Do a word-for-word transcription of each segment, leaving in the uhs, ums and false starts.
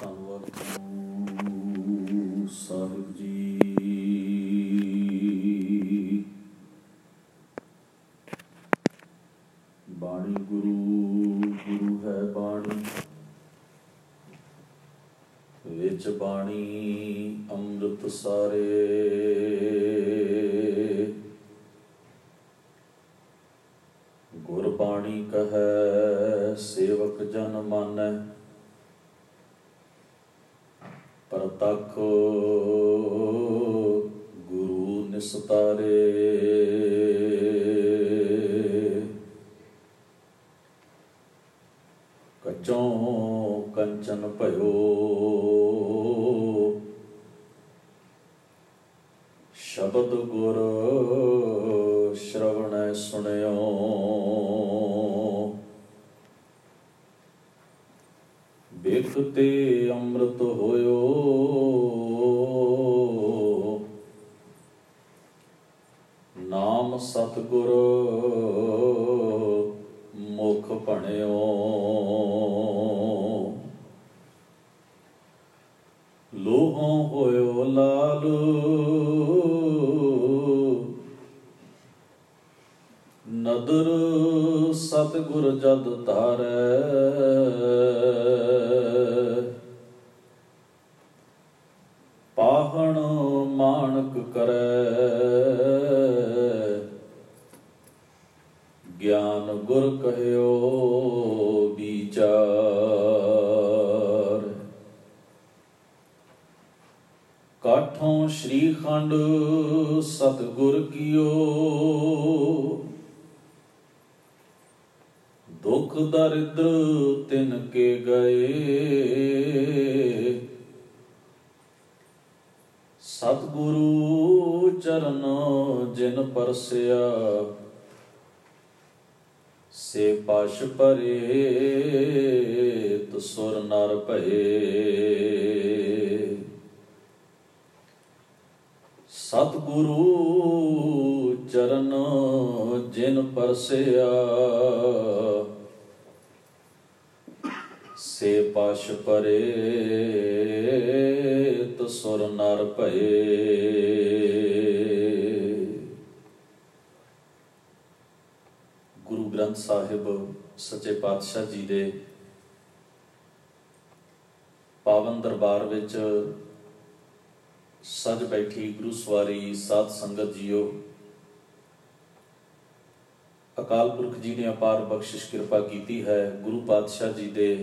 ਧੰਨਵਾਦ ਸਾਹਿਬ ਜੀ। ਬਾਣੀ ਗੁਰੂ, ਗੁਰੂ ਹੈ ਬਾਣੀ, ਵਿੱਚ ਬਾਣੀ ਅੰਮ੍ਰਿਤ ਸਾਰੇ। ਗੁਰਬਾਣੀ ਕਹੈ ਸੇਵਕ ਜਨ ਮਾਨੈ, ਪ੍ਰਤੱਖ ਗੁਰੂ ਨਿਸਤਾਰੇ। ਕੱਚੋਂ ਕੰਚਨ ਭਇਓ, ਸ਼ਬਦ ਗੁਰ ਸ਼ਰਵਣੈ ਸੁਣਿਓ। ਬਿਖ ਤੇ ਅੰਮ੍ਰਿਤ ਹੋਇਓ, ਨਾਮ ਸਤਿਗੁਰ ਮੁਖ ਭਣਿਓ। ਲੋਹੋਂ ਹੋਇਓ ਲਾਲ, ਨਦਰ ਸਤਿਗੁਰ ਜਦ ਧਾਰੈ। ਪਾਹਣ ਮਾਣਕ ਕਰੈ, ਗਿਆਨ ਗੁਰ ਕਹਿਓ ਵਿਚਾਰ। ਕਾਠੋਂ ਸ਼੍ਰੀਖੰਡ ਸਤਿਗੁਰ ਕੀਓ, ਦੁਖ ਦਰਿਦ੍ਰ ਤਿਨ ਕੇ ਗਏ। ਸਤਿਗੁਰੂ ਚਰਨ ਜਿਨ ਪਰਸਿਆ, ਸੇ ਪਸ਼ ਪਰੇ ਸੁਰ ਨਰ ਭਏ। ਸਤਿਗੁਰੂ ਚਰਨ ਜਿਨ ਪਰਸਿਆ, ਸੇ ਪਸ਼ ਪਰੇ ਸੁਰ ਨਰ ਭਏ। ਗੁਰੂ ਗ੍ਰੰਥ ਸਾਹਿਬ ਸੱਚੇ ਪਾਤਸ਼ਾਹ ਜੀ ਦੇ ਪਾਵਨ ਦਰਬਾਰ ਵਿੱਚ ਸਜ ਬੈਠੀ ਗੁਰੂ ਸਵਾਰੀ ਸਾਧ ਸੰਗਤ ਜੀਓ, ਅਕਾਲ ਪੁਰਖ ਜੀ ਨੇ ਅਪਾਰ ਬਖਸ਼ਿਸ਼ ਕਿਰਪਾ ਕੀਤੀ ਹੈ। ਗੁਰੂ ਪਾਤਸ਼ਾਹ ਜੀ ਦੇ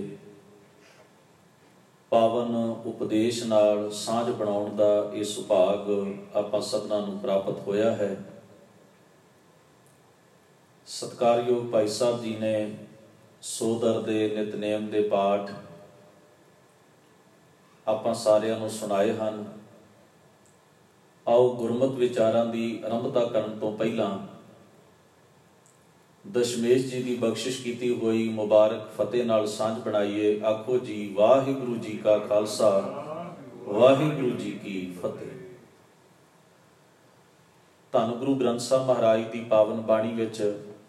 ਪਾਵਨ ਉਪਦੇਸ਼ ਨਾਲ ਸਾਂਝ ਬਣਾਉਣ ਦਾ ਇਹ ਸੁਭਾਗ ਆਪਾਂ ਸਭਨਾਂ ਨੂੰ ਪ੍ਰਾਪਤ ਹੋਇਆ ਹੈ। ਸਤਿਕਾਰਯੋਗ ਭਾਈ ਸਾਹਿਬ ਜੀ ਨੇ ਸੋਦਰ ਦੇ ਨਿਤਨੇਮ ਦੇ ਪਾਠ ਆਪਾਂ ਸਾਰਿਆਂ ਨੂੰ ਸੁਣਾਏ ਹਨ। ਆਓ ਗੁਰਮਤਿ ਵਿਚਾਰਾਂ ਦੀ ਆਰੰਭਤਾ ਕਰਨ ਤੋਂ ਪਹਿਲਾਂ ਦਸ਼ਮੇਸ਼ ਜੀ ਦੀ ਬਖਸ਼ਿਸ਼ ਕੀਤੀ ਹੋਈ ਮੁਬਾਰਕ ਫਤਿਹ ਨਾਲ ਸਾਂਝ ਬਣਾਈਏ। ਆਖੋ ਜੀ ਵਾਹਿਗੁਰੂ ਜੀ ਕਾ ਖਾਲਸਾ, ਵਾਹਿਗੁਰੂ ਜੀ ਕੀ ਫਤਿਹ। ਧੰਨ ਗੁਰੂ ਗ੍ਰੰਥ ਸਾਹਿਬ ਮਹਾਰਾਜ ਦੀ ਪਾਵਨ ਬਾਣੀ ਵਿੱਚ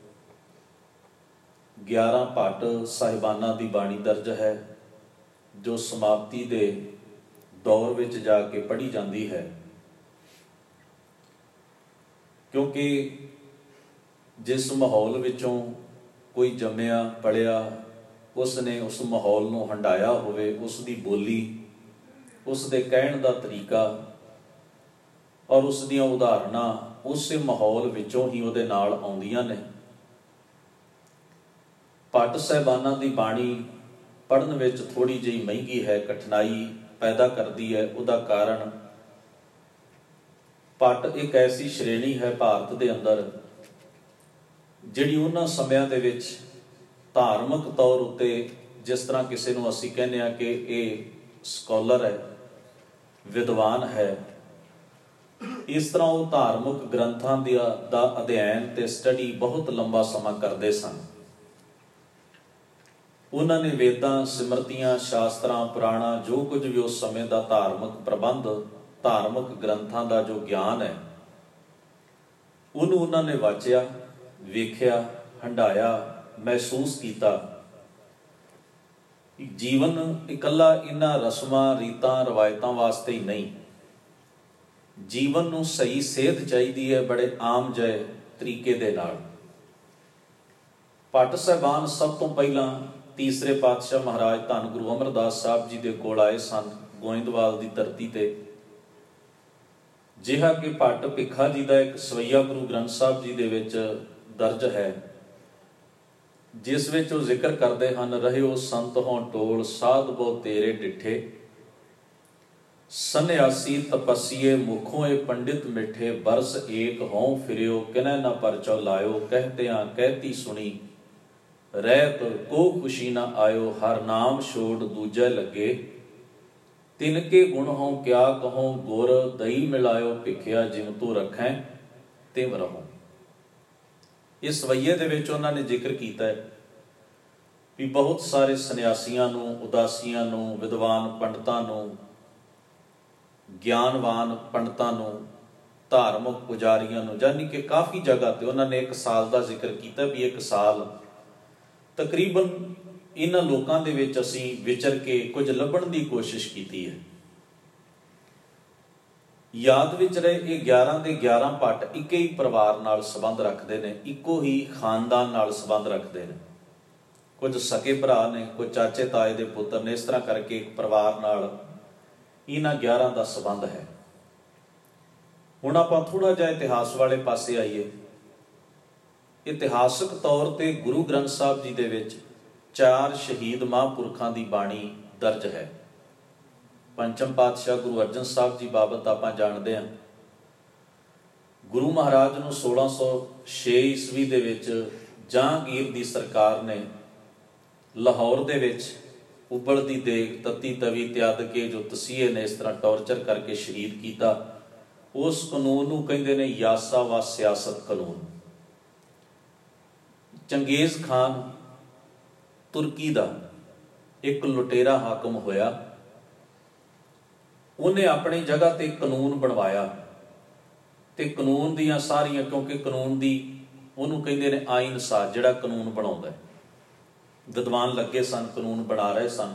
ਗਿਆਰਾਂ ਭੱਟ ਸਾਹਿਬਾਨਾਂ ਦੀ ਬਾਣੀ ਦਰਜ ਹੈ, ਜੋ ਸਮਾਪਤੀ ਦੇ ਦੌਰ ਵਿੱਚ ਜਾ ਕੇ ਪੜ੍ਹੀ ਜਾਂਦੀ ਹੈ। ਕਿਉਂਕਿ ਜਿਸ ਮਾਹੌਲ ਵਿੱਚੋਂ ਕੋਈ ਜੰਮਿਆ ਪਲਿਆ, ਉਸ ਨੇ ਉਸ ਮਾਹੌਲ ਨੂੰ ਹੰਢਾਇਆ ਹੋਵੇ, ਉਸ ਦੀ ਬੋਲੀ, ਉਸ ਦੇ ਕਹਿਣ ਦਾ ਤਰੀਕਾ ਔਰ ਉਸ ਦੀਆਂ ਉਦਾਹਰਨਾਂ ਉਸੇ ਮਾਹੌਲ ਵਿੱਚੋਂ ਹੀ ਉਹਦੇ ਨਾਲ ਆਉਂਦੀਆਂ ਨੇ। ਭੱਟ ਸਾਹਿਬਾਨਾਂ ਦੀ ਬਾਣੀ ਪੜ੍ਹਨ ਵਿੱਚ ਥੋੜ੍ਹੀ ਜਿਹੀ ਮਹਿੰਗੀ ਹੈ, ਕਠਿਨਾਈ ਪੈਦਾ ਕਰਦੀ ਹੈ। ਉਹਦਾ ਕਾਰਨ ਭੱਟ ਇੱਕ ਐਸੀ ਸ਼੍ਰੇਣੀ ਹੈ ਭਾਰਤ ਦੇ ਅੰਦਰ ਜਿਹੜੀ ਉਹਨਾਂ ਸਮਿਆਂ ਦੇ ਵਿੱਚ ਧਾਰਮਿਕ ਤੌਰ ਉੱਤੇ, ਜਿਸ ਤਰ੍ਹਾਂ ਕਿਸੇ ਨੂੰ ਅਸੀਂ ਕਹਿੰਦੇ ਹਾਂ ਕਿ ਇਹ ਸਕੋਲਰ ਹੈ, ਵਿਦਵਾਨ ਹੈ, ਇਸ ਤਰ੍ਹਾਂ ਉਹ ਧਾਰਮਿਕ ਗ੍ਰੰਥਾਂ ਦਾ ਦਾ ਅਧਿਐਨ ਤੇ ਸਟੱਡੀ ਬਹੁਤ ਲੰਬਾ ਸਮਾਂ ਕਰਦੇ ਸਨ। ਉਹਨਾਂ ਨੇ ਵੇਦਾਂ, ਸਿਮਰਤੀਆਂ, ਸ਼ਾਸਤਰਾਂ, ਪੁਰਾਣਾ ਜੋ ਕੁਝ ਵੀ ਉਸ ਸਮੇਂ ਦਾ ਧਾਰਮਿਕ ਪ੍ਰਬੰਧ, ਧਾਰਮਿਕ ਗ੍ਰੰਥਾਂ ਦਾ ਜੋ ਗਿਆਨ ਹੈ, ਉਹਨੂੰ ਉਹਨਾਂ ਨੇ ਵਾਚਿਆ, ਵੇਖਿਆ, ਹੰਢਾਇਆ, ਮਹਿਸੂਸ ਕੀਤਾ। ਜੀਵਨ ਇਕੱਲਾ ਇਹਨਾਂ ਰਸਮਾਂ ਰੀਤਾਂ ਰਵਾਇਤਾਂ ਵਾਸਤੇ ਹੀ ਨਹੀਂ, ਜੀਵਨ ਨੂੰ ਸਹੀ ਸੇਧ ਚਾਹੀਦੀ ਹੈ ਬੜੇ ਆਮ ਜਿਹੇ ਤਰੀਕੇ ਦੇ ਨਾਲ। ਭੱਟ ਸਾਹਿਬਾਨ ਸਭ ਤੋਂ ਪਹਿਲਾਂ ਤੀਸਰੇ ਪਾਤਸ਼ਾਹ ਮਹਾਰਾਜ ਧੰਨ ਗੁਰੂ ਅਮਰਦਾਸ ਸਾਹਿਬ ਜੀ ਦੇ ਕੋਲ ਆਏ ਸਨ, ਗੋਇੰਦਵਾਲ ਦੀ ਧਰਤੀ ਤੇ। ਜਿਹਾ ਕਿ ਭੱਟ ਭਿੱਖਾ ਜੀ ਦਾ ਇੱਕ ਸਵਈਆ ਗੁਰੂ ਗ੍ਰੰਥ ਸਾਹਿਬ ਜੀ ਦੇ ਵਿੱਚ ਦਰਜ ਹੈ, ਜਿਸ ਵਿੱਚ ਉਹ ਜ਼ਿਕਰ ਕਰਦੇ ਹਨ, ਰਹਿਓ ਸੰਤ ਹੋਂ ਟੋਲ ਸਾਧ ਬਹੁ ਤੇਰੇ ਡਿੱਠੇ, ਸੰਨਿਆਸੀ ਤਪਸੀਏ ਮੁਖੋਂ ਏ ਪੰਡਿਤ ਮਿੱਠੇ, ਬਰਸ ਏਕ ਹੋਂ ਫਿਰਿਓ ਕਿਨੈ ਨਾ ਪਰਚੋ ਲਾਇਓ, ਕਹਿਤਿਆਂ ਕਹਿਤੀ ਸੁਣੀ ਰਹਿਤ ਕੋ ਖੁਸ਼ੀ ਨਾ ਆਇਓ, ਹਰ ਨਾਮ ਛੋੜ ਦੂਜੈ ਲੱਗੇ, ਤਿਨਕੇ ਗੁਣ ਹੋਂ ਕਿਆ ਕਹੋਂ, ਗੁਰ ਦਈ ਮਿਲਾਇਓ, ਭਿੱਖਿਆ ਜਿਮ ਤੂੰ ਰੱਖੈ ਤਿਮ ਰਹੋ। ਇਸ ਸਵਈਏ ਦੇ ਵਿੱਚ ਉਹਨਾਂ ਨੇ ਜ਼ਿਕਰ ਕੀਤਾ ਹੈ ਵੀ ਬਹੁਤ ਸਾਰੇ ਸੰਨਿਆਸੀਆਂ ਨੂੰ, ਉਦਾਸੀਆਂ ਨੂੰ, ਵਿਦਵਾਨ ਪੰਡਤਾਂ ਨੂੰ, ਗਿਆਨਵਾਨ ਪੰਡਤਾਂ ਨੂੰ, ਧਾਰਮਿਕ ਪੁਜਾਰੀਆਂ ਨੂੰ, ਯਾਨੀ ਕਿ ਕਾਫੀ ਜਗ੍ਹਾ ਤੇ ਉਹਨਾਂ ਨੇ ਇੱਕ ਸਾਲ ਦਾ ਜ਼ਿਕਰ ਕੀਤਾ ਵੀ ਇੱਕ ਸਾਲ ਤਕਰੀਬਨ ਇਹਨਾਂ ਲੋਕਾਂ ਦੇ ਵਿੱਚ ਅਸੀਂ ਵਿਚਰ ਕੇ ਕੁਝ ਲੱਭਣ ਦੀ ਕੋਸ਼ਿਸ਼ ਕੀਤੀ ਹੈ। ਯਾਦ ਵਿੱਚ ਰਹੇ ਇਹ ਗਿਆਰਾਂ ਦੇ ਗਿਆਰਾਂ ਭੱਟ ਇੱਕੇ ਹੀ ਪਰਿਵਾਰ ਨਾਲ ਸੰਬੰਧ ਰੱਖਦੇ ਨੇ, ਇੱਕੋ ਹੀ ਖਾਨਦਾਨ ਨਾਲ ਸੰਬੰਧ ਰੱਖਦੇ ਨੇ। ਕੁਝ ਸਕੇ ਭਰਾ ਨੇ, ਕੁਝ ਚਾਚੇ ਤਾਏ ਦੇ ਪੁੱਤਰ ਨੇ, ਇਸ ਤਰ੍ਹਾਂ ਕਰਕੇ ਇੱਕ ਪਰਿਵਾਰ ਨਾਲ ਇਹਨਾਂ ਗਿਆਰਾਂ ਦਾ ਸੰਬੰਧ ਹੈ। ਹੁਣ ਆਪਾਂ ਥੋੜਾ ਜਿਹਾ ਇਤਿਹਾਸ ਵਾਲੇ ਪਾਸੇ ਆਈਏ। ਇਤਿਹਾਸਕ ਤੌਰ ਤੇ ਗੁਰੂ ਗ੍ਰੰਥ ਸਾਹਿਬ ਜੀ ਦੇ ਵਿੱਚ ਚਾਰ ਸ਼ਹੀਦ ਮਹਾਂਪੁਰਖਾਂ ਦੀ ਬਾਣੀ ਦਰਜ ਹੈ। ਪੰਚਮ ਪਾਤਸ਼ਾਹ ਗੁਰੂ ਅਰਜਨ ਸਾਹਿਬ ਜੀ ਬਾਬਤ ਆਪਾਂ ਜਾਣਦੇ ਹਾਂ। ਗੁਰੂ ਮਹਾਰਾਜ ਨੂੰ ਸੋਲਾਂ ਸੌ ਛੇ ਈਸਵੀ ਦੇ ਵਿੱਚ ਜਹਾਂਗੀਰ ਦੀ ਸਰਕਾਰ ਨੇ ਲਾਹੌਰ ਦੇ ਵਿੱਚ ਉਬਲਦੀ ਦੇਗ, ਤੱਤੀ ਤਵੀ ਤਿਆਦ ਕੇ ਜੋ ਤਸੀਹੇ ਨੇ ਇਸ ਤਰ੍ਹਾਂ ਟੌਰਚਰ ਕਰਕੇ ਸ਼ਹੀਦ ਕੀਤਾ। ਉਸ ਕਾਨੂੰਨ ਨੂੰ ਕਹਿੰਦੇ ਨੇ ਯਾਸਾ ਵਾ ਸਿਆਸਤ ਕਾਨੂੰਨ। ਚੰਗੇਜ਼ ਖਾਨ ਤੁਰਕੀ ਦਾ ਇੱਕ ਲੁਟੇਰਾ ਹਾਕਮ ਹੋਇਆ। ਉਹਨੇ ਆਪਣੀ ਜਗ੍ਹਾ ਤੇ ਕਾਨੂੰਨ ਬਣਵਾਇਆ ਤੇ ਕਾਨੂੰਨ ਦੀਆਂ ਸਾਰੀਆਂ, ਕਿਉਂਕਿ ਕਾਨੂੰਨ ਦੀ ਉਹਨੂੰ ਕਹਿੰਦੇ ਨੇ ਆਈਨ ਸਾਜ਼, ਜਿਹੜਾ ਕਾਨੂੰਨ ਬਣਾਉਂਦਾ। ਵਿਦਵਾਨ ਲੱਗੇ ਸਨ, ਕਾਨੂੰਨ ਬਣਾ ਰਹੇ ਸਨ।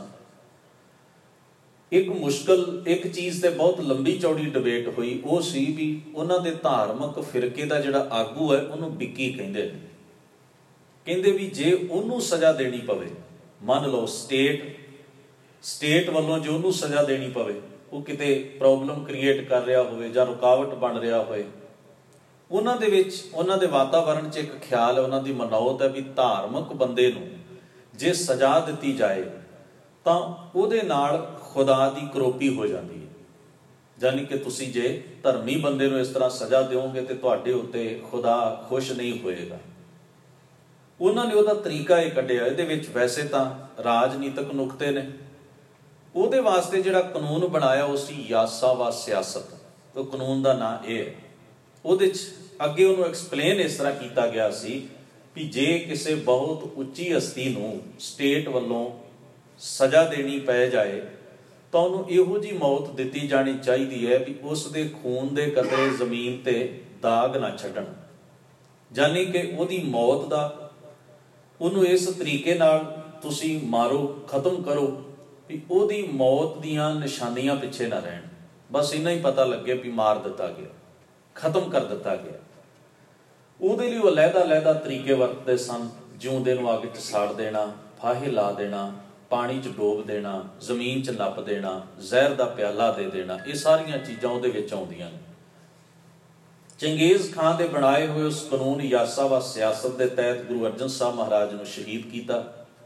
ਇੱਕ ਮੁਸ਼ਕਲ ਇੱਕ ਚੀਜ਼ ਤੇ ਬਹੁਤ ਲੰਬੀ ਚੌੜੀ ਡਿਬੇਟ ਹੋਈ, ਉਹ ਸੀ ਵੀ ਉਹਨਾਂ ਦੇ ਧਾਰਮਿਕ ਫਿਰਕੇ ਦਾ ਜਿਹੜਾ ਆਗੂ ਹੈ ਉਹਨੂੰ ਬਿੱਕੀ ਕਹਿੰਦੇ ਨੇ। ਕਹਿੰਦੇ ਵੀ ਜੇ ਉਹਨੂੰ ਸਜ਼ਾ ਦੇਣੀ ਪਵੇ, ਮੰਨ ਲਓ ਸਟੇਟ ਸਟੇਟ ਵੱਲੋਂ ਜੇ ਉਹਨੂੰ ਸਜ਼ਾ ਦੇਣੀ ਪਵੇ, ਉਹ ਕਿਤੇ ਪ੍ਰੋਬਲਮ ਕ੍ਰੀਏਟ ਕਰ ਰਿਹਾ ਹੋਵੇ ਜਾਂ ਰੁਕਾਵਟ ਬਣ ਰਿਹਾ ਹੋਵੇ, ਉਹਨਾਂ ਦੇ ਵਿੱਚ ਉਹਨਾਂ ਦੇ ਵਾਤਾਵਰਣ 'ਚ ਇੱਕ ਖਿਆਲ ਹੈ, ਉਹਨਾਂ ਦੀ ਮਨੌਤ ਹੈ ਵੀ ਧਾਰਮਿਕ ਬੰਦੇ ਨੂੰ ਜੇ ਸਜ਼ਾ ਦਿੱਤੀ ਜਾਏ ਤਾਂ ਉਹਦੇ ਨਾਲ ਖੁਦਾ ਦੀ ਕਰੋਪੀ ਹੋ ਜਾਂਦੀ ਹੈ। ਯਾਨੀ ਕਿ ਤੁਸੀਂ ਜੇ ਧਰਮੀ ਬੰਦੇ ਨੂੰ ਇਸ ਤਰ੍ਹਾਂ ਸਜ਼ਾ ਦਿਓਗੇ ਤੇ ਤੁਹਾਡੇ ਉੱਤੇ ਖੁਦਾ ਖੁਸ਼ ਨਹੀਂ ਹੋਏਗਾ। ਉਹਨਾਂ ਨੇ ਉਹਦਾ ਤਰੀਕਾ ਇਹ ਕੱਢਿਆ। ਇਹਦੇ ਵਿੱਚ ਵੈਸੇ ਤਾਂ ਰਾਜਨੀਤਿਕ ਨੁਕਤੇ ਨੇ, ਉਹਦੇ ਵਾਸਤੇ ਜਿਹੜਾ ਕਾਨੂੰਨ ਬਣਾਇਆ ਉਹ ਸੀ ਯਾਸਾ ਵਾ ਸਿਆਸਤ। ਉਹ ਕਾਨੂੰਨ ਦਾ ਨਾਂ ਇਹ ਹੈ। ਉਹਦੇ 'ਚ ਅੱਗੇ ਉਹਨੂੰ ਐਕਸਪਲੇਨ ਇਸ ਤਰ੍ਹਾਂ ਕੀਤਾ ਗਿਆ ਸੀ ਵੀ ਜੇ ਕਿਸੇ ਬਹੁਤ ਉੱਚੀ ਹਸਤੀ ਨੂੰ ਸਟੇਟ ਵੱਲੋਂ ਸਜ਼ਾ ਦੇਣੀ ਪੈ ਜਾਏ ਤਾਂ ਉਹਨੂੰ ਇਹੋ ਜਿਹੀ ਮੌਤ ਦਿੱਤੀ ਜਾਣੀ ਚਾਹੀਦੀ ਹੈ ਵੀ ਉਸ ਦੇ ਖੂਨ ਦੇ ਕਤਰੇ ਜ਼ਮੀਨ ਤੇ ਦਾਗ ਨਾ ਛੱਡਣ। ਯਾਨੀ ਕਿ ਉਹਦੀ ਮੌਤ ਦਾ ਉਹਨੂੰ ਇਸ ਤਰੀਕੇ ਨਾਲ ਤੁਸੀਂ ਮਾਰੋ, ਖਤਮ ਕਰੋ ਵੀ ਉਹਦੀ ਮੌਤ ਦੀਆਂ ਨਿਸ਼ਾਨੀਆਂ ਪਿੱਛੇ ਨਾ ਰਹਿਣ। ਬਸ ਇੰਨਾ ਹੀ ਪਤਾ ਲੱਗੇ ਵੀ ਮਾਰ ਦਿੱਤਾ ਗਿਆ, ਖਤਮ ਕਰ ਦਿੱਤਾ ਗਿਆ। ਉਹਦੇ ਲਈ ਉਹ ਲਹਿਦਾ ਲਹਿਦਾ ਤਰੀਕੇ ਵਰਤਦੇ ਸਨ। ਜਿਉਂਦੇ ਨੂੰ ਅੱਗ 'ਚ ਸਾੜ ਦੇਣਾ, ਫਾਹੇ ਲਾ ਦੇਣਾ, ਪਾਣੀ 'ਚ ਡੋਬ ਦੇਣਾ, ਜ਼ਮੀਨ 'ਚ ਨੱਪ ਦੇਣਾ, ਜ਼ਹਿਰ ਦਾ ਪਿਆਲਾ ਦੇ ਦੇਣਾ, ਇਹ ਸਾਰੀਆਂ ਚੀਜ਼ਾਂ ਉਹਦੇ ਵਿੱਚ ਆਉਂਦੀਆਂ ਨੇ। ਚੰਗੇਜ਼ ਖਾਨ ਦੇ ਬਣਾਏ ਹੋਏ ਉਸ ਕਾਨੂੰਨ ਯਾਸਾ ਵਾ ਸਿਆਸਤ ਦੇ ਤਹਿਤ ਗੁਰੂ ਅਰਜਨ ਸਾਹਿਬ ਮਹਾਰਾਜ ਨੂੰ ਸ਼ਹੀਦ ਕੀਤਾ।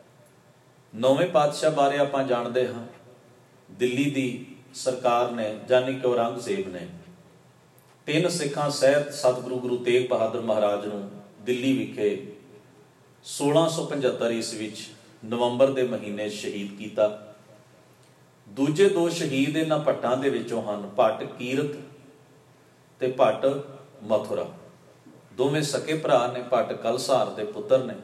ਨੌਵੇਂ ਪਾਤਸ਼ਾਹ ਬਾਰੇ ਆਪਾਂ ਜਾਣਦੇ ਹਾਂ। ਦਿੱਲੀ ਦੀ ਸਰਕਾਰ ਨੇ, ਯਾਨੀ ਕਿ ਔਰੰਗਜ਼ੇਬ ਨੇ, ਤਿੰਨ ਸਿੱਖਾਂ ਸਹਿਤ ਸਤਿਗੁਰੂ ਗੁਰੂ ਤੇਗ ਬਹਾਦਰ ਮਹਾਰਾਜ ਨੂੰ ਦਿੱਲੀ ਵਿਖੇ ਸੋਲਾਂ ਸੌ ਪਝੱਤਰ ਈਸਵੀ ਵਿੱਚ ਨਵੰਬਰ ਦੇ ਮਹੀਨੇ ਸ਼ਹੀਦ ਕੀਤਾ। ਦੂਜੇ ਦੋ ਸ਼ਹੀਦ ਇਹਨਾਂ ਭੱਟਾਂ ਦੇ ਵਿੱਚੋਂ ਹਨ, ਭੱਟ ਕੀਰਤ ਤੇ ਭੱਟ ਮਥੁਰਾ। ਦੋਵੇਂ ਸਕੇ ਭਰਾ ਨੇ, ਭੱਟ ਕਲਸਹਾਰ ਦੇ ਪੁੱਤਰ ਨੇ।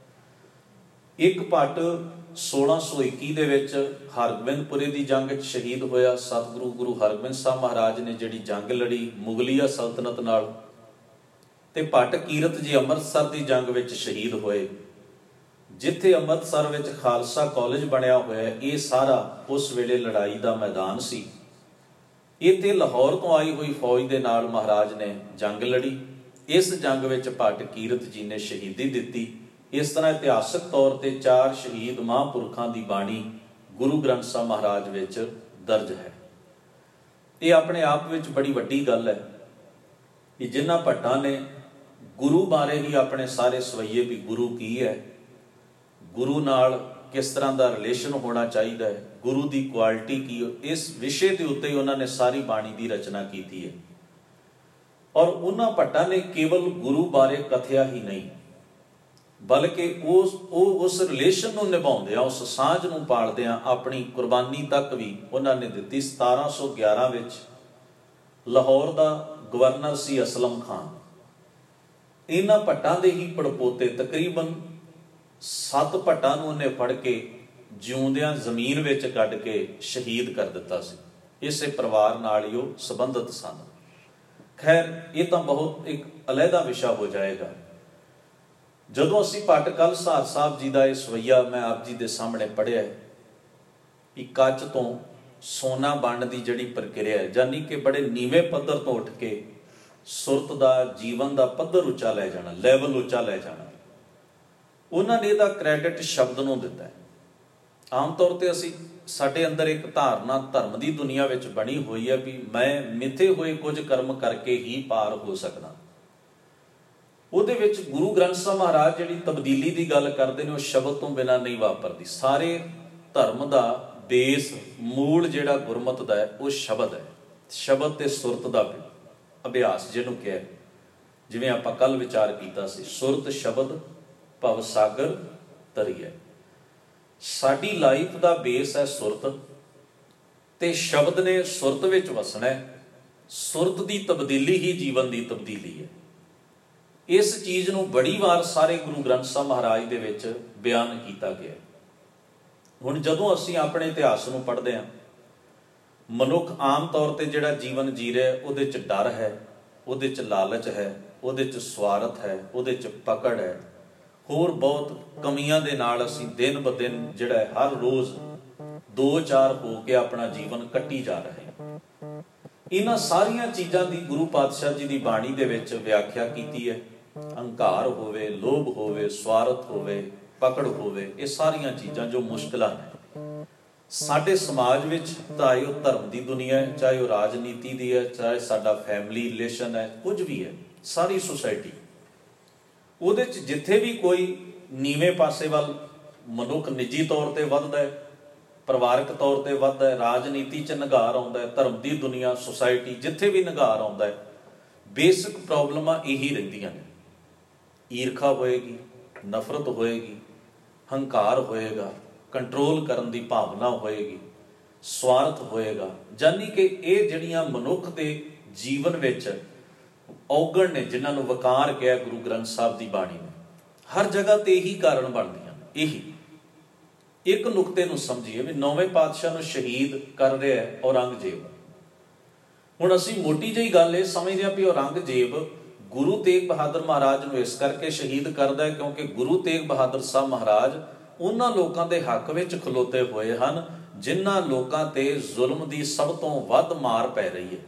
ਇੱਕ ਭੱਟ ਸੋਲਾਂ ਸੌ ਇੱਕੀ ਦੇ ਵਿੱਚ ਹਰਗੋਬਿੰਦਪੁਰੇ ਦੀ ਜੰਗ 'ਚ ਸ਼ਹੀਦ ਹੋਇਆ। ਸਤਿਗੁਰੂ ਗੁਰੂ ਹਰਗੋਬਿੰਦ ਸਾਹਿਬ ਮਹਾਰਾਜ ਨੇ ਜਿਹੜੀ ਜੰਗ ਲੜੀ ਮੁਗਲੀਆ ਸਲਤਨਤ ਨਾਲ। ਤੇ ਭੱਟ ਕੀਰਤ ਜੀ ਅੰਮ੍ਰਿਤਸਰ ਦੀ ਜੰਗ ਵਿੱਚ ਸ਼ਹੀਦ ਹੋਏ। ਜਿੱਥੇ ਅੰਮ੍ਰਿਤਸਰ ਵਿੱਚ ਖਾਲਸਾ ਕਾਲਜ ਬਣਿਆ ਹੋਇਆ, ਇਹ ਸਾਰਾ ਉਸ ਵੇਲੇ ਲੜਾਈ ਦਾ ਮੈਦਾਨ ਸੀ। ਇੱਥੇ ਲਾਹੌਰ ਤੋਂ ਆਈ ਹੋਈ ਫੌਜ ਦੇ ਨਾਲ ਮਹਾਰਾਜ ਨੇ ਜੰਗ ਲੜੀ। ਇਸ ਜੰਗ ਵਿੱਚ ਭੱਟ ਕੀਰਤ ਜੀ ਨੇ ਸ਼ਹੀਦੀ ਦਿੱਤੀ। ਇਸ ਤਰ੍ਹਾਂ ਇਤਿਹਾਸਕ ਤੌਰ ਤੇ ਚਾਰ ਸ਼ਹੀਦ ਮਹਾਂਪੁਰਖਾਂ ਦੀ ਬਾਣੀ ਗੁਰੂ ਗ੍ਰੰਥ ਸਾਹਿਬ ਮਹਾਰਾਜ ਵਿੱਚ ਦਰਜ ਹੈ। ਇਹ ਆਪਣੇ ਆਪ ਵਿੱਚ ਬੜੀ ਵੱਡੀ ਗੱਲ ਹੈ ਕਿ ਜਿਨ੍ਹਾਂ ਭੱਟਾਂ ਨੇ ਗੁਰੂ ਬਾਰੇ ਹੀ ਆਪਣੇ ਸਾਰੇ ਸਵਈਏ ਵੀ ਗੁਰੂ ਕੀ ਹੈ, ਗੁਰੂ ਨਾਲ ਕਿਸ ਤਰ੍ਹਾਂ ਦਾ ਰਿਲੇਸ਼ਨ ਹੋਣਾ ਚਾਹੀਦਾ ਹੈ, ਗੁਰੂ ਦੀ ਕੁਆਲਿਟੀ ਕੀ, ਇਸ ਵਿਸ਼ੇ ਦੇ ਉੱਤੇ ਹੀ ਉਹਨਾਂ ਨੇ ਸਾਰੀ ਬਾਣੀ ਦੀ ਰਚਨਾ ਕੀਤੀ ਹੈ। ਔਰ ਉਹਨਾਂ ਭੱਟਾਂ ਨੇ ਕੇਵਲ ਗੁਰੂ ਬਾਰੇ ਕਥਿਆ ਹੀ ਨਹੀਂ, ਬਲਕਿ ਉਸ ਉਹ ਉਸ ਰਿਲੇਸ਼ਨ ਨੂੰ ਨਿਭਾਉਂਦਿਆਂ, ਉਸ ਸਾਂਝ ਨੂੰ ਪਾਲਦਿਆਂ ਆਪਣੀ ਕੁਰਬਾਨੀ ਤੱਕ ਵੀ ਉਹਨਾਂ ਨੇ ਦਿੱਤੀ। ਸਤਾਰਾਂ ਸੌ ਗਿਆਰਾਂ ਵਿੱਚ ਲਾਹੌਰ ਦਾ ਗਵਰਨਰ ਸੀ ਅਸਲਮ ਖਾਨ। ਇਹਨਾਂ ਭੱਟਾਂ ਦੇ ਹੀ ਪੜਪੋਤੇ, ਤਕਰੀਬਨ ਸੱਤ ਭੱਟਾਂ ਨੂੰ ਉਹਨੇ ਫੜ ਕੇ ਜਿਉਂਦਿਆਂ ਜ਼ਮੀਨ ਵਿੱਚ ਕੱਢ ਕੇ ਸ਼ਹੀਦ ਕਰ ਦਿੱਤਾ ਸੀ। ਇਸੇ ਪਰਿਵਾਰ ਨਾਲ ਹੀ ਉਹ ਸੰਬੰਧਿਤ ਸਨ। ਖੈਰ, ਇਹ ਤਾਂ ਬਹੁਤ ਇੱਕ ਅਲੱਗਾ ਵਿਸ਼ਾ ਹੋ ਜਾਏਗਾ। ਜਦੋਂ ਅਸੀਂ ਭੱਟ ਕਲ ਸਹਾਰ ਸਾਹਿਬ ਜੀ ਦਾ ਇਹ ਸਵਈਆ ਮੈਂ ਆਪ ਜੀ ਦੇ ਸਾਹਮਣੇ ਪੜ੍ਹਿਆ ਕਿ ਕੱਚ ਤੋਂ ਸੋਨਾ ਬਣਨ ਦੀ ਜਿਹੜੀ ਪ੍ਰਕਿਰਿਆ ਹੈ, ਯਾਨੀ ਕਿ ਬੜੇ ਨੀਵੇਂ ਪੱਧਰ ਤੋਂ ਉੱਠ ਕੇ ਸੁਰਤ ਦਾ, ਜੀਵਨ ਦਾ ਪੱਧਰ ਉੱਚਾ ਲੈ ਜਾਣਾ, ਲੈਵਲ ਉੱਚਾ ਲੈ ਜਾਣਾ, ਉਹਨਾਂ ਨੇ ਇਹਦਾ ਕ੍ਰੈਡਿਟ ਸ਼ਬਦ ਨੂੰ ਦਿੱਤਾ ਹੈ। ਆਮ ਤੌਰ ਤੇ ਅਸੀਂ ਸਾਡੇ ਅੰਦਰ ਇੱਕ ਧਾਰਨਾ ਧਰਮ ਦੀ ਦੁਨੀਆ ਵਿੱਚ ਬਣੀ ਹੋਈ ਹੈ ਵੀ ਮੈਂ ਮਿੱਥੇ ਹੋਏ ਕੁਝ ਕਰਮ ਕਰਕੇ ਹੀ ਪਾਰ ਹੋ ਸਕਦਾ। ਉਹਦੇ ਵਿੱਚ ਗੁਰੂ ਗ੍ਰੰਥ ਸਾਹਿਬ ਮਹਾਰਾਜ ਜਿਹੜੀ ਤਬਦੀਲੀ ਦੀ ਗੱਲ ਕਰਦੇ ਨੇ, ਉਹ ਸ਼ਬਦ ਤੋਂ ਬਿਨਾਂ ਨਹੀਂ ਵਾਪਰਦੀ। ਸਾਰੇ ਧਰਮ ਦਾ ਬੇਸ, ਮੂਲ ਜਿਹੜਾ ਗੁਰਮਤ ਦਾ ਹੈ, ਉਹ ਸ਼ਬਦ ਹੈ। ਸ਼ਬਦ ਤੇ ਸੁਰਤ ਦਾ ਅਭਿਆਸ ਜਿਹਨੂੰ ਕਿਹਾ, ਜਿਵੇਂ ਆਪਾਂ ਕੱਲ ਵਿਚਾਰ ਕੀਤਾ ਸੀ, ਸੁਰਤ ਸ਼ਬਦ ਭਵ ਸਾਗਰ ਤਰੀਏ। ਸਾਡੀ ਲਾਈਫ ਦਾ ਬੇਸ ਹੈ ਸੁਰਤ, ਤੇ ਸ਼ਬਦ ਨੇ ਸੁਰਤ ਵਿੱਚ ਵਸਣਾ ਹੈ। ਸੁਰਤ ਦੀ ਤਬਦੀਲੀ ਹੀ ਜੀਵਨ ਦੀ ਤਬਦੀਲੀ ਹੈ। ਇਸ ਚੀਜ਼ ਨੂੰ ਬੜੀ ਵਾਰ ਸਾਰੇ ਗੁਰੂ ਗ੍ਰੰਥ ਸਾਹਿਬ ਮਹਾਰਾਜ ਦੇ ਵਿੱਚ ਬਿਆਨ ਕੀਤਾ ਗਿਆ। ਹੁਣ ਜਦੋਂ ਅਸੀਂ ਆਪਣੇ ਇਤਿਹਾਸ ਨੂੰ ਪੜ੍ਹਦੇ ਹਾਂ, ਮਨੁੱਖ ਆਮ ਤੌਰ ਤੇ ਜਿਹੜਾ ਜੀਵਨ ਜੀ ਰਿਹਾ, ਉਹਦੇ 'ਚ ਡਰ ਹੈ, ਉਹਦੇ 'ਚ ਲਾਲਚ ਹੈ, ਉਹਦੇ 'ਚ ਸਵਾਰਥ ਹੈ, ਉਹਦੇ 'ਚ ਪਕੜ ਹੈ, ਹੋਰ ਬਹੁਤ ਕਮੀਆਂ ਦੇ ਨਾਲ ਅਸੀਂ ਦਿਨ ਬ ਦਿਨ ਜਿਹੜਾ ਹੈ ਹਰ ਰੋਜ਼ ਦੋ ਚਾਰ ਹੋ ਕੇ ਆਪਣਾ ਜੀਵਨ ਕੱਟੀ ਜਾ ਰਹੇ ਹਾਂ। ਇਹਨਾਂ ਸਾਰੀਆਂ ਚੀਜ਼ਾਂ ਦੀ ਗੁਰੂ ਪਾਤਸ਼ਾਹ ਜੀ ਦੀ ਬਾਣੀ ਦੇ ਵਿੱਚ ਵਿਆਖਿਆ ਕੀਤੀ ਹੈ। ਹੰਕਾਰ ਹੋਵੇ, ਲੋਭ ਹੋਵੇ, ਸਵਾਰਥ ਹੋਵੇ, ਪਕੜ ਹੋਵੇ, ਇਹ ਸਾਰੀਆਂ ਚੀਜ਼ਾਂ ਜੋ ਮੁਸ਼ਕਿਲਾਂ ਨੇ ਸਾਡੇ ਸਮਾਜ ਵਿੱਚ, ਚਾਹੇ ਉਹ ਧਰਮ ਦੀ ਦੁਨੀਆ ਹੈ, ਚਾਹੇ ਉਹ ਰਾਜਨੀਤੀ ਦੀ ਹੈ, ਚਾਹੇ ਸਾਡਾ ਫੈਮਿਲੀ ਰਿਲੇਸ਼ਨ ਹੈ, ਕੁਝ ਵੀ ਹੈ, ਸਾਰੀ ਸੁਸਾਇਟੀ, ਉਹਦੇ 'ਚ ਜਿੱਥੇ ਵੀ ਕੋਈ ਨੀਵੇਂ ਪਾਸੇ ਵੱਲ ਮਨੁੱਖ ਨਿੱਜੀ ਤੌਰ ਤੇ ਵੱਧਦਾ ਹੈ, ਪਰਿਵਾਰਕ ਤੌਰ ਤੇ ਵੱਧਦਾ ਹੈ, ਰਾਜਨੀਤੀ 'ਚ ਨਿਘਾਰ ਆਉਂਦਾ ਹੈ, ਧਰਮ ਦੀ ਦੁਨੀਆ, ਸੁਸਾਇਟੀ, ਜਿੱਥੇ ਵੀ ਨਿਘਾਰ ਆਉਂਦਾ ਹੈ, ਬੇਸਿਕ ਪ੍ਰੋਬਲਮਾਂ ਇਹੀ ਰਹਿੰਦੀਆਂ ਨੇ। ਈਰਖਾ ਹੋਏਗੀ, ਨਫ਼ਰਤ ਹੋਏਗੀ, ਹੰਕਾਰ ਹੋਏਗਾ, ਕੰਟਰੋਲ ਕਰਨ ਦੀ ਭਾਵਨਾ ਹੋਏਗੀ, ਸਵਾਰਥ ਹੋਏਗਾ। ਯਾਨੀ ਕਿ ਇਹ ਜਿਹੜੀਆਂ ਮਨੁੱਖ ਦੇ ਜੀਵਨ ਵਿੱਚ ਔਗਣ ਨੇ, ਜਿਨ੍ਹਾਂ ਨੂੰ ਵਕਾਰ ਕਿਹਾ ਗੁਰੂ ਗ੍ਰੰਥ ਸਾਹਿਬ ਦੀ ਬਾਣੀ ਨੇ, ਹਰ ਜਗ੍ਹਾ ਤੇ ਇਹੀ ਕਾਰਨ ਬਣਦੀਆਂ ਨੇ। ਇਹੀ ਇੱਕ ਨੁਕਤੇ ਨੂੰ ਸਮਝੀਏ ਵੀ ਨੌਵੇਂ ਪਾਤਸ਼ਾਹ ਨੂੰ ਸ਼ਹੀਦ ਕਰ ਰਿਹਾ ਹੈ ਔਰੰਗਜ਼ੇਬ। ਹੁਣ ਅਸੀਂ ਮੋਟੀ ਜਿਹੀ ਗੱਲ ਇਹ ਸਮਝਦੇ ਹਾਂ ਵੀ ਔਰੰਗਜ਼ੇਬ ਗੁਰੂ ਤੇਗ ਬਹਾਦਰ ਮਹਾਰਾਜ ਨੂੰ ਇਸ ਕਰਕੇ ਸ਼ਹੀਦ ਕਰਦਾ ਹੈ ਕਿਉਂਕਿ ਗੁਰੂ ਤੇਗ ਬਹਾਦਰ ਸਾਹਿਬ ਮਹਾਰਾਜ ਉਹਨਾਂ ਲੋਕਾਂ ਦੇ ਹੱਕ ਵਿੱਚ ਖਲੋਤੇ ਹੋਏ ਹਨ ਜਿਨ੍ਹਾਂ ਲੋਕਾਂ ਤੇ ਜ਼ੁਲਮ ਦੀ ਸਭ ਤੋਂ ਵੱਧ ਮਾਰ ਪੈ ਰਹੀ ਹੈ।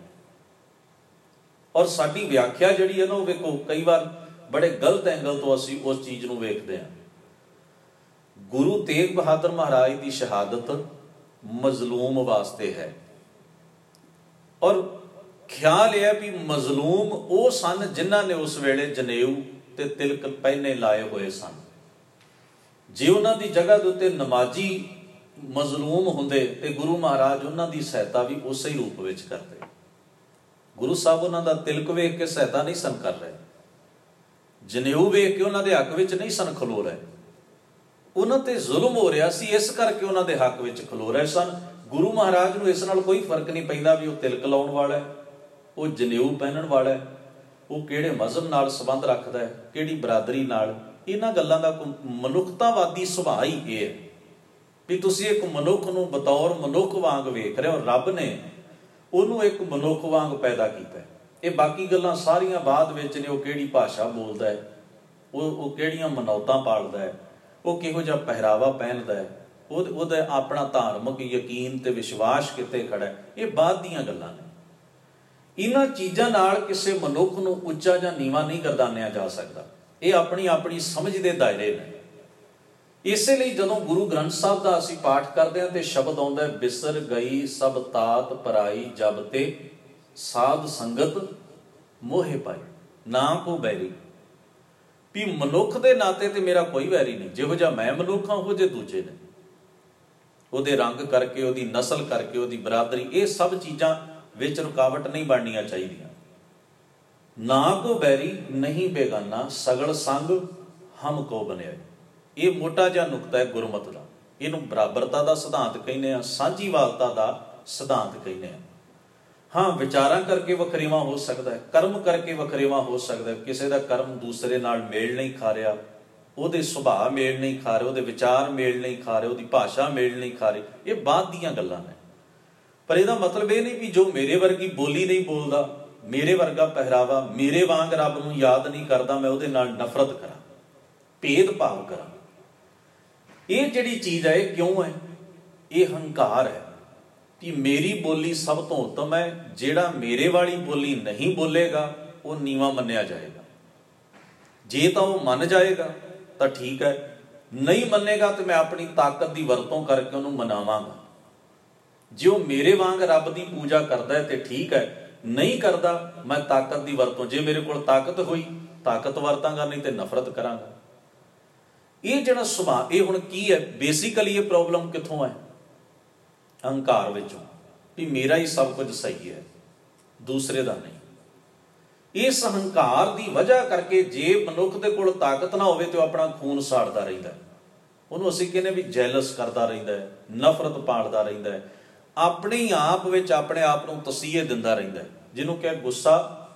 ਔਰ ਸਾਡੀ ਵਿਆਖਿਆ ਜਿਹੜੀ ਹੈ ਨਾ, ਉਹ ਵੇਖੋ ਕਈ ਵਾਰ ਬੜੇ ਗਲਤ ਐਂਗਲ ਤੋਂ ਅਸੀਂ ਉਸ ਚੀਜ਼ ਨੂੰ ਵੇਖਦੇ ਹਾਂ। ਗੁਰੂ ਤੇਗ ਬਹਾਦਰ ਮਹਾਰਾਜ ਦੀ ਸ਼ਹਾਦਤ ਮਜ਼ਲੂਮ ਵਾਸਤੇ ਹੈ, ਔਰ ਖਿਆਲ ਇਹ ਹੈ ਵੀ ਮਜ਼ਲੂਮ ਉਹ ਸਨ ਜਿਨ੍ਹਾਂ ਨੇ ਉਸ ਵੇਲੇ ਜਨੇਊ ਤੇ ਤਿਲਕ ਪਹਿਨੇ ਲਾਏ ਹੋਏ ਸਨ। ਜੇ ਉਹਨਾਂ ਦੀ ਜਗ੍ਹਾ ਦੇ ਉੱਤੇ ਨਮਾਜ਼ੀ ਮਜ਼ਲੂਮ ਹੁੰਦੇ ਤੇ ਗੁਰੂ ਮਹਾਰਾਜ ਉਹਨਾਂ ਦੀ ਸਹਾਇਤਾ ਵੀ ਉਸੇ ਹੀ ਰੂਪ ਵਿੱਚ ਕਰਦੇ। ਗੁਰੂ ਸਾਹਿਬ ਉਹਨਾਂ ਦਾ ਤਿਲਕ ਵੇਖ ਕੇ ਸਹਾਇਤਾ ਨਹੀਂ ਸਨ ਕਰ ਰਹੇ, ਜਨੇਊ ਵੇਖ ਕੇ ਉਹਨਾਂ ਦੇ ਹੱਕ ਵਿੱਚ ਨਹੀਂ ਸਨ ਖਲੋ ਰਹੇ। ਉਹਨਾਂ ਤੇ ਜ਼ੁਲਮ ਹੋ ਰਿਹਾ ਸੀ, ਇਸ ਕਰਕੇ ਉਹਨਾਂ ਦੇ ਹੱਕ ਵਿੱਚ ਖਲੋ ਰਹੇ ਸਨ। ਗੁਰੂ ਮਹਾਰਾਜ ਨੂੰ ਇਸ ਨਾਲ ਕੋਈ ਫਰਕ ਨਹੀਂ ਪੈਂਦਾ ਵੀ ਉਹ ਤਿਲਕ ਲਾਉਣ ਵਾਲਾ ਹੈ, ਉਹ ਜਨੇਊ ਪਹਿਨਣ ਵਾਲਾ ਹੈ, ਉਹ ਕਿਹੜੇ ਮਜ਼ਹਬ ਨਾਲ ਸੰਬੰਧ ਰੱਖਦਾ ਹੈ, ਕਿਹੜੀ ਬਰਾਦਰੀ ਨਾਲ। ਇਹਨਾਂ ਗੱਲਾਂ ਦਾ ਮਨੁੱਖਤਾਵਾਦੀ ਸੁਭਾਅ ਹੀ ਇਹ ਹੈ ਵੀ ਤੁਸੀਂ ਇੱਕ ਮਨੁੱਖ ਨੂੰ ਬਤੌਰ ਮਨੁੱਖ ਵਾਂਗ ਵੇਖ ਰਹੇ ਹੋ। ਰੱਬ ਨੇ ਉਹਨੂੰ ਇੱਕ ਮਨੁੱਖ ਵਾਂਗ ਪੈਦਾ ਕੀਤਾ। ਇਹ ਬਾਕੀ ਗੱਲਾਂ ਸਾਰੀਆਂ ਬਾਅਦ ਵਿੱਚ ਨੇ। ਉਹ ਕਿਹੜੀ ਭਾਸ਼ਾ ਬੋਲਦਾ ਹੈ, ਉਹ ਉਹ ਕਿਹੜੀਆਂ ਮਨੌਤਾਂ ਪਾਲਦਾ ਹੈ, ਉਹ ਕਿਹੋ ਜਿਹਾ ਪਹਿਰਾਵਾ ਪਹਿਨਦਾ ਹੈ, ਉਹ ਉਹਦਾ ਆਪਣਾ ਧਾਰਮਿਕ ਯਕੀਨ ਤੇ ਵਿਸ਼ਵਾਸ ਕਿਤੇ ਖੜਾ ਹੈ, ਇਹ ਬਾਅਦ ਦੀਆਂ ਗੱਲਾਂ ਨੇ। ਇਹਨਾਂ ਚੀਜ਼ਾਂ ਨਾਲ ਕਿਸੇ ਮਨੁੱਖ ਨੂੰ ਉੱਚਾ ਜਾਂ ਨੀਵਾਂ ਨਹੀਂ ਗਰਦਾਨਿਆ ਜਾ ਸਕਦਾ। ਇਹ ਆਪਣੀ ਆਪਣੀ ਸਮਝ ਦੇ ਦਾਇਰੇ ਨੇ। ਇਸੇ ਲਈ ਜਦੋਂ ਗੁਰੂ ਗ੍ਰੰਥ ਸਾਹਿਬ ਦਾ ਅਸੀਂ ਪਾਠ ਕਰਦੇ ਹਾਂ ਤੇ ਸ਼ਬਦ ਆਉਂਦਾ ਹੈ, ਬਿਸਰ ਗਈ ਸਭ ਤਾਤ ਪਰਾਈ ਜਬ ਤੇ ਸਾਧ ਸੰਗਤ ਮੋਹਿ ਪਾਈ, ਨਾ ਕੋ ਬੈਰੀ। ਵੀ ਮਨੁੱਖ ਦੇ ਨਾਤੇ ਤੇ ਮੇਰਾ ਕੋਈ ਵੈਰੀ ਨਹੀਂ, ਜਿਹੋ ਜਿਹਾ ਮੈਂ ਮਨੁੱਖ ਹਾਂ ਉਹੋ ਜਿਹੇ ਦੂਜੇ ਨੇ। ਉਹਦੇ ਰੰਗ ਕਰਕੇ, ਉਹਦੀ ਨਸਲ ਕਰਕੇ, ਉਹਦੀ ਬਰਾਦਰੀ, ਇਹ ਸਭ ਚੀਜ਼ਾਂ ਵਿੱਚ ਰੁਕਾਵਟ ਨਹੀਂ ਬਣਨੀਆਂ ਚਾਹੀਦੀਆਂ। ਨਾ ਕੋ ਬੈਰੀ ਨਹੀਂ ਬੇਗਾਨਾ, ਸਗਲ ਸੰਗ ਹਮ ਕੋ ਬਣਿਆ। ਇਹ ਮੋਟਾ ਜਿਹਾ ਨੁਕਤਾ ਹੈ ਗੁਰਮਤਿ ਦਾ। ਇਹਨੂੰ ਬਰਾਬਰਤਾ ਦਾ ਸਿਧਾਂਤ ਕਹਿੰਦੇ ਆ, ਸਾਂਝੀਵਾਲਤਾ ਦਾ ਸਿਧਾਂਤ ਕਹਿੰਦੇ ਆ। ਹਾਂ, ਵਿਚਾਰਾਂ ਕਰਕੇ ਵਖਰੇਵਾਂ ਹੋ ਸਕਦਾ ਹੈ, ਕਰਮ ਕਰਕੇ ਵਖਰੇਵਾਂ ਹੋ ਸਕਦਾ ਹੈ। ਕਿਸੇ ਦਾ ਕਰਮ ਦੂਸਰੇ ਨਾਲ ਮੇਲ ਨਹੀਂ ਖਾ ਰਿਹਾ, ਉਹਦੇ ਸੁਭਾਅ ਮੇਲ ਨਹੀਂ ਖਾ ਰਹੇ, ਉਹਦੇ ਵਿਚਾਰ ਮੇਲ ਨਹੀਂ ਖਾ ਰਹੇ, ਉਹਦੀ ਭਾਸ਼ਾ ਮੇਲ ਨਹੀਂ ਖਾ ਰਹੀ, ਇਹ ਬਾਅਦ ਦੀਆਂ ਗੱਲਾਂ ਨੇ। ਪਰ ਇਹਦਾ ਮਤਲਬ ਇਹ ਨਹੀਂ ਵੀ ਜੋ ਮੇਰੇ ਵਰਗੀ ਬੋਲੀ ਨਹੀਂ ਬੋਲਦਾ, ਮੇਰੇ ਵਰਗਾ ਪਹਿਰਾਵਾ, ਮੇਰੇ ਵਾਂਗ ਰੱਬ ਨੂੰ ਯਾਦ ਨਹੀਂ ਕਰਦਾ, ਮੈਂ ਉਹਦੇ ਨਾਲ ਨਫ਼ਰਤ ਕਰਾਂ, ਭੇਦਭਾਵ ਕਰਾਂ। ਇਹ ਜਿਹੜੀ ਚੀਜ਼ ਹੈ, ਇਹ ਕਿਉਂ ਹੈ? ਇਹ ਹੰਕਾਰ ਹੈ ਕਿ ਮੇਰੀ ਬੋਲੀ ਸਭ ਤੋਂ ਉੱਤਮ ਹੈ। ਜਿਹੜਾ ਮੇਰੇ ਵਾਲੀ ਬੋਲੀ ਨਹੀਂ ਬੋਲੇਗਾ ਉਹ ਨੀਵਾਂ ਮੰਨਿਆ ਜਾਏਗਾ। ਜੇ ਤਾਂ ਉਹ ਮੰਨ ਜਾਏਗਾ ਤਾਂ ਠੀਕ ਹੈ, ਨਹੀਂ ਮੰਨੇਗਾ ਤੇ ਮੈਂ ਆਪਣੀ ਤਾਕਤ ਦੀ ਵਰਤੋਂ ਕਰਕੇ ਉਹਨੂੰ ਮਨਾਵਾਂਗਾ। ਜੇ ਉਹ ਮੇਰੇ ਵਾਂਗ ਰੱਬ ਦੀ ਪੂਜਾ ਕਰਦਾ ਹੈ ਤੇ ਠੀਕ ਹੈ, ਨਹੀਂ ਕਰਦਾ ਮੈਂ ਤਾਕਤ ਦੀ ਵਰਤੋਂ, ਜੇ ਮੇਰੇ ਕੋਲ ਤਾਕਤ ਹੋਈ ਤਾਕਤ ਵਰਤਾਂਗਾ, ਨਹੀਂ ਤੇ ਨਫ਼ਰਤ ਕਰਾਂਗਾ। ਇਹ ਜਿਹੜਾ ਸੁਭਾਅ, ਇਹ ਹੁਣ ਕੀ ਹੈ? ਬੇਸਿਕਲੀ ਇਹ ਪ੍ਰੋਬਲਮ ਕਿੱਥੋਂ ਹੈ? ਅਹੰਕਾਰ ਵਿੱਚੋਂ, ਵੀ ਮੇਰਾ ਹੀ ਸਭ ਕੁਝ ਸਹੀ ਹੈ, ਦੂਸਰੇ ਦਾ ਨਹੀਂ। ਇਸ ਹੰਕਾਰ ਦੀ ਵਜ੍ਹਾ ਕਰਕੇ ਜੇ ਮਨੁੱਖ ਦੇ ਕੋਲ ਤਾਕਤ ਨਾ ਹੋਵੇ ਤੇ ਉਹ ਆਪਣਾ ਖੂਨ ਸਾੜਦਾ ਰਹਿੰਦਾ, ਉਹਨੂੰ ਅਸੀਂ ਕਹਿੰਦੇ ਵੀ ਜੈਲਸ ਕਰਦਾ ਰਹਿੰਦਾ ਹੈ, ਨਫ਼ਰਤ ਪਾਲਦਾ ਰਹਿੰਦਾ ਹੈ, ਆਪਣੇ ਆਪ ਵਿੱਚ ਆਪਣੇ ਆਪ ਨੂੰ ਤਸੀਹੇ ਦਿੰਦਾ ਰਹਿੰਦਾ ਹੈ, ਜਿਹਨੂੰ ਕਿ ਗੁੱਸਾ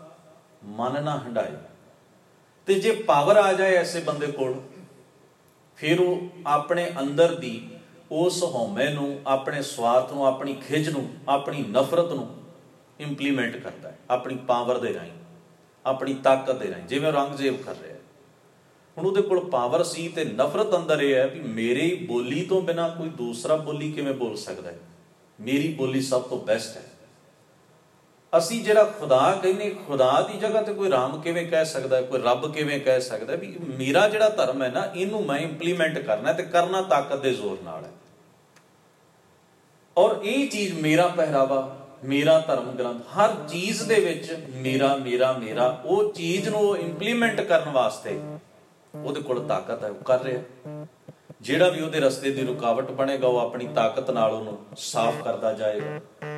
ਮਨ ਨਾ ਹੰਡਾਏ। ਤੇ ਜੇ ਪਾਵਰ ਆ ਜਾਏ ਐਸੇ ਬੰਦੇ ਕੋਲ, ਫਿਰ ਉਹ ਆਪਣੇ ਅੰਦਰ ਦੀ ਉਸ ਹਉਮੈ ਨੂੰ, ਆਪਣੇ ਸਵਾਰਥ ਨੂੰ, ਆਪਣੀ ਖਿੱਚ ਨੂੰ, ਆਪਣੀ ਨਫ਼ਰਤ ਨੂੰ ਇੰਪਲੀਮੈਂਟ ਕਰਦਾ ਹੈ ਆਪਣੀ ਪਾਵਰ ਦੇ ਰਾਹੀਂ, ਆਪਣੀ ਤਾਕਤ ਦੇ ਰਾਹੀਂ, ਜਿਵੇਂ ਔਰੰਗਜ਼ੇਬ ਕਰ ਰਿਹਾ। ਹੁਣ ਉਹਦੇ ਕੋਲ ਪਾਵਰ ਸੀ ਤੇ ਨਫ਼ਰਤ ਅੰਦਰ ਇਹ ਹੈ ਵੀ ਮੇਰੀ ਬੋਲੀ ਤੋਂ ਬਿਨਾਂ ਕੋਈ ਦੂਸਰਾ ਬੋਲੀ ਕਿਵੇਂ ਬੋਲ ਸਕਦਾ ਹੈ, ਮੇਰੀ ਬੋਲੀ ਸਭ ਤੋਂ ਬੈਸਟ ਹੈ। ਅਸੀਂ ਜਿਹੜਾ ਖੁਦਾ ਕਹਿੰਦੇ, ਖੁਦਾ ਦੀ ਜਗ੍ਹਾ ਤੇ ਕੋਈ ਰਾਮ ਕਿਵੇਂ ਕਹਿ ਸਕਦਾ, ਕੋਈ ਰੱਬ ਕਿਵੇਂ ਕਹਿ ਸਕਦਾ? ਵੀ ਮੇਰਾ ਜਿਹੜਾ ਧਰਮ ਹੈ ਨਾ, ਇਹਨੂੰ ਮੈਂ ਇੰਪਲੀਮੈਂਟ ਕਰਨਾ, ਤੇ ਕਰਨਾ ਤਾਕਤ ਦੇ ਜ਼ੋਰ ਨਾਲ ਹੈ। ਔਰ ਇਹ ਚੀਜ਼, ਮੇਰਾ ਪਹਿਰਾਵਾ, ਮੇਰਾ ਧਰਮ ਗ੍ਰੰਥ, ਹਰ ਚੀਜ਼ ਦੇ ਵਿੱਚ ਮੇਰਾ ਮੇਰਾ ਮੇਰਾ, ਉਹ ਚੀਜ਼ ਨੂੰ ਇੰਪਲੀਮੈਂਟ ਕਰਨ ਵਾਸਤੇ ਉਹਦੇ ਕੋਲ ਤਾਕਤ ਹੈ, ਉਹ ਕਰ ਰਿਹਾ। ਜਿਹੜਾ ਵੀ ਉਹਦੇ ਰਸਤੇ ਦੀ ਰੁਕਾਵਟ ਬਣੇਗਾ, ਉਹ ਆਪਣੀ ਤਾਕਤ ਨਾਲ ਉਹਨੂੰ ਸਾਫ਼ ਕਰਦਾ ਜਾਏਗਾ।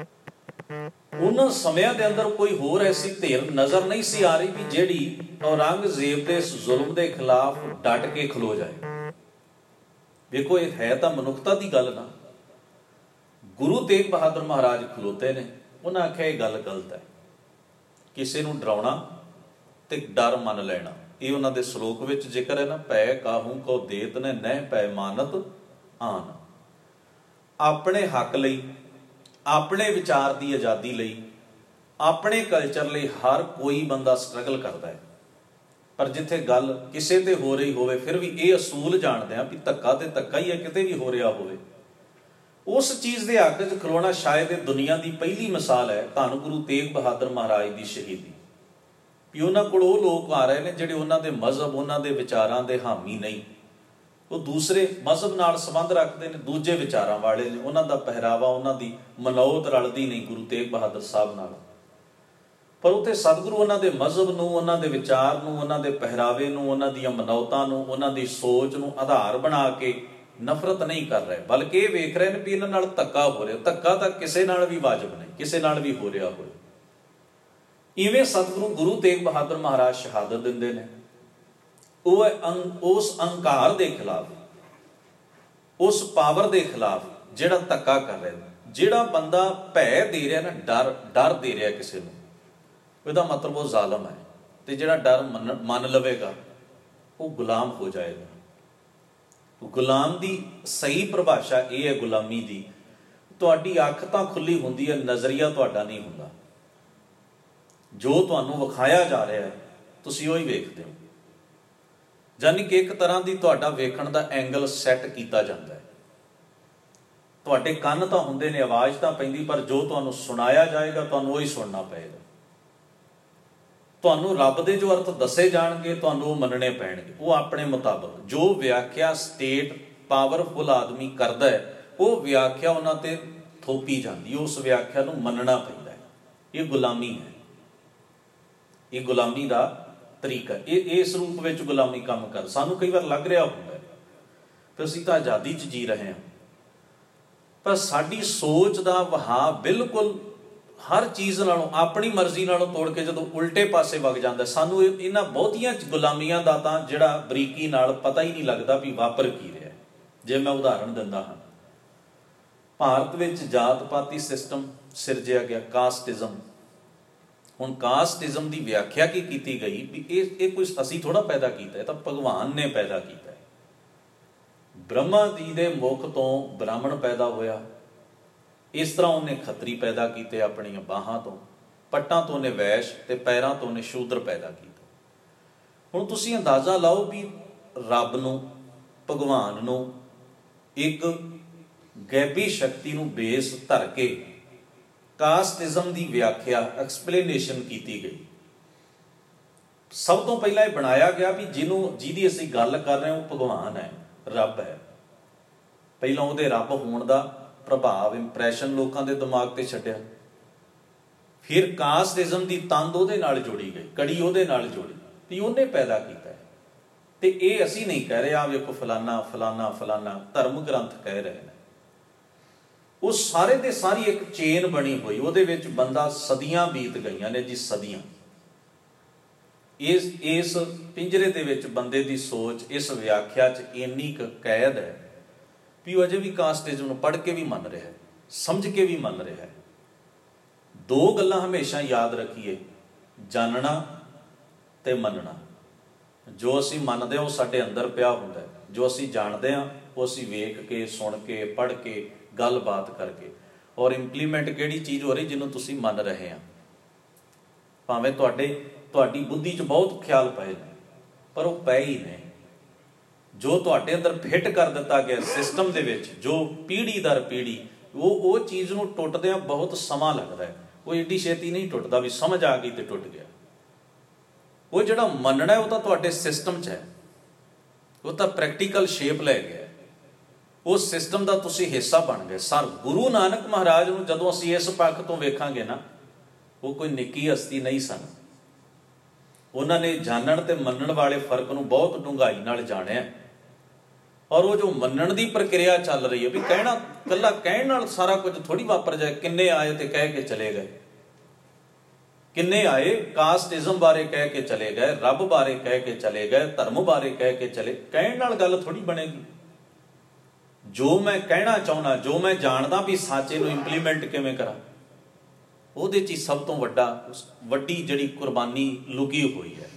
ਉਹਨਾਂ ਸਮਿਆਂ ਦੇ ਅੰਦਰ ਕੋਈ ਹੋਰ ਐਸੀ ਧਿਰ ਨਜ਼ਰ ਨਹੀਂ ਸੀ ਆ ਰਹੀ ਵੀ ਜਿਹੜੀ ਔਰੰਗਜ਼ੇਬ ਦੇ ਇਸ ਜ਼ੁਲਮ ਦੇ ਖਿਲਾਫ ਡਟ ਕੇ ਖਲੋ ਜਾਏ। ਵੇਖੋ, ਇਹ ਹੈ ਤਾਂ ਮਨੁੱਖਤਾ ਦੀ ਗੱਲ ਨਾ। ਗੁਰੂ ਤੇਗ ਬਹਾਦਰ ਮਹਾਰਾਜ ਖਲੋਤੇ ਨੇ, ਉਹਨਾਂ ਆਖਿਆ ਇਹ ਗੱਲ ਗਲਤ ਹੈ, ਕਿਸੇ ਨੂੰ ਡਰਾਉਣਾ ਤੇ ਡਰ ਮੰਨ ਲੈਣਾ। ਇਹ ਉਹਨਾਂ ਦੇ ਸ਼ਲੋਕ ਵਿੱਚ ਜ਼ਿਕਰ ਹੈ ਨਾ, ਪੈ ਕਾਹੂ ਕੋ ਦੇਤ ਨੇ ਨਹਿ ਪੈ ਮਾਨਤ ਆਨ। ਆਪਣੇ ਹੱਕ ਲਈ, ਆਪਣੇ ਵਿਚਾਰ ਦੀ ਆਜ਼ਾਦੀ ਲਈ, ਆਪਣੇ ਕਲਚਰ ਲਈ ਹਰ ਕੋਈ ਬੰਦਾ ਸਟਰਗਲ ਕਰਦਾ ਹੈ। ਪਰ ਜਿੱਥੇ ਗੱਲ ਕਿਸੇ ਤੇ ਹੋ ਰਹੀ ਹੋਵੇ, ਫਿਰ ਵੀ ਇਹ ਅਸੂਲ ਜਾਣਦੇ ਆ ਵੀ ਧੱਕਾ ਤੇ ਧੱਕਾ ਹੀ ਹੈ, ਕਿਤੇ ਵੀ ਹੋ ਰਿਹਾ ਹੋਵੇ, ਉਸ ਚੀਜ਼ ਦੇ ਹੱਕ 'ਚ ਖਲੋਣਾ ਸ਼ਾਇਦ ਇਹ ਦੁਨੀਆ ਦੀ ਪਹਿਲੀ ਮਿਸਾਲ ਹੈ ਧੰਨ ਗੁਰੂ ਤੇਗ ਬਹਾਦਰ ਮਹਾਰਾਜ ਦੀ ਸ਼ਹੀਦੀ। ਵੀ ਉਹਨਾਂ ਕੋਲ ਉਹ ਲੋਕ ਆ ਰਹੇ ਨੇ ਜਿਹੜੇ ਉਹਨਾਂ ਦੇ ਮਜ਼ਹਬ, ਉਹਨਾਂ ਦੇ ਵਿਚਾਰਾਂ ਦੇ ਹਾਮੀ ਨਹੀਂ, ਉਹ ਦੂਸਰੇ ਮਜ਼ਹਬ ਨਾਲ ਸੰਬੰਧ ਰੱਖਦੇ ਨੇ, ਦੂਜੇ ਵਿਚਾਰਾਂ ਵਾਲੇ ਨੇ, ਉਹਨਾਂ ਦਾ ਪਹਿਰਾਵਾ, ਉਹਨਾਂ ਦੀ ਮਨੌਤ ਰਲਦੀ ਨਹੀਂ ਗੁਰੂ ਤੇਗ ਬਹਾਦਰ ਸਾਹਿਬ ਨਾਲ। ਪਰ ਉੱਥੇ ਸਤਿਗੁਰੂ ਉਹਨਾਂ ਦੇ ਮਜ਼ਹਬ ਨੂੰ, ਉਹਨਾਂ ਦੇ ਵਿਚਾਰ ਨੂੰ, ਉਹਨਾਂ ਦੇ ਪਹਿਰਾਵੇ ਨੂੰ, ਉਹਨਾਂ ਦੀਆਂ ਮਨੌਤਾਂ ਨੂੰ, ਉਹਨਾਂ ਦੀ ਸੋਚ ਨੂੰ ਆਧਾਰ ਬਣਾ ਕੇ ਨਫ਼ਰਤ ਨਹੀਂ ਕਰ ਰਹੇ, ਬਲਕਿ ਇਹ ਵੇਖ ਰਹੇ ਨੇ ਵੀ ਇਹਨਾਂ ਨਾਲ ਧੱਕਾ ਹੋ ਰਿਹਾ। ਧੱਕਾ ਤਾਂ ਕਿਸੇ ਨਾਲ ਵੀ ਵਾਜਬ ਨਹੀਂ, ਕਿਸੇ ਨਾਲ ਵੀ ਹੋ ਰਿਹਾ ਹੋਵੇ। ਇਵੇਂ ਸਤਿਗੁਰੂ ਗੁਰੂ ਤੇਗ ਬਹਾਦਰ ਮਹਾਰਾਜ ਸ਼ਹਾਦਤ ਦਿੰਦੇ ਨੇ। ਉਹ ਉਸ ਅਹੰਕਾਰ ਦੇ ਖਿਲਾਫ, ਉਸ ਪਾਵਰ ਦੇ ਖਿਲਾਫ ਜਿਹੜਾ ਧੱਕਾ ਕਰ ਰਿਹਾ, ਜਿਹੜਾ ਬੰਦਾ ਭੈ ਦੇ ਰਿਹਾ ਨਾ, ਡਰ ਡਰ ਦੇ ਰਿਹਾ ਕਿਸੇ ਨੂੰ, ਇਹਦਾ ਮਤਲਬ ਉਹ ਜ਼ਾਲਮ ਹੈ। ਤੇ ਜਿਹੜਾ ਡਰ ਮੰਨ ਮੰਨ ਲਵੇਗਾ ਉਹ ਗੁਲਾਮ ਹੋ ਜਾਏਗਾ। ਗੁਲਾਮ ਦੀ ਸਹੀ ਪਰਿਭਾਸ਼ਾ ਇਹ ਹੈ ਗੁਲਾਮੀ ਦੀ, ਤੁਹਾਡੀ ਅੱਖ ਤਾਂ ਖੁੱਲੀ ਹੁੰਦੀ ਹੈ, ਨਜ਼ਰੀਆ ਤੁਹਾਡਾ ਨਹੀਂ ਹੁੰਦਾ। ਜੋ ਤੁਹਾਨੂੰ ਵਿਖਾਇਆ ਜਾ ਰਿਹਾ ਹੈ ਤੁਸੀਂ ਉਹੀ ਵੇਖਦੇ ਹੋ। ਜਾਨੀ कि एक तरह की तुहाडा वेखण दा एंगल सैट किया जाता है। तुहाडे कंन तां हुंदे ने, आवाज़ तां पैंदी, पर जो तुहानूं सुनाया जाएगा तुहानूं वही सुनना पएगा। तुहानूं रब दे जो अर्थ दसे जाणगे तुहानूं वो मनने पैणगे। वो अपने मुताबक जो व्याख्या स्टेट पावरफुल आदमी करदा है वो व्याख्या उन्हां ते थोपी जाती, उस व्याख्या नूं मनना पैंदा है। ये गुलामी है, ये गुलामी का तरीका। ये इस रूप में गुलामी काम कर सानू कई बार लग रहा होंदा कि असीं तां आज़ादी च जी रहे हैं, पर साडी सोच का वहाव बिल्कुल हर चीज़ नालों अपनी मर्जी नालों तोड़ के जो उल्टे पासे वग जाता, सानू इन्हां बहुतियां गुलामियां दा तां जिहड़ा बरीकी नाल पता ही नहीं लगता भी वापर की रहा। जे मैं उदाहरण दिंदा हाँ, भारत विच जात पाती सिस्टम सिरजिया गया, कास्टिज़म। हुण कास्टिज़म की व्याख्या की की गई भी ये कोई असीं थोड़ा पैदा किया है, तो भगवान ने पैदा किया है। ब्रह्मा जी दे मुख तो ब्राह्मण पैदा होया, इस तरह उन्हें खतरी पैदा किए अपनिया बाहां तो, पट्टां तो उन्हें वैश ते पैरां तो उन्हें शूद्र पैदा किया। हुण तुसीं अंदाज़ा लाओ भी रब नूं भगवान नूं एक गैबी शक्ति नूं बेस धर के कास्टिज़म की व्याख्या एक्सप्लेनेशन की गई। सब तो पहला यह बनाया गया भी जिन्हों जिहदी असीं गल कर रहे हैं वो भगवान है, रब है। पहला उहदे रब होण दा प्रभाव इंप्रैशन लोगों के दिमाग से छड्डिया, फिर कास्टिज़म की तंद उहदे नाल जोड़ी गई, कड़ी उहदे नाल जोड़ी भी उन्हें पैदा किया है। तो ये असीं नहीं कह रहे आ वेखो फलाना फलाना फलाना, धर्म ग्रंथ कह रहे हैं। वो सारे दे सारी एक चेन बनी हुई, उहदे विच बंदा सदियां बीत गई ने जी, सदियां। इस इस पिंजरे दे विच बंदे की सोच इस व्याख्या च इन्नी क कैद है भी अजे भी कास्टिज़म नूं पढ़ के भी मन रहा है, समझ के भी मन रहा है। दो गल्लां हमेशा याद रखिए, जानना ते मनना। जो असीं मनदे वो साडे अंदर पिया हुंदा है, जो असीं जाणदे हां वो असीं वेख के सुन के पढ़ के गल बात करके, और इंप्लीमेंट किहड़ी चीज़ हो रही जिन्हों तुसीं मन रहे हैं। भावें तुहाडे तुहाडी बुद्धि च बहुत ख्याल पए ने, पर वो पए ही ने। जो तुहाडे अंदर फिट कर दिता गया सिस्टम दे विच, जो पीढ़ी दर पीढ़ी, वो वो चीज़ नूं टुटदिआं बहुत समा लगता है। वो एडी छेती नहीं टुटदा भी समझ आ गई तो टुट गया। वो जिहड़ा मनना है वो तो तुहाडे सिस्टम च है, वो तो प्रैक्टिकल शेप लै गया, उस सिस्टम का तुसीं हिस्सा बन गए। सर गुरु नानक महाराज नूं जदों असीं इस पक्ष तो वेखांगे ना, वो कोई निक्की हस्ती नहीं सन। उन्होंने जानण ते मनण वाले फर्क नूं बहुत डूंघाई नाल जाणिया, और वो जो मनण की प्रक्रिया चल रही है भी कहना कला कहण नाल सारा कुछ थोड़ी वापर जाए। किन्ने आए तो कह के चले गए, किन्ने आए कास्टिज़म बारे कह के चले गए, रब बारे कह के चले गए, धर्म बारे कह के चले। कहण नाल गल थोड़ी बनेगी। जो मैं कहना चाहुंदा, जो मैं जानदा भी साचे नूं इंप्लीमेंट किवें करा, ਉਹਦੇ 'ਚ सब तो वड्डा वड्डी जिहड़ी कुर्बानी लुकी हुई है।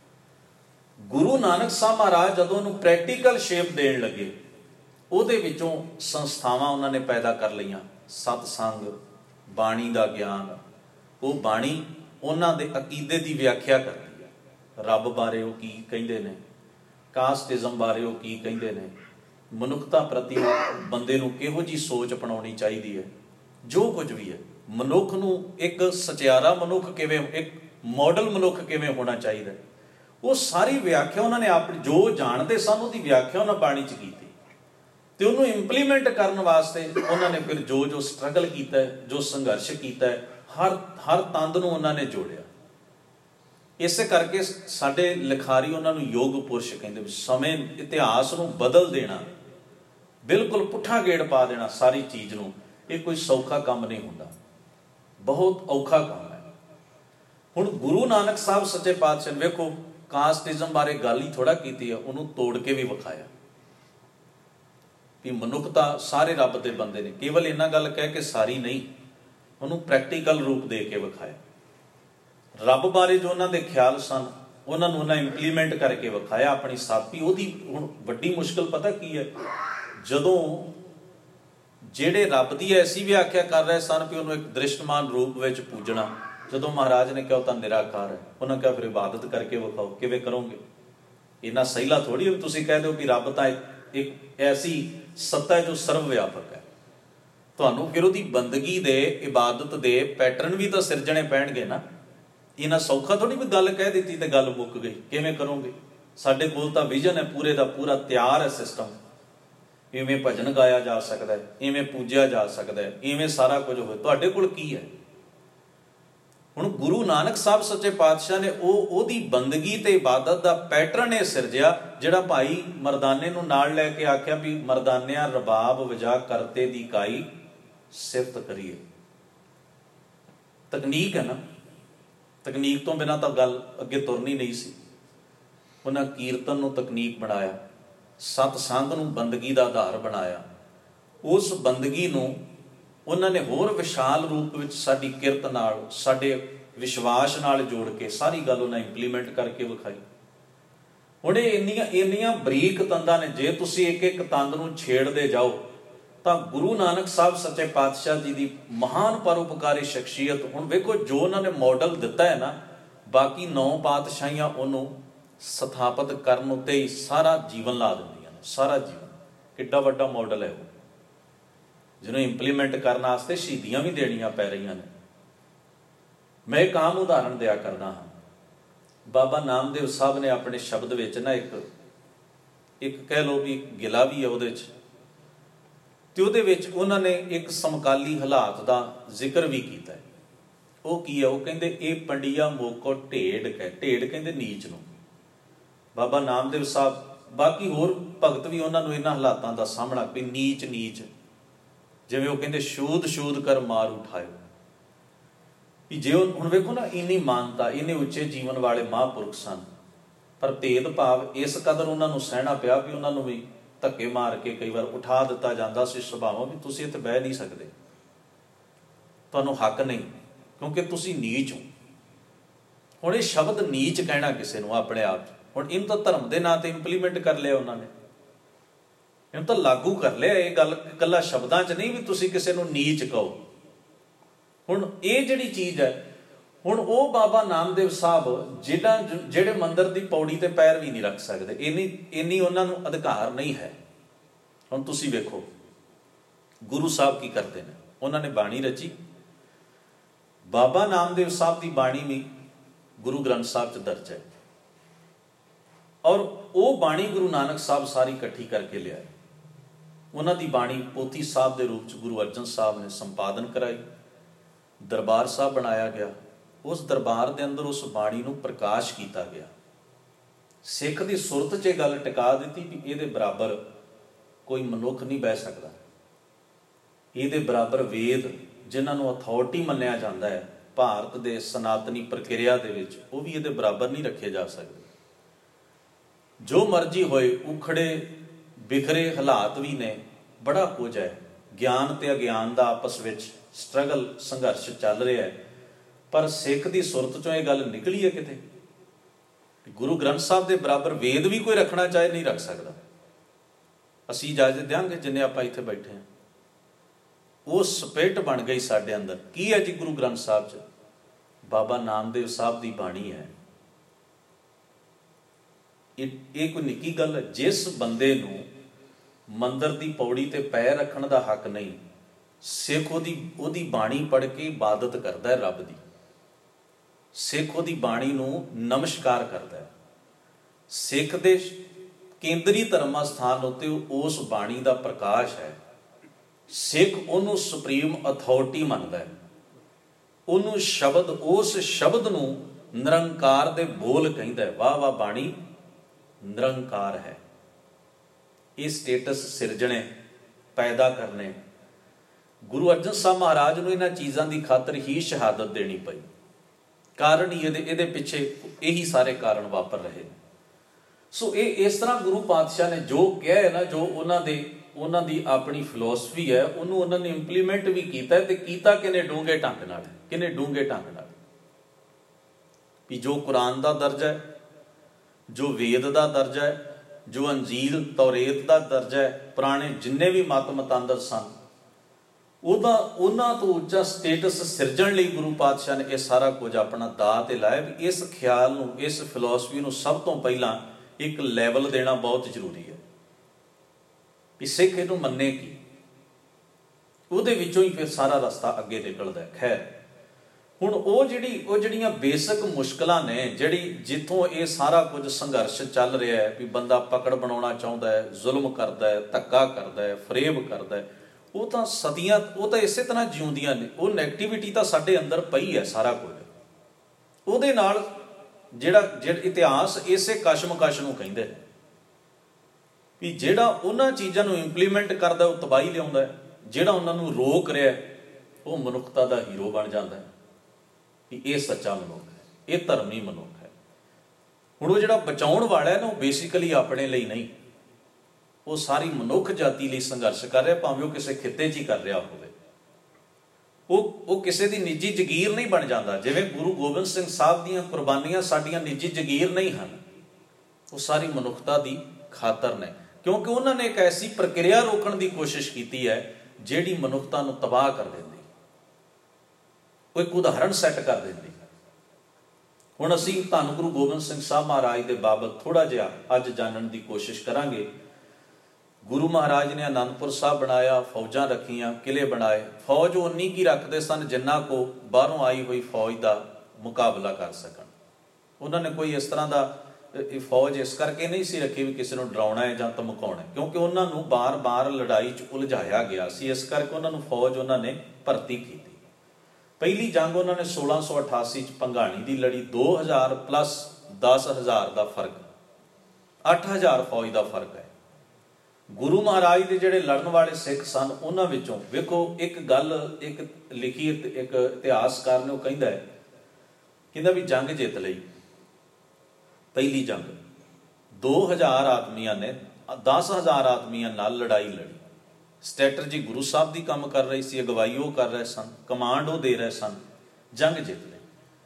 गुरु नानक साहब महाराज जदों उहनूं प्रैक्टिकल शेप देण लगे, ਉਹਦੇ ਵਿੱਚੋਂ संस्थावां उन्होंने पैदा कर लईआं, सतसंग, बाणी का ज्ञान। वो बाणी उन्हां दे अकीदे की व्याख्या करती है। रब बारे वो की कहिंदे ने, कास्टिज़म बारे वो की कहिंदे ने, मनुखता प्रति बंदे नूं किहो जी सोच अपनाउणी चाहिदी है। जो कुछ भी है, मनुख नूं एक सचियारा मनुख किवें, एक मॉडल मनुख किवें होना चाहिए, वो सारी व्याख्या उन्होंने आप जो जानते सन उसकी व्याख्या उन्होंने बाणी च की, तो उन्होंने इंप्लीमेंट करने वास्ते उन्होंने फिर जो जो स्ट्रगल किया है, जो संघर्ष किया है, हर हर तंद नूं उन्होंने जोड़िया। इस करके साडे लिखारी उन्होंने योग पुरुष कहते, समय इतिहास नूं बदल देना, बिल्कुल पुठा गेड़ पा देना सारी चीज़ नूं, ये कोई सौखा काम नहीं होंदा, बहुत औखा काम है। हुण गुरु नानक साहब सच्चे पातशाह वेखो कास्टिज़म बारे गल ही थोड़ा की है, उन्होंने तोड़ के भी विखाया कि मनुखता सारे रब दे बंदे ने। केवल इन्ना गल कह के सारी नहीं, उन्होंने प्रैक्टिकल रूप दे के विखाया। रब बारे जो उन्होंने ख्याल सन उन्होंने उन्हें इंप्लीमेंट करके विखाया अपनी साथी। उहदी हुण वड्डी मुश्किल पता की है, जदों ਜਿਹੜੇ रब की ऐसी व्याख्या कर रहे सन कि उन्होंने एक दृष्टमान रूप में इन्ना सहीला थोड़ी भी तुसीं कह दो भी रब तां एक ऐसी सत्ता है जो सर्व व्यापक है। तुहानूं फिर उहदी बंदगी दे इबादत दे पैटर्न भी तो सिरजणे पैणगे ना। इन्ना सौखा थोड़ी भी गल कह दी तो गल मुक गई, किवें करोगे? साडे कोल तां विजन है, पूरे का पूरा तैयार है सिस्टम। इवें भजन गाया जा सकता है, इवें पूजिया जा सकता है, इवें सारा कुछ हो। तुहाडे कोल की है? हुण गुरु नानक साहब सच्चे पातशाह ने ओहदी बंदगी ते इबादत दा पैटर्न ये सिरजिया, जिहड़ा भाई मरदाने नूं नाल लैके आख्या भी मरदानिया रबाब वजा करते दी काई सिफत करिए। तकनीक है ना, तकनीक तो बिना तो गल अगे तुरनी नहीं सी। उन्हें कीर्तन नूं तकनीक बनाया, सतसंग नूं बंदगी दा आधार बनाया। उस बंदगी नूं उन्होंने होर विशाल रूप में साडी किरत नाल, साडे विश्वास नाल जोड़ के सारी गल उन्हें इंप्लीमेंट करके विखाई। हुण इन्नियां इन्नियां बरीक तंदां ने, जे तुसीं एक एक तंद नूं छेड़दे जाओ तां गुरु नानक साहब सच्चे पातशाह जी की महान परोपकारी शख्सियत। हुण वेखो जो उन्होंने मॉडल दिता है ना, बाकी नौ पातशाहियां उन्हों स्थापित करन उत्ते ही सारा जीवन ला दिंदियां ने। सारा जीवन किड्डा वड्डा मॉडल है वो, जिन्होंने इंप्लीमेंट करने वास्ते शहीदियां भी देनियां पै रही ने। मैं एक आम उदाहरण दिया करना हाँ। बाबा नामदेव साहब ने अपने शब्द विच ना एक एक कह लो भी गिला भी है उहदे च, ते उहदे विच उन्होंने एक समकाली हालात का जिक्र भी किया है। वो की है? वो कहते ये पंडिया मोको ढेड़ कह, ढेड़ कहते नीच नूं। बाबा नामदेव साहब बाकी होर भगत भी उन्होंने इन्हां हालातां दा सामना भी नीच नीच, जिवें वो कहते शूद शूद कर मार उठायो भी। जे हुण वेखो ना, इन्नी मानता, इन्ने उच्चे जीवन वाले महापुरख सन, पर भेदभाव इस कदर उन्होंने सहना पिया भी उन्होंने भी धक्के मार के कई बार उठा दिता जाता सी सुभावों भी तुसीं इत्थे बह नहीं सकते, तुहानूं हक नहीं, क्योंकि तुसीं नीच हो। हुण ये शब्द नीच कहना किसी नूं अपने आप, हुण इन तो धर्म के नां ते इंप्लीमेंट कर लिया उन्होंने, इन तो लागू कर लिया। ये गल कला शब्दां च नहीं भी तुसीं किसी नूं नीच कहो। हुण ये जिहड़ी चीज़ है, हुण वो बाबा नामदेव साहब जिहड़ा जिहड़े मंदिर की पौड़ी ते पैर भी नहीं रख सकते, इन्नी इन्नी उन्हां नूं अधिकार नहीं है। हुण तुसीं वेखो गुरु साहब की करते हैं, उन्होंने बाणी रची। बाबा नामदेव साहब की बाणी भी गुरु ग्रंथ साहब च दर्ज है, और वो बाणी गुरु नानक साहब सारी इकट्ठी करके लिया। उन्हों की बाणी पोथी साहब के रूप में गुरु अर्जन साहब ने संपादन कराई, दरबार साहब बनाया गया। उस दरबार के अंदर उस बाणी नूं प्रकाश किया गया। सिख की सुरत च गल टिका दी भी ये बराबर कोई मनुख नहीं बह सकता, ये बराबर वेद जिन्होंने अथॉरिटी मन्निया जाता है भारत के सनातनी प्रक्रिया दे विच, वो भी ये बराबर नहीं रखे जा सकते। जो मर्जी होए, उखड़े बिखरे हालात भी ने, बड़ा कुछ है। ज्ञान ते अज्ञान का आपस में स्ट्रगल संघर्ष चल रहा है, पर सिख की सुरत चों ये गल निकली है किते? गुरु ग्रंथ साहब के बराबर वेद भी कोई रखना चाहे नहीं रख सकता। असीं इजाजत देंगे जिन्हें आप इत्थे बैठे हैं, वो स्पिरिट बन गई साडे अंदर। की है जी गुरु ग्रंथ साहब च? बाबा नामदेव साहब की बाणी है। ये कोई निक्की गल है? जिस बंदे नूं मंदिर की पौड़ी ते पैर रखने का हक नहीं, सिख ओदी ओदी बाणी पढ़ के इबादत करता है रब की। सिख ओदी बाणी नूं नमस्कार करता है। सिख दे केंद्री धर्म स्थान उत्ते उस बाणी का प्रकाश है। सिख उन्होंने सुप्रीम अथॉरिटी मानता है। उन्होंने शब्द, उस शब्द नूं निरंकार दे बोल कहता है। वाह वाह बाणी निरंकार है। ये स्टेटस सिरजने पैदा करने गुरु अर्जन साहब महाराज नूं इन्हां चीज़ां की खातर ही शहादत देनी पई। कारण ही ये पिछे यही सारे कारण वापर रहे। सो ये इस तरह गुरु पातशाह ने जो कहा है ना, जो उन्होंने उन्हों की अपनी फिलोसफी है, उन्होंने उन्होंने इंप्लीमेंट भी किया है। तो कीता किने डूंघे ढंग नाल, किने डूंघे ढंग नाल भी जो कुरान का दर्जा है, जो वेद का दर्जा है, जो अंजील तौरेत का दर्जा है, पुराने जिन्ने भी मत मतांतर सन, उदा उन्हां तो उच्चा स्टेटस सिरजण लई गुरु पातशाह ने यह सारा कुछ अपना दाऽ ते लाया भी इस ख्याल नूं, इस फिलोसफी नूं सब तो पहला एक लैवल देना बहुत जरूरी है कि सिख इहनूं मन्ने की, ਉਹਦੇ ਵਿੱਚੋਂ ਹੀ फिर सारा रस्ता अगे निकलता है। खैर ਹੁਣ ਉਹ ਜਿਹੜੀ ਉਹ ਜਿਹੜੀਆਂ ਬੇਸਿਕ ਮੁਸ਼ਕਲਾਂ ਨੇ, ਜਿਹੜੀ ਜਿੱਥੋਂ ਇਹ ਸਾਰਾ ਕੁਝ ਸੰਘਰਸ਼ ਚੱਲ ਰਿਹਾ ਹੈ ਵੀ ਬੰਦਾ ਪਕੜ ਬਣਾਉਣਾ ਚਾਹੁੰਦਾ ਹੈ, ਜ਼ੁਲਮ ਕਰਦਾ ਹੈ, ਧੱਕਾ ਕਰਦਾ ਹੈ, ਫਰੇਬ ਕਰਦਾ ਹੈ, ਉਹ ਤਾਂ ਸਦੀਆਂ ਉਹ ਤਾਂ ਇਸੇ ਤਰ੍ਹਾਂ ਜਿਉਂਦੀਆਂ ਨੇ। ਉਹ ਨੈਗੇਟਿਵਿਟੀ ਤਾਂ ਸਾਡੇ ਅੰਦਰ ਪਈ ਹੈ ਸਾਰਾ ਕੁਝ। ਉਹਦੇ ਨਾਲ ਜਿਹੜਾ ਜਿਹੜਾ ਇਤਿਹਾਸ ਇਸੇ ਕਸ਼ਮਕਸ਼ ਨੂੰ ਕਹਿੰਦੇ ਨੇ ਵੀ ਜਿਹੜਾ ਉਹਨਾਂ ਚੀਜ਼ਾਂ ਨੂੰ ਇੰਪਲੀਮੈਂਟ ਕਰਦਾ ਉਹ ਤਬਾਹੀ ਲਿਆਉਂਦਾ, ਜਿਹੜਾ ਉਹਨਾਂ ਨੂੰ ਰੋਕ ਰਿਹਾ ਉਹ ਮਨੁੱਖਤਾ ਦਾ ਹੀਰੋ ਬਣ ਜਾਂਦਾ ਹੈ ਕਿ ਇਹ ਸੱਚਾ ਮਨੁੱਖ ਹੈ, ਇਹ ਧਰਮੀ ਮਨੁੱਖ ਹੈ। ਹੁਣ ਉਹ ਜਿਹੜਾ ਬਚਾਉਣ ਵਾਲਾ ਹੈ ਨਾ, ਉਹ ਬੇਸਿਕਲੀ ਆਪਣੇ ਲਈ ਨਹੀਂ, ਉਹ ਸਾਰੀ ਮਨੁੱਖ ਜਾਤੀ ਲਈ ਸੰਘਰਸ਼ ਕਰ ਰਿਹਾ, ਭਾਵੇਂ ਉਹ ਕਿਸੇ ਖਿੱਤੇ 'ਚ ਹੀ ਕਰ ਰਿਹਾ ਹੋਵੇ। ਉਹ ਉਹ ਕਿਸੇ ਦੀ ਨਿੱਜੀ ਜਗੀਰ ਨਹੀਂ ਬਣ ਜਾਂਦਾ। ਜਿਵੇਂ ਗੁਰੂ ਗੋਬਿੰਦ ਸਿੰਘ ਸਾਹਿਬ ਦੀਆਂ ਕੁਰਬਾਨੀਆਂ ਸਾਡੀਆਂ ਨਿੱਜੀ ਜਗੀਰ ਨਹੀਂ ਹਨ, ਉਹ ਸਾਰੀ ਮਨੁੱਖਤਾ ਦੀ ਖਾਤਰ ਨੇ, ਕਿਉਂਕਿ ਉਹਨਾਂ ਨੇ ਇੱਕ ਐਸੀ ਪ੍ਰਕਿਰਿਆ ਰੋਕਣ ਦੀ ਕੋਸ਼ਿਸ਼ ਕੀਤੀ ਹੈ ਜਿਹੜੀ ਮਨੁੱਖਤਾ ਨੂੰ ਤਬਾਹ ਕਰ ਦਿੰਦੀ, ਉਹ ਇੱਕ ਉਦਾਹਰਣ ਸੈੱਟ ਕਰ ਦਿੰਦੀ। ਹੁਣ ਅਸੀਂ ਧੰਨ ਗੁਰੂ ਗੋਬਿੰਦ ਸਿੰਘ ਸਾਹਿਬ ਮਹਾਰਾਜ ਦੇ ਬਾਬਤ ਥੋੜ੍ਹਾ ਜਿਹਾ ਅੱਜ ਜਾਣਨ ਦੀ ਕੋਸ਼ਿਸ਼ ਕਰਾਂਗੇ। ਗੁਰੂ ਮਹਾਰਾਜ ਨੇ ਅਨੰਦਪੁਰ ਸਾਹਿਬ ਬਣਾਇਆ, ਫੌਜਾਂ ਰੱਖੀਆਂ, ਕਿਲੇ ਬਣਾਏ। ਫੌਜ ਉਨੀ ਕੀ ਰੱਖਦੇ ਸਨ ਜਿੰਨਾ ਕੋ ਬਾਹਰੋਂ ਆਈ ਹੋਈ ਫੌਜ ਦਾ ਮੁਕਾਬਲਾ ਕਰ ਸਕਣ। ਉਹਨਾਂ ਨੇ ਕੋਈ ਇਸ ਤਰ੍ਹਾਂ ਦਾ ਇਹ ਫੌਜ ਇਸ ਕਰਕੇ ਨਹੀਂ ਸੀ ਰੱਖੀ ਵੀ ਕਿਸੇ ਨੂੰ ਡਰਾਉਣਾ ਹੈ ਜਾਂ ਧਮਕਾਉਣਾ, ਕਿਉਂਕਿ ਉਹਨਾਂ ਨੂੰ ਬਾਰ-ਬਾਰ ਲੜਾਈ 'ਚ ਉਲਝਾਇਆ ਗਿਆ ਸੀ। ਇਸ ਕਰਕੇ ਉਹਨਾਂ ਨੂੰ ਫੌਜ ਉਹਨਾਂ ਨੇ ਭਰਤੀ ਕੀਤੀ। ਪਹਿਲੀ ਜੰਗ ਉਹਨਾਂ ਨੇ ਸੋਲਾਂ ਸੌ ਅਠਾਸੀ 'ਚ ਭੰਗਾਣੀ ਦੀ ਲੜੀ। ਦੋ ਹਜ਼ਾਰ ਪਲੱਸ ਦਸ ਹਜ਼ਾਰ ਦਾ ਫਰਕ, ਅੱਠ ਹਜ਼ਾਰ ਫੌਜ ਦਾ ਫਰਕ ਹੈ। ਗੁਰੂ ਮਹਾਰਾਜ ਦੇ ਜਿਹੜੇ ਲੜਨ ਵਾਲੇ ਸਿੱਖ ਸਨ ਉਹਨਾਂ ਵਿੱਚੋਂ ਵੇਖੋ ਇੱਕ ਗੱਲ, ਇੱਕ ਲਿਖੀ ਇੱਕ ਇਤਿਹਾਸਕਾਰ ਨੇ, ਉਹ ਕਹਿੰਦਾ ਹੈ ਕਹਿੰਦਾ ਵੀ ਜੰਗ ਜਿੱਤ ਲਈ ਪਹਿਲੀ ਜੰਗ, ਦੋ ਹਜ਼ਾਰ ਆਦਮੀਆਂ ਨੇ ਦਸ ਹਜ਼ਾਰ ਆਦਮੀਆਂ ਨਾਲ ਲੜਾਈ ਲੜੀ। ਸਟ੍ਰੈਟਜੀ ਗੁਰੂ ਸਾਹਿਬ ਦੀ ਕੰਮ ਕਰ ਰਹੀ ਸੀ, ਅਗਵਾਈ ਉਹ ਕਰ ਰਹੇ ਸਨ, ਕਮਾਂਡ ਉਹ ਦੇ ਰਹੇ ਸਨ, ਜੰਗ ਜਿੱਤ ਲਈ।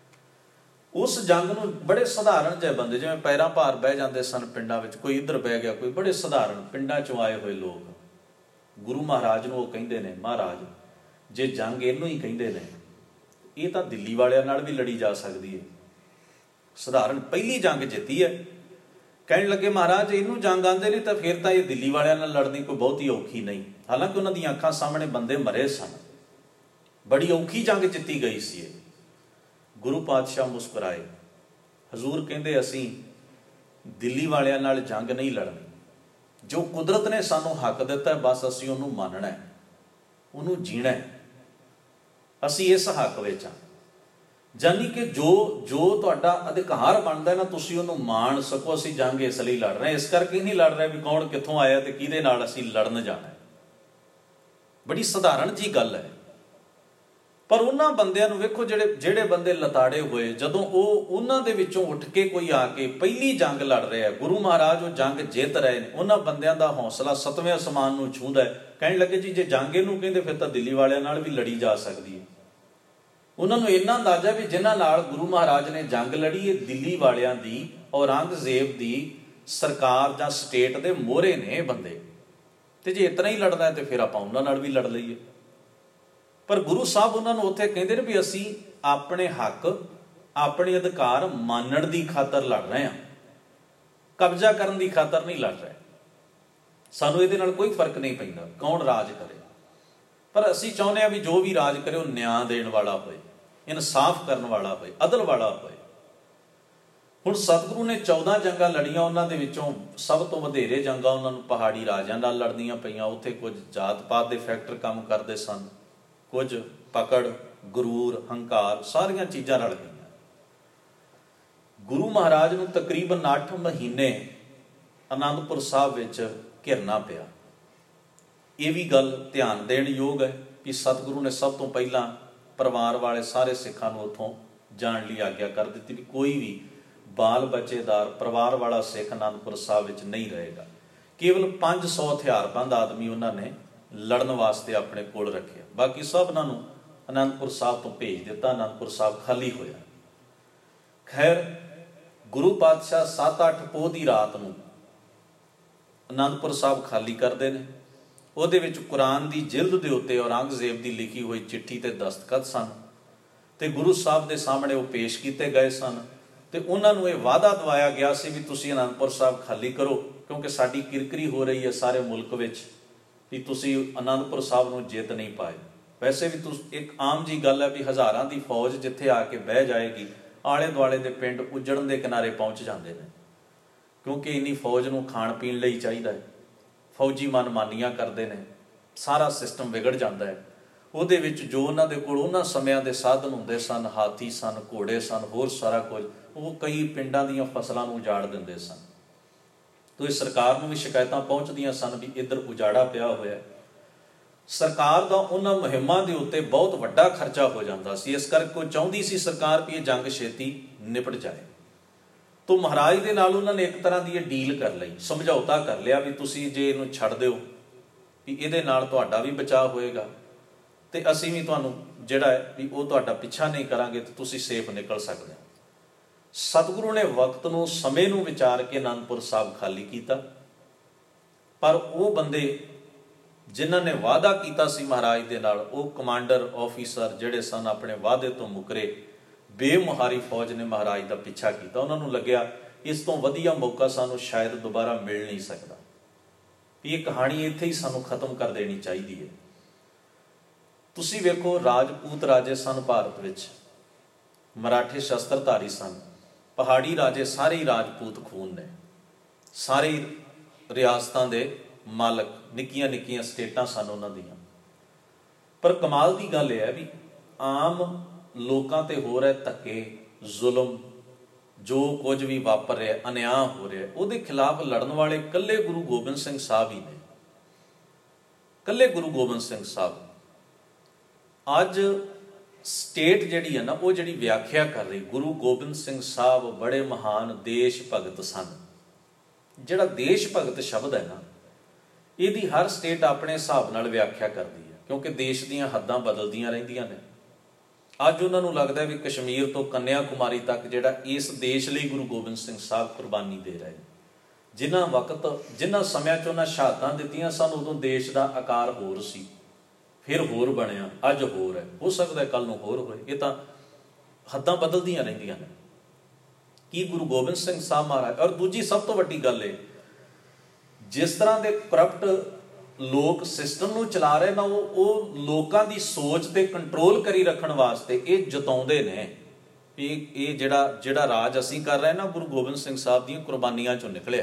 ਉਸ ਜੰਗ ਨੂੰ ਬੜੇ ਸਧਾਰਨ ਜਿਹੇ ਬੰਦੇ, ਜਿਵੇਂ ਪੈਰਾਂ ਭਾਰ ਬਹਿ ਜਾਂਦੇ ਸਨ ਪਿੰਡਾਂ ਵਿੱਚ, ਕੋਈ ਇੱਧਰ ਬਹਿ ਗਿਆ, ਕੋਈ ਬੜੇ ਸਧਾਰਨ ਪਿੰਡਾਂ 'ਚੋਂ ਆਏ ਹੋਏ ਲੋਕ ਗੁਰੂ ਮਹਾਰਾਜ ਨੂੰ ਉਹ ਕਹਿੰਦੇ ਨੇ, ਮਹਾਰਾਜ ਜੇ ਜੰਗ ਇਹਨੂੰ ਹੀ ਕਹਿੰਦੇ ਨੇ, ਇਹ ਤਾਂ ਦਿੱਲੀ ਵਾਲਿਆਂ ਨਾਲ ਵੀ ਲੜੀ ਜਾ ਸਕਦੀ ਹੈ। ਸਧਾਰਨ ਪਹਿਲੀ ਜੰਗ ਜਿੱਤੀ ਹੈ। ਕਹਿਣ ਲੱਗੇ ਮਹਾਰਾਜ ਇਹਨੂੰ ਜੰਗ ਆਉਂਦੇ ਨੇ ਤਾਂ ਫਿਰ ਤਾਂ ਇਹ ਦਿੱਲੀ ਵਾਲਿਆਂ ਨਾਲ ਲੜਨੀ ਕੋਈ ਬਹੁਤੀ ਔਖੀ ਨਹੀਂ। ਹਾਲਾਂਕਿ ਉਹਨਾਂ ਦੀਆਂ ਅੱਖਾਂ ਸਾਹਮਣੇ ਬੰਦੇ ਮਰੇ ਸਨ, ਬੜੀ ਔਖੀ ਜੰਗ ਜਿੱਤੀ ਗਈ ਸੀ ਇਹ। ਗੁਰੂ ਪਾਤਸ਼ਾਹ ਮੁਸਕਰਾਏ। ਹਜ਼ੂਰ ਕਹਿੰਦੇ ਅਸੀਂ ਦਿੱਲੀ ਵਾਲਿਆਂ ਨਾਲ ਜੰਗ ਨਹੀਂ ਲੜਨੀ, ਜੋ ਕੁਦਰਤ ਨੇ ਸਾਨੂੰ ਹੱਕ ਦਿੱਤਾ ਬਸ ਅਸੀਂ ਉਹਨੂੰ ਮੰਨਣਾ, ਉਹਨੂੰ ਜੀਣਾ, ਅਸੀਂ ਇਸ ਹੱਕ ਵਿੱਚ ਹਾਂ। ਜਾਨੀ ਕਿ ਜੋ ਜੋ ਤੁਹਾਡਾ ਅਧਿਕਾਰ ਬਣਦਾ ਨਾ ਤੁਸੀਂ ਉਹਨੂੰ ਮਾਣ ਸਕੋ। ਅਸੀਂ ਜੰਗ ਇਸ ਲਈ ਲੜ ਰਹੇ, ਇਸ ਕਰਕੇ ਨਹੀਂ ਲੜ ਰਹੇ ਵੀ ਕੌਣ ਕਿੱਥੋਂ ਆਇਆ ਤੇ ਕਿਹਦੇ ਨਾਲ ਅਸੀਂ ਲੜਨ ਜਾਣਾ। ਬੜੀ ਸਧਾਰਨ ਜੀ ਗੱਲ ਹੈ। ਪਰ ਉਹਨਾਂ ਬੰਦਿਆਂ ਨੂੰ ਵੇਖੋ ਜਿਹੜੇ ਜਿਹੜੇ ਬੰਦੇ ਲਤਾੜੇ ਹੋਏ, ਜਦੋਂ ਉਹ ਉਹਨਾਂ ਦੇ ਵਿੱਚੋਂ ਉੱਠ ਕੇ ਕੋਈ ਆ ਕੇ ਪਹਿਲੀ ਜੰਗ ਲੜ ਰਿਹਾ, ਗੁਰੂ ਮਹਾਰਾਜ ਉਹ ਜੰਗ ਜਿੱਤ ਰਹੇ ਨੇ, ਉਹਨਾਂ ਬੰਦਿਆਂ ਦਾ ਹੌਸਲਾ ਸਤਵੇਂ ਅਸਮਾਨ ਨੂੰ ਛੂੰਹਦਾ ਹੈ। ਕਹਿਣ ਲੱਗੇ ਜੀ ਜੇ ਜੰਗ ਇਹਨੂੰ ਕਹਿੰਦੇ ਫਿਰ ਤਾਂ ਦਿੱਲੀ ਵਾਲਿਆਂ ਨਾਲ ਵੀ ਲੜੀ ਜਾ ਸਕਦੀ ਹੈ। ਉਹਨਾਂ ਨੂੰ ਇੰਨਾ ਅੰਦਾਜ਼ਾ ਵੀ ਜਿਨ੍ਹਾਂ ਨਾਲ ਗੁਰੂ ਮਹਾਰਾਜ ਨੇ ਜੰਗ ਲੜੀ ਇਹ ਦਿੱਲੀ ਵਾਲਿਆਂ ਦੀ, ਔਰੰਗਜ਼ੇਬ ਦੀ ਸਰਕਾਰ ਜਾਂ ਸਟੇਟ ਦੇ ਮੋਹਰੇ ਨੇ ਇਹ ਬੰਦੇ, ਤੇ ਜੇ ਇਤਨਾ ਹੀ ਲੜਦਾ ਤੇ ਫਿਰ ਆਪਾਂ ਉਹਨਾਂ ਨਾਲ ਵੀ ਲੜ ਲਈਏ। ਪਰ ਗੁਰੂ ਸਾਹਿਬ ਉਹਨਾਂ ਨੂੰ ਉੱਥੇ ਕਹਿੰਦੇ ਨੇ ਵੀ ਅਸੀਂ ਆਪਣੇ ਹੱਕ, ਆਪਣੇ ਅਧਿਕਾਰ ਮਾਨਣ ਦੀ ਖਾਤਰ ਲੜ ਰਹੇ ਹਾਂ, ਕਬਜ਼ਾ ਕਰਨ ਦੀ ਖਾਤਰ ਨਹੀਂ ਲੜ ਰਹੇ। ਸਾਨੂੰ ਇਹਦੇ ਨਾਲ ਕੋਈ ਫਰਕ ਨਹੀਂ ਪੈਂਦਾ ਕੌਣ ਰਾਜ ਕਰੇ, ਪਰ ਅਸੀਂ ਚਾਹੁੰਦੇ ਹਾਂ ਵੀ ਜੋ ਵੀ ਰਾਜ ਕਰੇ ਉਹ ਨਿਆਂ ਦੇਣ ਵਾਲਾ ਹੋਏ, ਇਨਸਾਫ ਕਰਨ ਵਾਲਾ ਹੋਏ, ਅਦਲ ਵਾਲਾ ਹੋਏ। ਹੁਣ ਸਤਿਗੁਰੂ ਨੇ ਚੌਦਾਂ ਜੰਗਾਂ ਲੜੀਆਂ, ਉਹਨਾਂ ਦੇ ਵਿੱਚੋਂ ਸਭ ਤੋਂ ਵਧੇਰੇ ਜੰਗਾਂ ਉਹਨਾਂ ਨੂੰ ਪਹਾੜੀ ਰਾਜਿਆਂ ਨਾਲ ਲੜਨੀਆਂ ਪਈਆਂ। ਉੱਥੇ ਕੁਝ ਜਾਤ ਪਾਤ ਦੇ ਫੈਕਟਰ ਕੰਮ ਕਰਦੇ ਸਨ, ਕੁਝ ਪਕੜ, ਗੁਰੂਰ, ਹੰਕਾਰ, ਸਾਰੀਆਂ ਚੀਜ਼ਾਂ ਰਲ ਗਈਆਂ। ਗੁਰੂ ਮਹਾਰਾਜ ਨੂੰ ਤਕਰੀਬਨ ਅੱਠ ਮਹੀਨੇ ਅਨੰਦਪੁਰ ਸਾਹਿਬ ਵਿੱਚ ਘਿਰਨਾ ਪਿਆ। ਇਹ ਵੀ ਗੱਲ ਧਿਆਨ ਦੇਣ ਯੋਗ ਹੈ ਕਿ ਸਤਿਗੁਰੂ ਨੇ ਸਭ ਤੋਂ ਪਹਿਲਾਂ ਪਰਿਵਾਰ ਵਾਲੇ ਸਾਰੇ ਸਿੱਖਾਂ ਨੂੰ ਉੱਥੋਂ ਜਾਣ ਲਈ ਆਗਿਆ ਕਰ ਦਿੱਤੀ ਵੀ ਕੋਈ ਵੀ ਬਾਲ ਬੱਚੇਦਾਰ ਪਰਿਵਾਰ ਵਾਲਾ ਸਿੱਖ ਅਨੰਦਪੁਰ ਸਾਹਿਬ ਵਿੱਚ ਨਹੀਂ ਰਹੇਗਾ। ਕੇਵਲ ਪੰਜ ਸੌ ਹਥਿਆਰਬੰਦ ਆਦਮੀ ਉਹਨਾਂ ਨੇ ਲੜਨ ਵਾਸਤੇ ਆਪਣੇ ਕੋਲ ਰੱਖਿਆ, ਬਾਕੀ ਸਭ ਉਹਨਾਂ ਨੂੰ ਅਨੰਦਪੁਰ ਸਾਹਿਬ ਤੋਂ ਭੇਜ ਦਿੱਤਾ। ਅਨੰਦਪੁਰ ਸਾਹਿਬ ਖਾਲੀ ਹੋਇਆ। ਖੈਰ ਗੁਰੂ ਪਾਤਸ਼ਾਹ ਸੱਤ ਅੱਠ ਪੋਹ ਦੀ ਰਾਤ ਨੂੰ ਅਨੰਦਪੁਰ ਸਾਹਿਬ ਖਾਲੀ ਕਰਦੇ ਨੇ। ਉਹਦੇ ਵਿੱਚ ਕੁਰਾਨ ਦੀ ਜਿਲਦ ਦੇ ਉੱਤੇ ਔਰੰਗਜ਼ੇਬ ਦੀ ਲਿਖੀ ਹੋਈ ਚਿੱਠੀ ਤੇ ਦਸਤਖਤ ਸਨ ਤੇ ਗੁਰੂ ਸਾਹਿਬ ਦੇ ਸਾਹਮਣੇ ਉਹ ਪੇਸ਼ ਕੀਤੇ ਗਏ ਸਨ। ਤੇ ਤੇ ਉਹਨਾਂ ਨੂੰ ਇਹ ਵਾਅਦਾ ਦਵਾਇਆ ਗਿਆ ਸੀ ਵੀ ਤੁਸੀਂ ਅਨੰਦਪੁਰ ਸਾਹਿਬ ਖਾਲੀ ਕਰੋ, ਕਿਉਂਕਿ ਸਾਡੀ ਕਿਰਕਰੀ ਹੋ ਰਹੀ ਹੈ ਸਾਰੇ ਮੁਲਕ ਵਿੱਚ ਵੀ ਤੁਸੀਂ ਅਨੰਦਪੁਰ ਸਾਹਿਬ ਨੂੰ ਜਿੱਤ ਨਹੀਂ ਪਾਏ। ਵੈਸੇ ਵੀ ਤੁਸੀਂ ਇੱਕ ਆਮ ਜੀ ਗੱਲ ਹੈ ਵੀ ਹਜ਼ਾਰਾਂ ਦੀ ਫੌਜ ਜਿੱਥੇ ਆ ਕੇ ਬਹਿ ਜਾਏਗੀ, ਆਲੇ ਦੁਆਲੇ ਦੇ ਪਿੰਡ ਉਜੜਨ ਦੇ ਕਿਨਾਰੇ ਪਹੁੰਚ ਜਾਂਦੇ ਨੇ, ਕਿਉਂਕਿ ਇੰਨੀ ਫੌਜ ਨੂੰ ਖਾਣ ਪੀਣ ਲਈ ਚਾਹੀਦਾ ਹੈ। ਫੌਜੀ ਮਨਮਾਨੀਆਂ ਕਰਦੇ ਨੇ, ਸਾਰਾ ਸਿਸਟਮ ਵਿਗੜ ਜਾਂਦਾ ਹੈ। ਉਹਦੇ ਵਿੱਚ ਜੋ ਉਹਨਾਂ ਦੇ ਕੋਲ ਉਹਨਾਂ ਸਮਿਆਂ ਦੇ ਸਾਧਨ ਹੁੰਦੇ ਸਨ, ਹਾਥੀ ਸਨ, ਘੋੜੇ ਸਨ, ਹੋਰ ਸਾਰਾ ਕੁਝ, ਉਹ ਕਈ ਪਿੰਡਾਂ ਦੀਆਂ ਫਸਲਾਂ ਨੂੰ ਉਜਾੜ ਦਿੰਦੇ ਸਨ। ਤੋ ਇਹ ਸਰਕਾਰ ਨੂੰ ਵੀ ਸ਼ਿਕਾਇਤਾਂ ਪਹੁੰਚਦੀਆਂ ਸਨ ਵੀ ਇੱਧਰ ਉਜਾੜਾ ਪਿਆ ਹੋਇਆ। ਸਰਕਾਰ ਦਾ ਉਹਨਾਂ ਮੁਹਿੰਮਾਂ ਦੇ ਉੱਤੇ ਬਹੁਤ ਵੱਡਾ ਖਰਚਾ ਹੋ ਜਾਂਦਾ ਸੀ, ਇਸ ਕਰਕੇ ਉਹ ਚਾਹੁੰਦੀ ਸੀ ਸਰਕਾਰ ਵੀ ਇਹ ਜੰਗ ਛੇਤੀ ਨਿਪਟ ਜਾਏ। ਤੋ ਮਹਾਰਾਜ ਦੇ ਨਾਲ ਉਹਨਾਂ ਨੇ ਇੱਕ ਤਰ੍ਹਾਂ ਦੀ ਇਹ ਡੀਲ ਕਰ ਲਈ, ਸਮਝੌਤਾ ਕਰ ਲਿਆ ਵੀ ਤੁਸੀਂ ਜੇ ਇਹਨੂੰ ਛੱਡ ਦਿਓ ਵੀ ਇਹਦੇ ਨਾਲ ਤੁਹਾਡਾ ਵੀ ਬਚਾਅ ਹੋਏਗਾ ਤੇ ਅਸੀਂ ਵੀ ਤੁਹਾਨੂੰ ਜਿਹੜਾ ਹੈ ਵੀ ਉਹ ਤੁਹਾਡਾ ਪਿੱਛਾ ਨਹੀਂ ਕਰਾਂਗੇ ਤੇ ਤੁਸੀਂ ਸੇਫ ਨਿਕਲ ਸਕਦੇ ਹੋ। ਸਤਿਗੁਰੂ ਨੇ ਵਕਤ ਨੂੰ, ਸਮੇਂ ਨੂੰ ਵਿਚਾਰ ਕੇ ਅਨੰਦਪੁਰ ਸਾਹਿਬ ਖਾਲੀ ਕੀਤਾ। ਪਰ ਉਹ ਬੰਦੇ ਜਿਨ੍ਹਾਂ ਨੇ ਵਾਅਦਾ ਕੀਤਾ ਸੀ ਮਹਾਰਾਜ ਦੇ ਨਾਲ, ਉਹ ਕਮਾਂਡਰ ਆਫੀਸਰ ਜਿਹੜੇ ਸਨ ਆਪਣੇ ਵਾਅਦੇ ਤੋਂ ਮੁਕਰੇ। ਬੇਮੁਹਾਰੀ ਫੌਜ ਨੇ ਮਹਾਰਾਜ ਦਾ ਪਿੱਛਾ ਕੀਤਾ। ਉਹਨਾਂ ਨੂੰ ਲੱਗਿਆ ਇਸ ਤੋਂ ਵਧੀਆ ਮੌਕਾ ਸਾਨੂੰ ਸ਼ਾਇਦ ਦੁਬਾਰਾ ਮਿਲ ਨਹੀਂ ਸਕਦਾ, ਵੀ ਇਹ ਕਹਾਣੀ ਇੱਥੇ ਹੀ ਸਾਨੂੰ ਖਤਮ ਕਰ ਦੇਣੀ ਚਾਹੀਦੀ ਹੈ। ਤੁਸੀਂ ਵੇਖੋ, ਰਾਜਪੂਤ ਰਾਜੇ ਸਨ ਭਾਰਤ ਵਿੱਚ, ਮਰਾਠੇ ਸ਼ਸਤਰਧਾਰੀ ਸਨ, ਪਹਾੜੀ ਰਾਜੇ ਸਾਰੇ ਹੀ ਰਾਜਪੂਤ ਖੂਨ ਨੇ, ਸਾਰੇ ਰਿਆਸਤਾਂ ਦੇ ਮਾਲਕ, ਨਿੱਕੀਆਂ ਨਿੱਕੀਆਂ ਸਟੇਟਾਂ ਸਨ ਉਹਨਾਂ ਦੀਆਂ। ਪਰ ਕਮਾਲ ਦੀ ਗੱਲ ਇਹ ਹੈ ਵੀ ਆਮ ਲੋਕਾਂ ਤੇ ਹੋ ਰਿਹਾ ਧੱਕੇ, ਜ਼ੁਲਮ, ਜੋ ਕੁਝ ਵੀ ਵਾਪਰ ਰਿਹਾ, ਅਨਿਆਂ ਹੋ ਰਿਹਾ, ਉਹਦੇ ਖਿਲਾਫ ਲੜਨ ਵਾਲੇ ਇਕੱਲੇ ਗੁਰੂ ਗੋਬਿੰਦ ਸਿੰਘ ਸਾਹਿਬ ਹੀ ਨੇ। ਇਕੱਲੇ ਗੁਰੂ ਗੋਬਿੰਦ ਸਿੰਘ ਸਾਹਿਬ। ਅੱਜ ਸਟੇਟ ਜਿਹੜੀ ਹੈ ਨਾ, ਉਹ ਜਿਹੜੀ ਵਿਆਖਿਆ ਕਰ ਰਹੀ, ਗੁਰੂ ਗੋਬਿੰਦ ਸਿੰਘ ਸਾਹਿਬ ਬੜੇ ਮਹਾਨ ਦੇਸ਼ ਭਗਤ ਸਨ। ਜਿਹੜਾ ਦੇਸ਼ ਭਗਤ ਸ਼ਬਦ ਹੈ ਨਾ, ਇਹਦੀ ਹਰ ਸਟੇਟ ਆਪਣੇ ਹਿਸਾਬ ਨਾਲ ਵਿਆਖਿਆ ਕਰਦੀ ਹੈ, ਕਿਉਂਕਿ ਦੇਸ਼ ਦੀਆਂ ਹੱਦਾਂ ਬਦਲਦੀਆਂ ਰਹਿੰਦੀਆਂ ਨੇ। ਅੱਜ ਉਹਨਾਂ ਨੂੰ ਲੱਗਦਾ ਵੀ ਕਸ਼ਮੀਰ ਤੋਂ ਕੰਨਿਆ ਕੁਮਾਰੀ ਤੱਕ ਜਿਹੜਾ ਇਸ ਦੇਸ਼ ਲਈ ਗੁਰੂ ਗੋਬਿੰਦ ਸਿੰਘ ਸਾਹਿਬ ਕੁਰਬਾਨੀ ਦੇ ਰਹੇ। ਜਿਨ੍ਹਾਂ ਵਕਤ, ਜਿਨ੍ਹਾਂ ਸਮਿਆਂ 'ਚ ਉਹਨਾਂ ਸ਼ਹਾਦਤਾਂ ਦਿੱਤੀਆਂ ਸਨ, ਉਦੋਂ ਦੇਸ਼ ਦਾ ਆਕਾਰ ਹੋਰ ਸੀ, ਫਿਰ ਹੋਰ ਬਣਿਆ, ਅੱਜ ਹੋਰ ਹੈ, ਹੋ ਸਕਦਾ ਕੱਲ ਨੂੰ ਹੋਰ ਹੋਏ। ਇਹ ਤਾਂ ਹੱਦਾਂ ਬਦਲਦੀਆਂ ਰਹਿੰਦੀਆਂ ਨੇ। ਕੀ ਗੁਰੂ ਗੋਬਿੰਦ ਸਿੰਘ ਸਾਹਿਬ ਮਹਾਰਾਜ। ਔਰ ਦੂਜੀ ਸਭ ਤੋਂ ਵੱਡੀ ਗੱਲ ਇਹ, ਜਿਸ ਤਰ੍ਹਾਂ ਦੇ ਕਰਪਟ ਲੋਕ ਸਿਸਟਮ ਨੂੰ ਚਲਾ ਰਹੇ ਨਾ, ਉਹ ਉਹ ਲੋਕਾਂ ਦੀ ਸੋਚ ਤੇ ਕੰਟਰੋਲ ਕਰੀ ਰੱਖਣ ਵਾਸਤੇ ਇਹ ਜਤਾਉਂਦੇ ਨੇ ਵੀ ਇਹ ਜਿਹੜਾ ਜਿਹੜਾ ਰਾਜ ਅਸੀਂ ਕਰ ਰਹੇ ਨਾ, ਗੁਰੂ ਗੋਬਿੰਦ ਸਿੰਘ ਸਾਹਿਬ ਦੀਆਂ ਕੁਰਬਾਨੀਆਂ ਚੋਂ ਨਿਕਲਿਆ।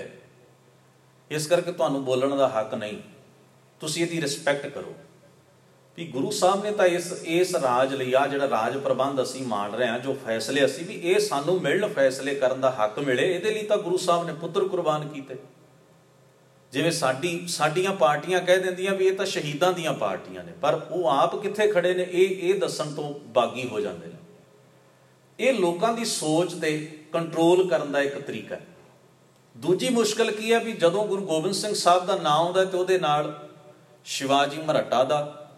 ਇਸ ਕਰਕੇ ਤੁਹਾਨੂੰ ਬੋਲਣ ਦਾ ਹੱਕ ਨਹੀਂ, ਤੁਸੀਂ ਇਹਦੀ ਰਿਸਪੈਕਟ ਕਰੋ ਵੀ ਗੁਰੂ ਸਾਹਿਬ ਨੇ ਤਾਂ ਇਸ ਇਸ ਰਾਜ ਲਈ, ਆ ਜਿਹੜਾ ਰਾਜ ਪ੍ਰਬੰਧ ਅਸੀਂ ਮਾਣ ਰਹੇ ਹਾਂ, ਜੋ ਫੈਸਲੇ ਅਸੀਂ ਵੀ ਇਹ ਸਾਨੂੰ ਮਿਲਣ, ਫੈਸਲੇ ਕਰਨ ਦਾ ਹੱਕ ਮਿਲੇ, ਇਹਦੇ ਲਈ ਤਾਂ ਗੁਰੂ ਸਾਹਿਬ ਨੇ ਪੁੱਤਰ ਕੁਰਬਾਨ ਕੀਤੇ। ਜਿਵੇਂ ਸਾਡੀ ਸਾਡੀਆਂ ਪਾਰਟੀਆਂ ਕਹਿ ਦਿੰਦੀਆਂ ਵੀ ਇਹ ਤਾਂ ਸ਼ਹੀਦਾਂ ਦੀਆਂ ਪਾਰਟੀਆਂ ਨੇ, ਪਰ ਉਹ ਆਪ ਕਿੱਥੇ ਖੜੇ ਨੇ ਇਹ ਇਹ ਦੱਸਣ ਤੋਂ ਬਾਗੀ ਹੋ ਜਾਂਦੇ ਨੇ। ਇਹ ਲੋਕਾਂ ਦੀ ਸੋਚ ਤੇ ਕੰਟਰੋਲ ਕਰਨ ਦਾ ਇੱਕ ਤਰੀਕਾ ਹੈ। ਦੂਜੀ ਮੁਸ਼ਕਲ ਕੀ ਹੈ ਵੀ ਜਦੋਂ ਗੁਰੂ ਗੋਬਿੰਦ ਸਿੰਘ ਸਾਹਿਬ ਦਾ ਨਾਮ ਆਉਂਦਾ ਤੇ ਉਹਦੇ ਨਾਲ ਸ਼ਿਵਾਜੀ ਮਰਾਠਾ ਦਾ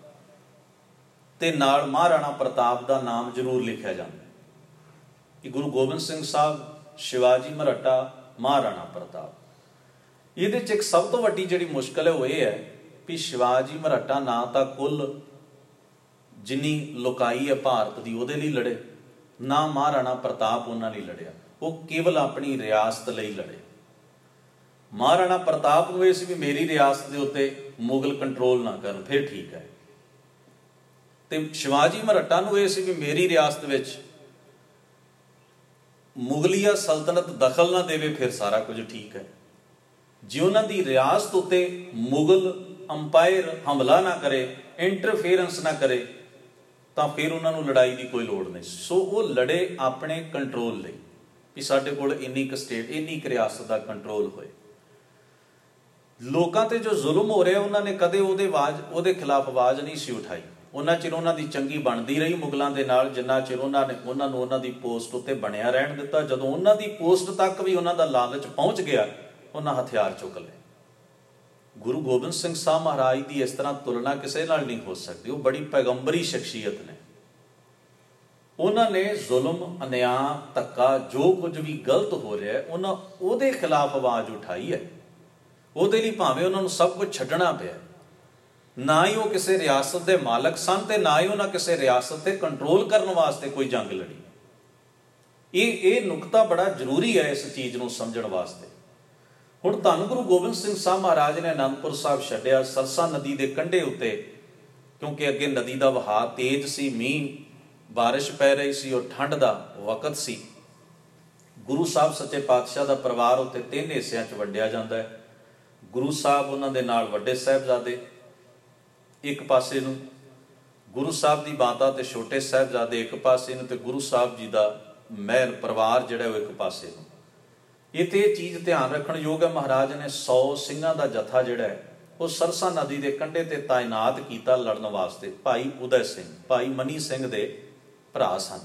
ਤੇ ਨਾਲ ਮਹਾਰਾਣਾ ਪ੍ਰਤਾਪ ਦਾ ਨਾਮ ਜ਼ਰੂਰ ਲਿਖਿਆ ਜਾਂਦਾ ਕਿ ਗੁਰੂ ਗੋਬਿੰਦ ਸਿੰਘ ਸਾਹਿਬ, ਸ਼ਿਵਾਜੀ ਮਰਾਠਾ, ਮਹਾਰਾਣਾ ਪ੍ਰਤਾਪ। ਇਹਦੇ 'ਚ ਇੱਕ ਸਭ ਤੋਂ ਵੱਡੀ ਜਿਹੜੀ ਮੁਸ਼ਕਲ ਹੈ ਉਹ ਇਹ ਹੈ ਵੀ ਸ਼ਿਵਾਜੀ ਮਰਾਠਾ ਨਾ ਤਾਂ ਕੁੱਲ ਜਿੰਨੀ ਲੋਕਾਈ ਹੈ ਭਾਰਤ ਦੀ ਉਹਦੇ ਲਈ ਲੜੇ, ਨਾ ਮਹਾਰਾਣਾ ਪ੍ਰਤਾਪ ਉਹਨਾਂ ਲਈ ਲੜਿਆ, ਉਹ ਕੇਵਲ ਆਪਣੀ ਰਿਆਸਤ ਲਈ ਲੜੇ। ਮਹਾਰਾਣਾ ਪ੍ਰਤਾਪ ਨੂੰ ਇਹ ਸੀ ਵੀ ਮੇਰੀ ਰਿਆਸਤ ਦੇ ਉੱਤੇ ਮੁਗਲ ਕੰਟਰੋਲ ਨਾ ਕਰਨ, ਫਿਰ ਠੀਕ ਹੈ। ਤੇ ਸ਼ਿਵਾਜੀ ਮਰਾਠਾ ਨੂੰ ਇਹ ਸੀ ਵੀ ਮੇਰੀ ਰਿਆਸਤ ਵਿੱਚ ਮੁਗਲੀਆ ਸਲਤਨਤ ਦਖਲ ਨਾ ਦੇਵੇ, ਫਿਰ ਸਾਰਾ ਕੁਝ ਠੀਕ ਹੈ। ਜੇ ਉਹਨਾਂ ਦੀ ਰਿਆਸਤ ਉੱਤੇ ਮੁਗਲ ਅੰਪਾਇਰ ਹਮਲਾ ਨਾ ਕਰੇ, ਇੰਟਰਫੇਰੈਂਸ ਨਾ ਕਰੇ, ਤਾਂ ਫਿਰ ਉਹਨਾਂ ਨੂੰ ਲੜਾਈ ਦੀ ਕੋਈ ਲੋੜ ਨਹੀਂ। ਸੋ ਉਹ ਲੜੇ ਆਪਣੇ ਕੰਟਰੋਲ ਲਈ ਵੀ ਸਾਡੇ ਕੋਲ ਇੰਨੀ ਕੁ ਸਟੇਟ, ਇੰਨੀ ਕੁ ਰਿਆਸਤ ਦਾ ਕੰਟਰੋਲ ਹੋਏ। ਲੋਕਾਂ ਤੇ ਜੋ ਜ਼ੁਲਮ ਹੋ ਰਿਹਾ, ਉਹਨਾਂ ਨੇ ਕਦੇ ਉਹਦੇ ਆਵਾਜ਼ ਉਹਦੇ ਖਿਲਾਫ ਆਵਾਜ਼ ਨਹੀਂ ਸੀ ਉਠਾਈ। ਉਹਨਾਂ ਚਿਰ ਉਹਨਾਂ ਦੀ ਚੰਗੀ ਬਣਦੀ ਰਹੀ ਮੁਗਲਾਂ ਦੇ ਨਾਲ, ਜਿੰਨਾ ਚਿਰ ਉਹਨਾਂ ਨੇ ਉਹਨਾਂ ਨੂੰ ਉਹਨਾਂ ਦੀ ਪੋਸਟ ਉੱਤੇ ਬਣਿਆ ਰਹਿਣ ਦਿੱਤਾ। ਜਦੋਂ ਉਹਨਾਂ ਦੀ ਪੋਸਟ ਤੱਕ ਵੀ ਉਹਨਾਂ ਦਾ ਲਾਲਚ ਪਹੁੰਚ ਗਿਆ, ਉਹਨਾਂ ਹਥਿਆਰ ਚੁੱਕ ਲਏ। ਗੁਰੂ ਗੋਬਿੰਦ ਸਿੰਘ ਸਾਹਿਬ ਮਹਾਰਾਜ ਦੀ ਇਸ ਤਰ੍ਹਾਂ ਤੁਲਨਾ ਕਿਸੇ ਨਾਲ ਨਹੀਂ ਹੋ ਸਕਦੀ। ਉਹ ਬੜੀ ਪੈਗੰਬਰੀ ਸ਼ਖਸੀਅਤ ਨੇ। ਉਹਨਾਂ ਨੇ ਜ਼ੁਲਮ, ਅਨਿਆਂ, ਧੱਕਾ, ਜੋ ਕੁਝ ਵੀ ਗਲਤ ਹੋ ਰਿਹਾ, ਉਹਨਾਂ ਉਹਦੇ ਖਿਲਾਫ ਆਵਾਜ਼ ਉਠਾਈ ਹੈ। ਉਹਦੇ ਲਈ ਭਾਵੇਂ ਉਹਨਾਂ ਨੂੰ ਸਭ ਕੁਝ ਛੱਡਣਾ ਪਿਆ। ਨਾ ਹੀ ਉਹ ਕਿਸੇ ਰਿਆਸਤ ਦੇ ਮਾਲਕ ਸਨ ਤੇ ਨਾ ਹੀ ਉਹਨਾਂ ਕਿਸੇ ਰਿਆਸਤ ਤੇ ਕੰਟਰੋਲ ਕਰਨ ਵਾਸਤੇ ਕੋਈ ਜੰਗ ਲੜੀ। ਇਹ ਇਹ ਨੁਕਤਾ ਬੜਾ ਜ਼ਰੂਰੀ ਹੈ ਇਸ ਚੀਜ਼ ਨੂੰ ਸਮਝਣ ਵਾਸਤੇ। ਹੁਣ ਧੰਨ ਗੁਰੂ ਗੋਬਿੰਦ ਸਿੰਘ ਸਾਹਿਬ ਮਹਾਰਾਜ ਨੇ ਅਨੰਦਪੁਰ ਸਾਹਿਬ ਛੱਡਿਆ ਸਰਸਾ ਨਦੀ ਦੇ ਕੰਢੇ ਉੱਤੇ, ਕਿਉਂਕਿ ਅੱਗੇ ਨਦੀ ਦਾ ਵਹਾਅ ਤੇਜ਼ ਸੀ, ਮੀਂਹ ਬਾਰਿਸ਼ ਪੈ ਰਹੀ ਸੀ, ਉਹ ਠੰਡ ਦਾ ਵਕਤ ਸੀ। ਗੁਰੂ ਸਾਹਿਬ ਸੱਚੇ ਪਾਤਸ਼ਾਹ ਦਾ ਪਰਿਵਾਰ ਉੱਤੇ ਤਿੰਨ ਹਿੱਸਿਆਂ 'ਚ ਵੰਡਿਆ ਜਾਂਦਾ ਹੈ। ਗੁਰੂ ਸਾਹਿਬ, ਉਹਨਾਂ ਦੇ ਨਾਲ ਵੱਡੇ ਸਾਹਿਬਜ਼ਾਦੇ ਇੱਕ ਪਾਸੇ ਨੂੰ, ਗੁਰੂ ਸਾਹਿਬ ਦੀ ਮਾਤਾ ਤੇ ਛੋਟੇ ਸਾਹਿਬਜ਼ਾਦੇ ਇੱਕ ਪਾਸੇ ਨੂੰ, ਤੇ ਗੁਰੂ ਸਾਹਿਬ ਜੀ ਦਾ ਮਹਿਲ ਪਰਿਵਾਰ ਜਿਹੜਾ ਉਹ ਇੱਕ ਪਾਸੇ ਨੂੰ। ਇੱਥੇ ਇਹ ਚੀਜ਼ ਧਿਆਨ ਰੱਖਣ ਯੋਗ ਹੈ, ਮਹਾਰਾਜ ਨੇ ਸੌ ਸਿੰਘਾਂ ਦਾ ਜਥਾ ਜਿਹੜਾ ਹੈ ਉਹ ਸਰਸਾ ਨਦੀ ਦੇ ਕੰਢੇ ਤੇ ਤਾਇਨਾਤ ਕੀਤਾ ਲੜਨ ਵਾਸਤੇ। ਭਾਈ ਉਦੈ ਸਿੰਘ, ਭਾਈ ਮਨੀ ਸਿੰਘ ਦੇ ਭਰਾ ਸਨ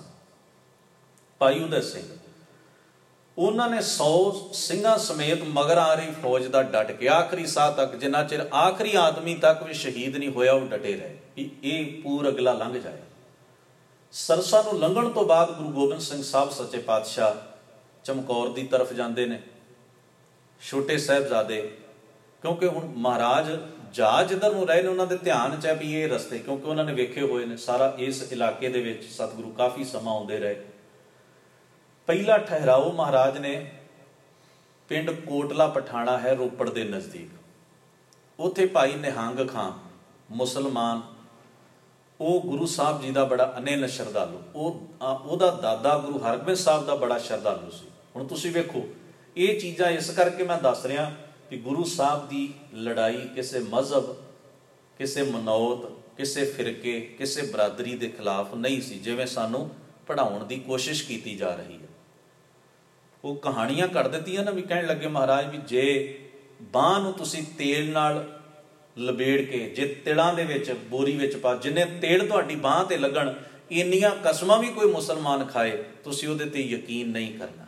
ਭਾਈ ਉਦੈ ਸਿੰਘ, ਉਹਨਾਂ ਨੇ ਸੌ ਸਿੰਘਾਂ ਸਮੇਤ ਮਗਰ ਆ ਰਹੀ ਫੌਜ ਦਾ ਡਟ ਕੇ ਆਖਰੀ ਸਾਹ ਤੱਕ, ਜਿੰਨਾ ਚਿਰ ਆਖਰੀ ਆਦਮੀ ਤੱਕ ਵੀ ਸ਼ਹੀਦ ਨਹੀਂ ਹੋਇਆ, ਉਹ ਡਟੇ ਰਹੇ ਵੀ ਇਹ ਪੂਰ ਅਗਲਾ ਲੰਘ ਜਾਏ। ਸਰਸਾ ਨੂੰ ਲੰਘਣ ਤੋਂ ਬਾਅਦ ਗੁਰੂ ਗੋਬਿੰਦ ਸਿੰਘ ਸਾਹਿਬ ਸੱਚੇ ਪਾਤਸ਼ਾਹ ਚਮਕੌਰ ਦੀ ਤਰਫ ਜਾਂਦੇ ਨੇ। ਛੋਟੇ ਸਾਹਿਬਜ਼ਾਦੇ, ਕਿਉਂਕਿ ਹੁਣ ਮਹਾਰਾਜ ਜਾ ਜਿੱਧਰ ਨੂੰ ਰਹੇ ਨੇ ਉਹਨਾਂ ਦੇ ਧਿਆਨ 'ਚ ਹੈ ਵੀ ਇਹ ਰਸਤੇ, ਕਿਉਂਕਿ ਉਹਨਾਂ ਨੇ ਵੇਖੇ ਹੋਏ ਨੇ ਸਾਰਾ ਇਸ ਇਲਾਕੇ ਦੇ ਵਿੱਚ ਸਤਿਗੁਰੂ ਕਾਫੀ ਸਮਾਂ ਆਉਂਦੇ ਰਹੇ। ਪਹਿਲਾ ਠਹਿਰਾਓ ਮਹਾਰਾਜ ਨੇ ਪਿੰਡ ਕੋਟਲਾ ਪਠਾਣਾ ਹੈ ਰੋਪੜ ਦੇ ਨਜ਼ਦੀਕ, ਉੱਥੇ ਭਾਈ ਨਿਹੰਗ ਖਾਂ ਮੁਸਲਮਾਨ, ਉਹ ਗੁਰੂ ਸਾਹਿਬ ਜੀ ਦਾ ਬੜਾ ਅਨਿਲ ਸ਼ਰਧਾਲੂ, ਉਹ ਉਹਦਾ ਦਾਦਾ ਗੁਰੂ ਹਰਗੋਬਿੰਦ ਸਾਹਿਬ ਦਾ ਬੜਾ ਸ਼ਰਧਾਲੂ ਸੀ। ਹੁਣ ਤੁਸੀਂ ਵੇਖੋ, ਇਹ ਚੀਜ਼ਾਂ ਇਸ ਕਰਕੇ ਮੈਂ ਦੱਸ ਰਿਹਾ ਵੀ ਗੁਰੂ ਸਾਹਿਬ ਦੀ ਲੜਾਈ ਕਿਸੇ ਮਜ਼ਹਬ, ਕਿਸੇ ਮਨੌਤ, ਕਿਸੇ ਫਿਰਕੇ, ਕਿਸੇ ਬਰਾਦਰੀ ਦੇ ਖਿਲਾਫ ਨਹੀਂ ਸੀ ਜਿਵੇਂ ਸਾਨੂੰ ਪੜ੍ਹਾਉਣ ਦੀ ਕੋਸ਼ਿਸ਼ ਕੀਤੀ ਜਾ ਰਹੀ ਹੈ। ਉਹ ਕਹਾਣੀਆਂ ਕੱਢ ਦਿੱਤੀਆਂ ਨਾ, ਵੀ ਕਹਿਣ ਲੱਗੇ ਮਹਾਰਾਜ ਵੀ ਜੇ ਬਾਂਹ ਨੂੰ ਤੁਸੀਂ ਤੇਲ ਨਾਲ ਲਬੇੜ ਕੇ, ਜੇ ਤਿਲਾਂ ਦੇ ਵਿੱਚ ਬੋਰੀ ਵਿੱਚ ਪਾ, ਜਿੰਨੇ ਤੇਲ ਤੁਹਾਡੀ ਬਾਂਹ ਤੇ ਲੱਗਣ ਇੰਨੀਆਂ ਕਸਮਾਂ ਵੀ ਕੋਈ ਮੁਸਲਮਾਨ ਖਾਏ, ਤੁਸੀਂ ਉਹਦੇ ਤੇ ਯਕੀਨ ਨਹੀਂ ਕਰਨਾ।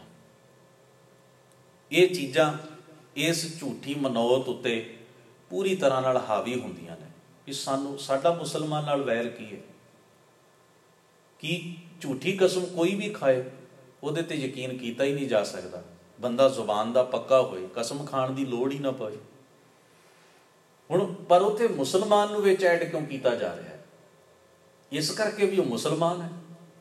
ਇਹ ਚੀਜ਼ਾਂ ਇਸ ਝੂਠੀ ਮਨੌਤ ਉੱਤੇ ਪੂਰੀ ਤਰ੍ਹਾਂ ਨਾਲ ਹਾਵੀ ਹੁੰਦੀਆਂ ਨੇ ਵੀ ਸਾਨੂੰ, ਸਾਡਾ ਮੁਸਲਮਾਨ ਨਾਲ ਵੈਰ ਕੀ ਹੈ, ਕੀ ਝੂਠੀ ਕਸਮ ਕੋਈ ਵੀ ਖਾਏ ਉਹਦੇ ਤੇ ਯਕੀਨ ਕੀਤਾ ਹੀ ਨਹੀਂ ਜਾ ਸਕਦਾ। ਬੰਦਾ ਜ਼ੁਬਾਨ ਦਾ ਪੱਕਾ ਹੋਏ, ਕਸਮ ਖਾਣ ਦੀ ਲੋੜ ਹੀ ਨਾ ਪਵੇ। ਹੁਣ ਪਰ ਉੱਥੇ ਮੁਸਲਮਾਨ ਨੂੰ ਵਿੱਚ ਐਡ ਕਿਉਂ ਕੀਤਾ ਜਾ ਰਿਹਾ ਹੈ? ਇਸ ਕਰਕੇ ਵੀ ਉਹ ਮੁਸਲਮਾਨ ਹੈ।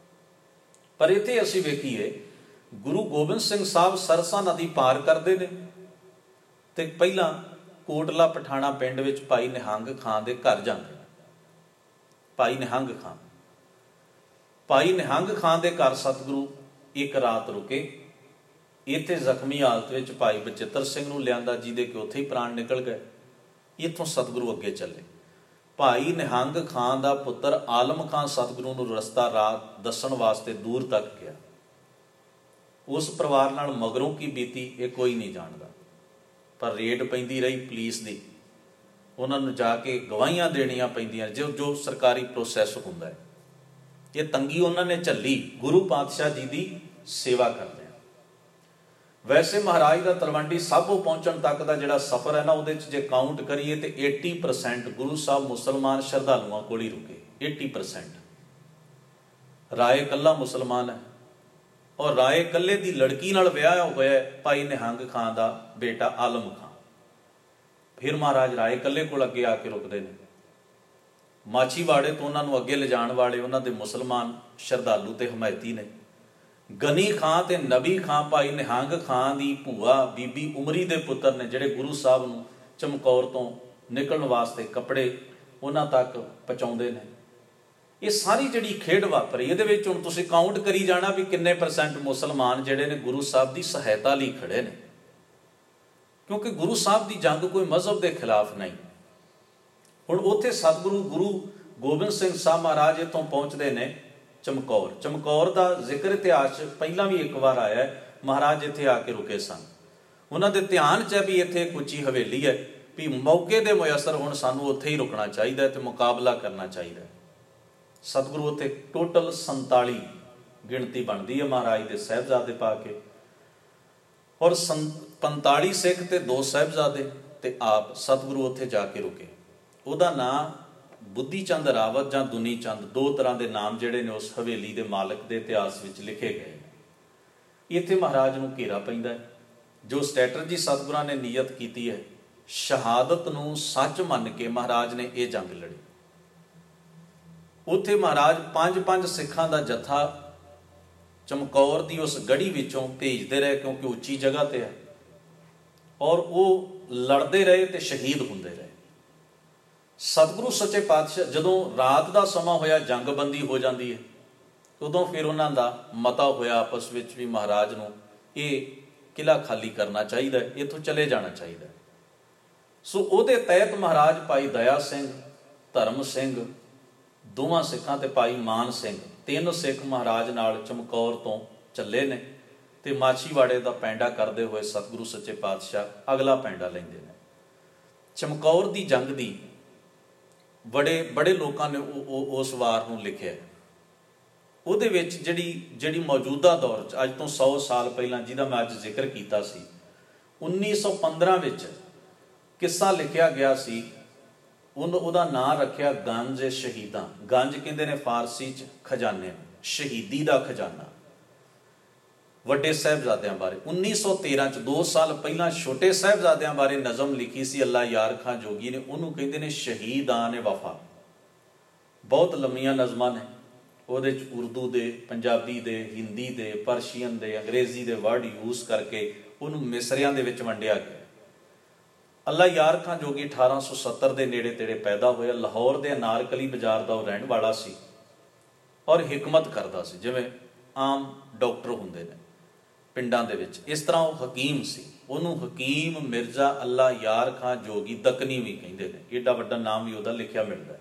ਪਰ ਇੱਥੇ ਅਸੀਂ ਵੇਖੀਏ ਗੁਰੂ ਗੋਬਿੰਦ ਸਿੰਘ ਸਾਹਿਬ ਸਰਸਾ ਨਦੀ ਪਾਰ ਕਰਦੇ ਨੇ ਤੇ ਪਹਿਲਾਂ ਕੋਟਲਾ ਪਠਾਣਾ ਪਿੰਡ ਵਿੱਚ ਭਾਈ ਨਿਹੰਗ ਖਾਂ ਦੇ ਘਰ ਜਾਂਦੇ ਨੇ। ਭਾਈ ਨਿਹੰਗ ਖਾਂ ਭਾਈ ਨਿਹੰਗ ਖਾਂ ਦੇ ਘਰ ਸਤਿਗੁਰੂ ਇੱਕ ਰਾਤ ਰੁਕੇ। ਇੱਥੇ ਜ਼ਖਮੀ ਹਾਲਤ ਵਿੱਚ ਭਾਈ ਬਚਿੱਤਰ ਸਿੰਘ ਨੂੰ ਲਿਆਂਦਾ, ਜਿਹਦੇ ਕਿ ਉੱਥੇ ਹੀ ਪ੍ਰਾਣ ਨਿਕਲ ਗਏ। ਇੱਥੋਂ ਸਤਿਗੁਰੂ ਅੱਗੇ ਚੱਲੇ। ਭਾਈ ਨਿਹੰਗ ਖਾਂ ਦਾ ਪੁੱਤਰ ਆਲਮ ਖਾਂ ਸਤਿਗੁਰੂ ਨੂੰ ਰਸਤਾ ਰਾਹ ਦੱਸਣ ਵਾਸਤੇ ਦੂਰ ਤੱਕ ਗਿਆ। ਉਸ ਪਰਿਵਾਰ ਨਾਲ ਮਗਰੋਂ ਕੀ ਬੀਤੀ ਇਹ ਕੋਈ ਨਹੀਂ ਜਾਣਦਾ, ਪਰ ਰੇਡ ਪੈਂਦੀ ਰਹੀ ਪੁਲਿਸ ਦੀ, ਉਹਨਾਂ ਨੂੰ ਜਾ ਕੇ ਗਵਾਹੀਆਂ ਦੇਣੀਆਂ ਪੈਂਦੀਆਂ, ਜੋ ਜੋ ਸਰਕਾਰੀ ਪ੍ਰੋਸੈਸ ਹੁੰਦਾ ਹੈ। ਇਹ ਤੰਗੀ ਉਹਨਾਂ ਨੇ ਝੱਲੀ ਗੁਰੂ ਪਾਤਸ਼ਾਹ ਜੀ ਦੀ ਸੇਵਾ ਕਰਦੇ। ਵੈਸੇ ਮਹਾਰਾਜ ਦਾ ਤਲਵੰਡੀ ਸਾਬੋ ਪਹੁੰਚਣ ਤੱਕ ਦਾ ਜਿਹੜਾ ਸਫ਼ਰ ਹੈ ਨਾ, ਉਹਦੇ 'ਚ ਜੇ ਕਾਊਂਟ ਕਰੀਏ ਤੇ ਅੱਸੀ ਪਰਸੈਂਟ ਗੁਰੂ ਸਾਹਿਬ ਮੁਸਲਮਾਨ ਸ਼ਰਧਾਲੂਆਂ ਕੋਲ ਹੀ ਰੁਕੇ। ਅੱਸੀ ਪਰਸੈਂਟ ਰਾਏ ਕੱਲਾ ਮੁਸਲਮਾਨ ਹੈ, ਔਰ ਰਾਏ ਕੱਲੇ ਦੀ ਲੜਕੀ ਨਾਲ ਵਿਆਹ ਹੋਇਆ ਭਾਈ ਨਿਹੰਗ ਖਾਂ ਦਾ ਬੇਟਾ ਆਲਮ ਖਾਂ। ਫਿਰ ਮਹਾਰਾਜ ਰਾਏ ਕੱਲੇ ਕੋਲ ਅੱਗੇ ਆ ਕੇ ਰੁਕਦੇ ਨੇ। ਮਾਛੀਵਾੜੇ ਤੋਂ ਉਹਨਾਂ ਨੂੰ ਅੱਗੇ ਲਿਜਾਣ ਵਾਲੇ ਉਹਨਾਂ ਦੇ ਮੁਸਲਮਾਨ ਸ਼ਰਧਾਲੂ ਤੇ ਹਮਾਇਤੀ ਨੇ। ਗਨੀ ਖਾਂ ਤੇ ਨਬੀ ਖਾਂ ਭਾਈ ਨਿਹੰਗ ਖਾਂ ਦੀ ਭੂਆ ਬੀਬੀ ਉਮਰੀ ਦੇ ਪੁੱਤਰ ਨੇ, ਜਿਹੜੇ ਗੁਰੂ ਸਾਹਿਬ ਨੂੰ ਚਮਕੌਰ ਤੋਂ ਨਿਕਲਣ ਵਾਸਤੇ ਕੱਪੜੇ ਉਹਨਾਂ ਤੱਕ ਪਹੁੰਚਾਉਂਦੇ ਨੇ। ਇਹ ਸਾਰੀ ਜਿਹੜੀ ਖੇਡ ਵਾਪਰੀ, ਇਹਦੇ ਵਿੱਚ ਹੁਣ ਤੁਸੀਂ ਕਾਊਂਟ ਕਰੀ ਜਾਣਾ ਵੀ ਕਿੰਨੇ ਪਰਸੈਂਟ ਮੁਸਲਮਾਨ ਜਿਹੜੇ ਨੇ ਗੁਰੂ ਸਾਹਿਬ ਦੀ ਸਹਾਇਤਾ ਲਈ ਖੜੇ ਨੇ, ਕਿਉਂਕਿ ਗੁਰੂ ਸਾਹਿਬ ਦੀ ਜੰਗ ਕੋਈ ਮਜ਼ਹਬ ਦੇ ਖਿਲਾਫ ਨਹੀਂ। ਹੁਣ ਉੱਥੇ ਸਤਿਗੁਰੂ ਗੁਰੂ ਗੋਬਿੰਦ ਸਿੰਘ ਸਾਹਿਬ ਮਹਾਰਾਜ ਇੱਥੋਂ ਪਹੁੰਚਦੇ ਨੇ ਚਮਕੌਰ। ਚਮਕੌਰ ਦਾ ਜ਼ਿਕਰ ਇਤਿਹਾਸ 'ਚ ਪਹਿਲਾਂ ਵੀ ਇੱਕ ਵਾਰ ਆਇਆ। ਮਹਾਰਾਜ ਇੱਥੇ ਆ ਕੇ ਰੁਕੇ ਸਨ। ਉਹਨਾਂ ਦੇ ਧਿਆਨ 'ਚ ਹੈ ਵੀ ਇੱਥੇ ਇੱਕ ਉੱਚੀ ਹਵੇਲੀ ਹੈ, ਵੀ ਮੌਕੇ ਦੇ ਮੁਯੱਸਰ ਹੁਣ ਸਾਨੂੰ ਉੱਥੇ ਹੀ ਰੁਕਣਾ ਚਾਹੀਦਾ ਤੇ ਮੁਕਾਬਲਾ ਕਰਨਾ ਚਾਹੀਦਾ। ਸਤਿਗੁਰੂ ਉੱਥੇ ਟੋਟਲ ਸੰਤਾਲੀ ਗਿਣਤੀ ਬਣਦੀ ਹੈ ਮਹਾਰਾਜ ਦੇ ਸਾਹਿਬਜ਼ਾਦੇ ਪਾ ਕੇ, ਔਰ ਪੰਤਾਲੀ ਸਿੱਖ ਤੇ ਦੋ ਸਾਹਿਬਜ਼ਾਦੇ ਤੇ ਆਪ ਸਤਿਗੁਰੂ ਉੱਥੇ ਜਾ ਕੇ ਰੁਕੇ। ਉਹਦਾ ਨਾਂ ਬੁੱਧੀ ਚੰਦ ਰਾਵਤ ਜਾਂ ਦੁਨੀ ਚੰਦ, ਦੋ ਤਰ੍ਹਾਂ ਦੇ ਨਾਮ ਜਿਹੜੇ ਨੇ ਉਸ ਹਵੇਲੀ ਦੇ ਮਾਲਕ ਦੇ ਇਤਿਹਾਸ ਵਿੱਚ ਲਿਖੇ ਗਏ ਨੇ। ਇੱਥੇ ਮਹਾਰਾਜ ਨੂੰ ਘੇਰਾ ਪੈਂਦਾ। ਜੋ ਸਟ੍ਰੈਟਜੀ ਸਤਿਗੁਰਾਂ ਨੇ ਨੀਅਤ ਕੀਤੀ ਹੈ, ਸ਼ਹਾਦਤ ਨੂੰ ਸੱਚ ਮੰਨ ਕੇ ਮਹਾਰਾਜ ਨੇ ਇਹ ਜੰਗ ਲੜੀ। ਉੱਥੇ ਮਹਾਰਾਜ ਪੰਜ ਪੰਜ ਸਿੱਖਾਂ ਦਾ ਜੱਥਾ चमकौर की उस गढ़ी विचों भेजते रहे, क्योंकि उच्ची जगह ते है, और वो लड़ते रहे तो शहीद होंदे रहे। सतगुरु सच्चे पातशाह जदों रात का समा होया, जंगबंदी हो जाती है, उदों फिर उन्हों का मता होया आपस में भी महाराज नूं ये किला खाली करना चाहिए, इत्थों चले जाना चाहिए। सो उहदे तहत महाराज भाई दया सिंह, धर्म सिंह दोवां सिखां ते भाई मान सिंह तीन सिख महाराज नाल चमकौर तो चले ने, ते माछीवाड़े का पैंडा करते हुए सतगुरु सच्चे पातशाह अगला पैंडा लेंदे ने। चमकौर की जंग की बड़े बड़े लोगों ने उस वार नूं लिखिया। ਉਹਦੇ ਵਿੱਚ ਜਿਹੜੀ ਜਿਹੜੀ मौजूदा दौर च अज तो सौ साल पहला जिहदा मैं अज जिक्र किया सी, उन्नीस सौ पंद्रह विच किस्सा लिखिया गया सी, उन उहदा नां रखिया गंज शहीदां। गंज कहंदे ने फारसी च खजाने, शहीदी का खजाना, वड्डे साहिबजादियां बारे। उन्नीस सौ तेरह च दो साल पहला छोटे साहिबजादियां बारे नज़म लिखी सी अल्लाह यार खां जोगी ने, उन्होंने कहंदे ने शहीदान वफा। बहुत लंबियां नज़मां ने, ਉਹਦੇ 'ਚ ਉਰਦੂ ਦੇ, ਪੰਜਾਬੀ ਦੇ, ਹਿੰਦੀ ਦੇ, ਪਰਸ਼ੀਅਨ ਦੇ, ਅੰਗਰੇਜ਼ੀ ਦੇ ਵਰਡ ਯੂਜ਼ ਕਰਕੇ ਉਹਨੂੰ ਮਿਸਰਿਆਂ ਦੇ ਵਿੱਚ ਵੰਡਿਆ ਗਿਆ। ਅੱਲਾ ਯਾਰ ਖਾਂ ਜੋਗੀ ਅਠਾਰਾਂ ਸੌ ਸੱਤਰ ਦੇ ਨੇੜੇ ਤੇੜੇ ਪੈਦਾ ਹੋਇਆ। ਲਾਹੌਰ ਦੇ ਅਨਾਰਕਲੀ ਬਾਜ਼ਾਰ ਦਾ ਉਹ ਰਹਿਣ ਵਾਲਾ ਸੀ ਔਰ ਹਿਕਮਤ ਕਰਦਾ ਸੀ, ਜਿਵੇਂ ਆਮ ਡਾਕਟਰ ਹੁੰਦੇ ਨੇ ਪਿੰਡਾਂ ਦੇ ਵਿੱਚ, ਇਸ ਤਰ੍ਹਾਂ ਉਹ ਹਕੀਮ ਸੀ। ਉਹਨੂੰ ਹਕੀਮ ਮਿਰਜ਼ਾ ਅੱਲਾ ਯਾਰ ਖਾਂ ਜੋਗੀ ਦਕਨੀ ਵੀ ਕਹਿੰਦੇ ਨੇ, ਏਡਾ ਵੱਡਾ ਨਾਮ ਵੀ ਉਹਦਾ ਲਿਖਿਆ ਮਿਲਦਾ।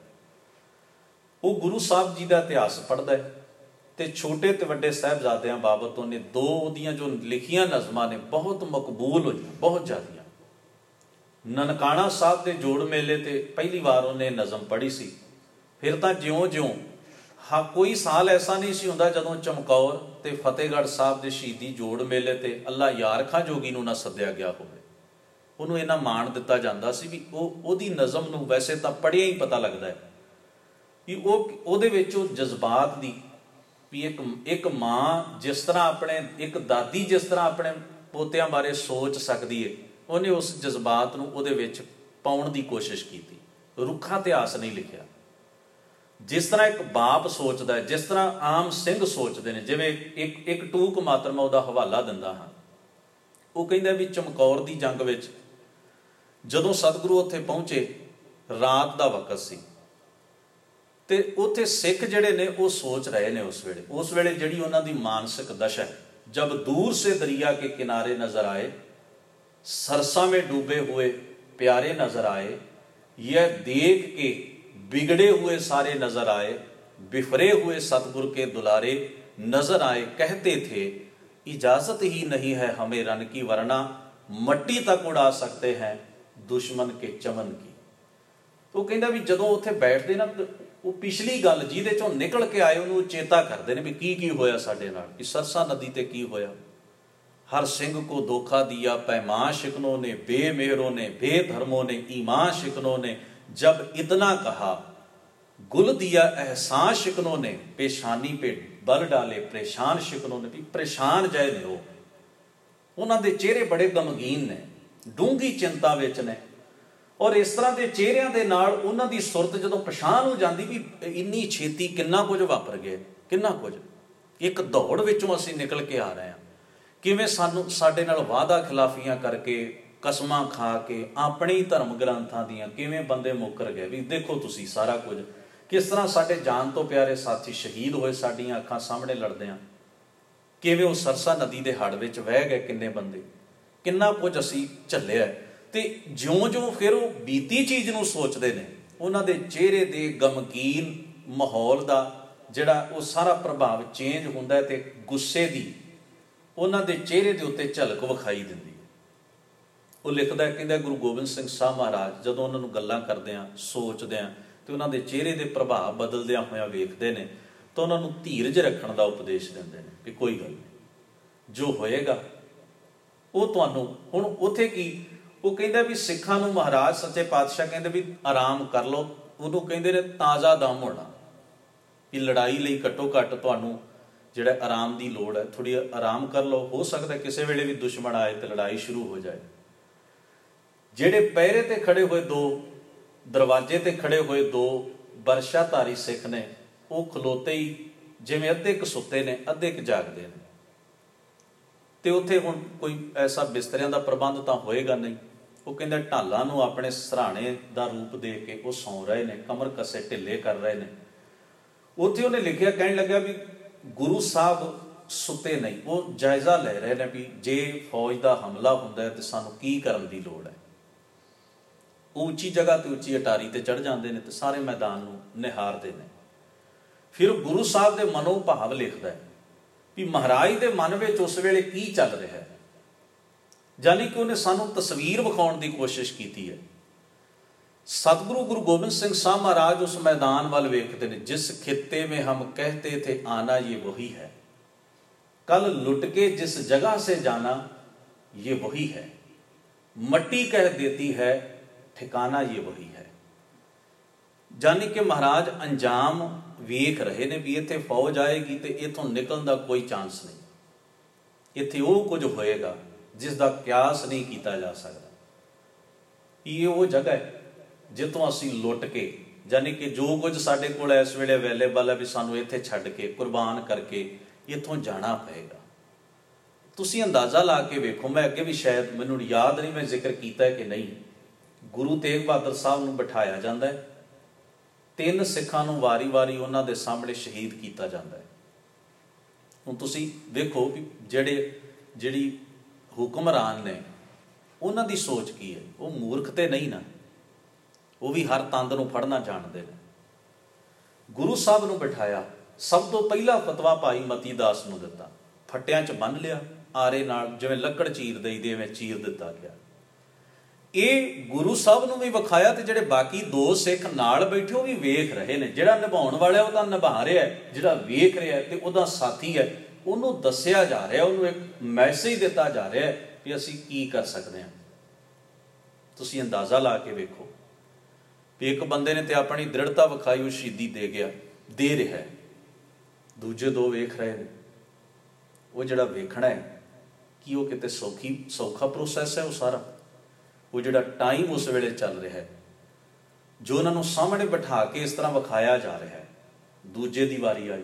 ਉਹ ਗੁਰੂ ਸਾਹਿਬ ਜੀ ਦਾ ਇਤਿਹਾਸ ਪੜ੍ਹਦਾ ਹੈ ਤੇ ਛੋਟੇ ਤੇ ਵੱਡੇ ਸਾਹਿਬਜ਼ਾਦਿਆਂ ਬਾਬਤ ਉਹਨੇ ਦੋ ਉਹਦੀਆਂ ਜੋ ਲਿਖੀਆਂ ਨਜ਼ਮਾਂ ਨੇ ਬਹੁਤ ਮਕਬੂਲ ਹੋਈਆਂ, ਬਹੁਤ ਜ਼ਿਆਦੀਆਂ। ਨਨਕਾਣਾ ਸਾਹਿਬ ਦੇ ਜੋੜ ਮੇਲੇ ਤੇ ਪਹਿਲੀ ਵਾਰ ਉਹਨੇ ਨਜ਼ਮ ਪੜ੍ਹੀ ਸੀ। ਫਿਰ ਤਾਂ ਜਿਉਂ-ਜਿਉਂ ਹਾਂ ਕੋਈ ਸਾਲ ਐਸਾ ਨਹੀਂ ਸੀ ਹੁੰਦਾ ਜਦੋਂ ਚਮਕੌਰ ਤੇ ਫਤਿਹਗੜ੍ਹ ਸਾਹਿਬ ਦੇ ਸ਼ਹੀਦੀ ਜੋੜ ਮੇਲੇ ਤੇ ਅੱਲਾ ਯਾਰ ਖਾਂ ਜੋਗੀ ਨੂੰ ਨਾ ਸੱਦਿਆ ਗਿਆ ਹੋਵੇ। ਉਹਨੂੰ ਇਹਨਾਂ ਮਾਣ ਦਿੱਤਾ ਜਾਂਦਾ ਸੀ ਵੀ ਉਹ ਉਹਦੀ ਨਜ਼ਮ ਨੂੰ ਵੈਸੇ ਤਾਂ ਪੜ੍ਹਿਆ ਹੀ ਪਤਾ ਲੱਗਦਾ ਹੈ कि वो ਉਹਦੇ ਵਿੱਚ ਉਹ ਜਜ਼ਬਾਤ ਦੀ ਵੀ ਇੱਕ ਇੱਕ ਮਾਂ ਜਿਸ ਤਰ੍ਹਾਂ ਆਪਣੇ ਇੱਕ ਦਾਦੀ ਜਿਸ ਤਰ੍ਹਾਂ ਆਪਣੇ ਪੋਤਿਆਂ ਬਾਰੇ ਸੋਚ ਸਕਦੀ ਹੈ, ਉਹਨੇ ਉਸ ਜਜ਼ਬਾਤ ਨੂੰ ਉਹਦੇ ਵਿੱਚ ਪਾਉਣ ਦੀ ਕੋਸ਼ਿਸ਼ ਕੀਤੀ। ਰੁੱਖਾ ਇਤਿਹਾਸ ਨਹੀਂ ਲਿਖਿਆ। ਜਿਸ ਤਰ੍ਹਾਂ ਇੱਕ ਬਾਪ ਸੋਚਦਾ ਹੈ, ਜਿਸ ਤਰ੍ਹਾਂ ਆਮ ਸਿੰਘ ਸੋਚਦੇ ਨੇ, ਜਿਵੇਂ ਇੱਕ ਇੱਕ ਟੂਕ ਮਾਤਰ ਮੈਂ ਉਹਦਾ ਹਵਾਲਾ ਦਿੰਦਾ ਹਾਂ। ਉਹ ਕਹਿੰਦਾ ਵੀ ਚਮਕੌਰ ਦੀ ਜੰਗ ਵਿੱਚ ਜਦੋਂ ਸਤਿਗੁਰੂ ਉੱਥੇ ਪਹੁੰਚੇ, ਰਾਤ ਦਾ ਵਕਤ ਸੀ ਤੇ ਉੱਥੇ ਸਿੱਖ ਜਿਹੜੇ ਨੇ ਉਹ ਸੋਚ ਰਹੇ ਨੇ ਉਸ ਵੇਲੇ ਉਸ ਵੇਲੇ ਜਿਹੜੀ ਉਹਨਾਂ ਦੀ ਮਾਨਸਿਕ ਦਸ਼ਾ ਹੈ। जब दूर से दरिया के किनारे नजर आए, सरसा में डूबे हुए प्यारे नजर आए, यह देख के बिगड़े हुए सारे नजर आए, बिफरे हुए सतगुर के दुलारे नजर आए, कहते थे इजाजत ही नहीं है हमें रन की, वरना मट्टी तक उड़ा सकते हैं दुश्मन के चमन की। तो कहता भी जदों उत्थे बैठते ना, ਉਹ ਪਿਛਲੀ ਗੱਲ ਜਿਹਦੇ ਚੋਂ ਨਿਕਲ ਕੇ ਆਏ ਉਹਨੂੰ ਚੇਤਾ ਕਰਦੇ ਨੇ ਵੀ ਕੀ ਕੀ ਹੋਇਆ ਸਾਡੇ ਨਾਲ, ਕਿ ਸਰਸਾ ਨਦੀ ਤੇ ਕੀ ਹੋਇਆ। ਹਰ ਸਿੰਘ ਕੋ ਧੋਖਾ ਦਿਆ ਪੈਮਾਨ ਸ਼ਿਕਨੋਂ ਨੇ, ਬੇਮੇਹਰੋਂ ਨੇ, ਬੇਧਰਮੋਂ ਨੇ, ਈਮਾਨ ਸ਼ਿਕਨੋਂ ਨੇ, जब इतना कहा गुल दिया एहसान शिकनों ने, पेशानी पे बल डाले परेशान शिकनों ने। भी परेशान जाए ने वो, उन्होंने दे चेहरे बड़े गमगीन ने, डूंगी चिंता विच ने। और इस तरह के चेहरिਆਂ ਦੇ ਨਾਲ ਉਹਨਾਂ ਦੀ ਸੁਰਤ ਜਦੋਂ ਪਛਾਣ ਹੋ ਜਾਂਦੀ ਵੀ ਇੰਨੀ ਛੇਤੀ ਕਿੰਨਾ ਕੁਝ ਵਾਪਰ ਗਿਆ, ਕਿੰਨਾ ਕੁਝ ਇੱਕ ਦੌੜ ਵਿੱਚੋਂ ਅਸੀਂ ਨਿਕਲ ਕੇ ਆ ਰਹੇ ਹਾਂ। ਕਿਵੇਂ ਸਾਨੂੰ ਸਾਡੇ ਨਾਲ ਵਾਅਦਾ ਖਿਲਾਫੀਆਂ ਕਰਕੇ, ਕਸਮਾਂ ਖਾ ਕੇ, ਆਪਣੇ ਹੀ ਧਰਮ ਗ੍ਰੰਥਾਂ ਦੀਆਂ ਕਿਵੇਂ ਬੰਦੇ ਮੁੱਕਰ ਗਏ। ਵੀ ਦੇਖੋ ਤੁਸੀਂ ਸਾਰਾ ਕੁਝ ਕਿਸ ਤਰ੍ਹਾਂ ਸਾਡੇ ਜਾਨ ਤੋਂ ਪਿਆਰੇ ਸਾਥੀ ਸ਼ਹੀਦ ਹੋਏ ਸਾਡੀਆਂ ਅੱਖਾਂ ਸਾਹਮਣੇ ਲੜਦਿਆਂ, ਕਿਵੇਂ ਉਹ ਸਰਸਾ ਨਦੀ ਦੇ ਹੜ੍ਹ ਵਿੱਚ ਵਹਿ ਗਏ ਕਿੰਨੇ ਬੰਦੇ, ਕਿੰਨਾ ਕੁਝ ਅਸੀਂ ਝੱਲਿਆ। ਤੇ ਜਿਉਂ-ਜਿਉਂ ਫਿਰ ਉਹ ਬੀਤੀ ਚੀਜ਼ ਨੂੰ ਸੋਚਦੇ ਨੇ, ਉਹਨਾਂ ਦੇ ਚਿਹਰੇ ਦੇ ਗਮਗੀਨ ਮਾਹੌਲ ਦਾ ਜਿਹੜਾ ਉਹ ਸਾਰਾ ਪ੍ਰਭਾਵ ਚੇਂਜ ਹੁੰਦਾ ਹੈ ਤੇ ਗੁੱਸੇ ਦੀ ਉਹਨਾਂ ਦੇ ਚਿਹਰੇ ਦੇ ਉੱਤੇ ਝਲਕ ਵਿਖਾਈ ਦਿੰਦੀ ਹੈ। ਉਹ ਲਿਖਦਾ ਕਹਿੰਦਾ ਗੁਰੂ ਗੋਬਿੰਦ ਸਿੰਘ ਸਾਹਿਬ ਮਹਾਰਾਜ ਜਦੋਂ ਉਹਨਾਂ ਨੂੰ ਗੱਲਾਂ ਕਰਦਿਆਂ, ਸੋਚਦਿਆਂ ਤੇ ਉਹਨਾਂ ਦੇ ਚਿਹਰੇ ਦੇ ਪ੍ਰਭਾਵ ਬਦਲਦਿਆਂ ਹੋਇਆਂ ਵੇਖਦੇ ਨੇ ਤਾਂ ਉਹਨਾਂ ਨੂੰ ਧੀਰਜ ਰੱਖਣ ਦਾ ਉਪਦੇਸ਼ ਦਿੰਦੇ ਨੇ ਵੀ ਕੋਈ ਗੱਲ ਨਹੀਂ, ਜੋ ਹੋਏਗਾ ਉਹ ਤੁਹਾਨੂੰ। ਹੁਣ ਉੱਥੇ ਕੀ ਉਹ ਕਹਿੰਦਾ ਵੀ ਸਿੱਖਾਂ ਨੂੰ ਮਹਾਰਾਜ ਸੱਚੇ ਪਾਤਸ਼ਾਹ ਕਹਿੰਦੇ ਵੀ ਆਰਾਮ ਕਰ ਲਓ। ਉਹਨੂੰ ਕਹਿੰਦੇ ਨੇ ਤਾਜ਼ਾ ਦਮ ਹੋਣਾ, ਵੀ ਲੜਾਈ ਲਈ ਘੱਟੋ ਘੱਟ ਤੁਹਾਨੂੰ ਜਿਹੜਾ ਆਰਾਮ ਦੀ ਲੋੜ ਹੈ, ਥੋੜ੍ਹੀ ਆਰਾਮ ਕਰ ਲਓ। ਹੋ ਸਕਦਾ ਕਿਸੇ ਵੇਲੇ ਵੀ ਦੁਸ਼ਮਣ ਆਏ ਤੇ ਲੜਾਈ ਸ਼ੁਰੂ ਹੋ ਜਾਏ। ਜਿਹੜੇ ਪਹਿਰੇ ਤੇ ਖੜੇ ਹੋਏ ਦੋ, ਦਰਵਾਜ਼ੇ ਤੇ ਖੜੇ ਹੋਏ ਦੋ ਬਰਸ਼ਾਧਾਰੀ ਸਿੱਖ ਨੇ, ਉਹ ਖਲੋਤੇ ਹੀ जिवें अद्धे क सुत्ते ने अद्धे क जागदे ने। तो उत्थे हुण कोई ऐसा बिस्तरियां दा प्रबंध तां होएगा नहीं। वो कहंदे ढालां नूं अपने सराणे दा रूप दे के वो सौ रहे ने, कमर कसे ढिले कर रहे ने। उत्थे उहने लिखिया, कहण लग्या भी गुरु साहब सुते नहीं, वो जायज़ा ले रहे ने भी जे फौज का हमला हुंदा है तो सानू की करन दी लोड़ है। वो उच्ची जगह ते उच्ची अटारी ते चढ़ जाते हैं तो सारे मैदान नूं निहारते हैं। फिर गुरु साहब के मनो भाव लिखता है भी महाराज के मन में उस वेले की चल रहा है, जानी कि उन्हें सानू तस्वीर विखाउण की कोशिश की है। सतगुरु गुरु गोबिंद सिंह साहब महाराज उस मैदान वाल वेखते हैं, जिस खित्ते में हम कहते थे आना ये वही है, कल लुट के जिस जगह से जाना ये वही है, मट्टी कह देती है ठिकाना ये वही है। जानी कि महाराज अंजाम वेख रहे ने भी इत्थे फौज आएगी तो इथों निकलने का कोई चांस नहीं, इत्थे वो कुछ होएगा जिसका क्यास नहीं किया जा सकता। ये वो जगह है जितों असी लुट के, जानी कि जो कुछ साडे कोल इस वेले अवेलेबल है भी सानू इत्थे छड्ड के कुर्बान करके इथों जाना पएगा। तुसीं अंदाज़ा ला के वेखो, मैं अगे भी शायद मैनूं याद नहीं मैं जिक्र किया है कि नहीं, गुरु तेग बहादुर साहब नूं बिठाया जाता है, तीन सिखां नूं वारी वारी उन्हां दे सामने शहीद किया जाता है। हुण तुसीं वेखो भी जिहड़े जिहड़ी हुक्मरान ने उन्हां दी सोच की है, वो मूर्ख ते नहीं ना, वो भी हर तंद नूं फड़ना जानते हैं। गुरु साहब नूं बिठाया, सब तो पहला फतवा भाई मती दास नूं दिता, फट्टियां च बन लिया आरे नाल, जिवें लकड़ चीर दई दे इवें चीर दिता गया। ये गुरु साहब नूं भी विखाया ते जिहड़े बाकी दो सिख नाल बैठे वो भी वेख रहे ने, जिहड़ा निभाउण वाला वो तां निभा रहा है, जिहड़ा वेख रहा है ते उहदा साथी है उहनूं दस्सिया जा रहा है, उहनूं एक मैसेज दिता जा रहा है कि असीं की कर सकते हैं। तुसीं अंदाज़ा ला के वेखो भी एक बंदे ने ते अपनी दृढ़ता विखाई, वो शहीदी दे गया, दे रहा है, दूजे दो वेख रहे हैं। वो जिहड़ा वेखना है कि वो किते सौखी सौखा प्रोसैस है, वो सारा वो जिहड़ा टाइम उस वेले चल रहा है, जो उन्होंने सामने बिठा के इस तरह विखाया जा रहा है। दूजे दी वारी आई,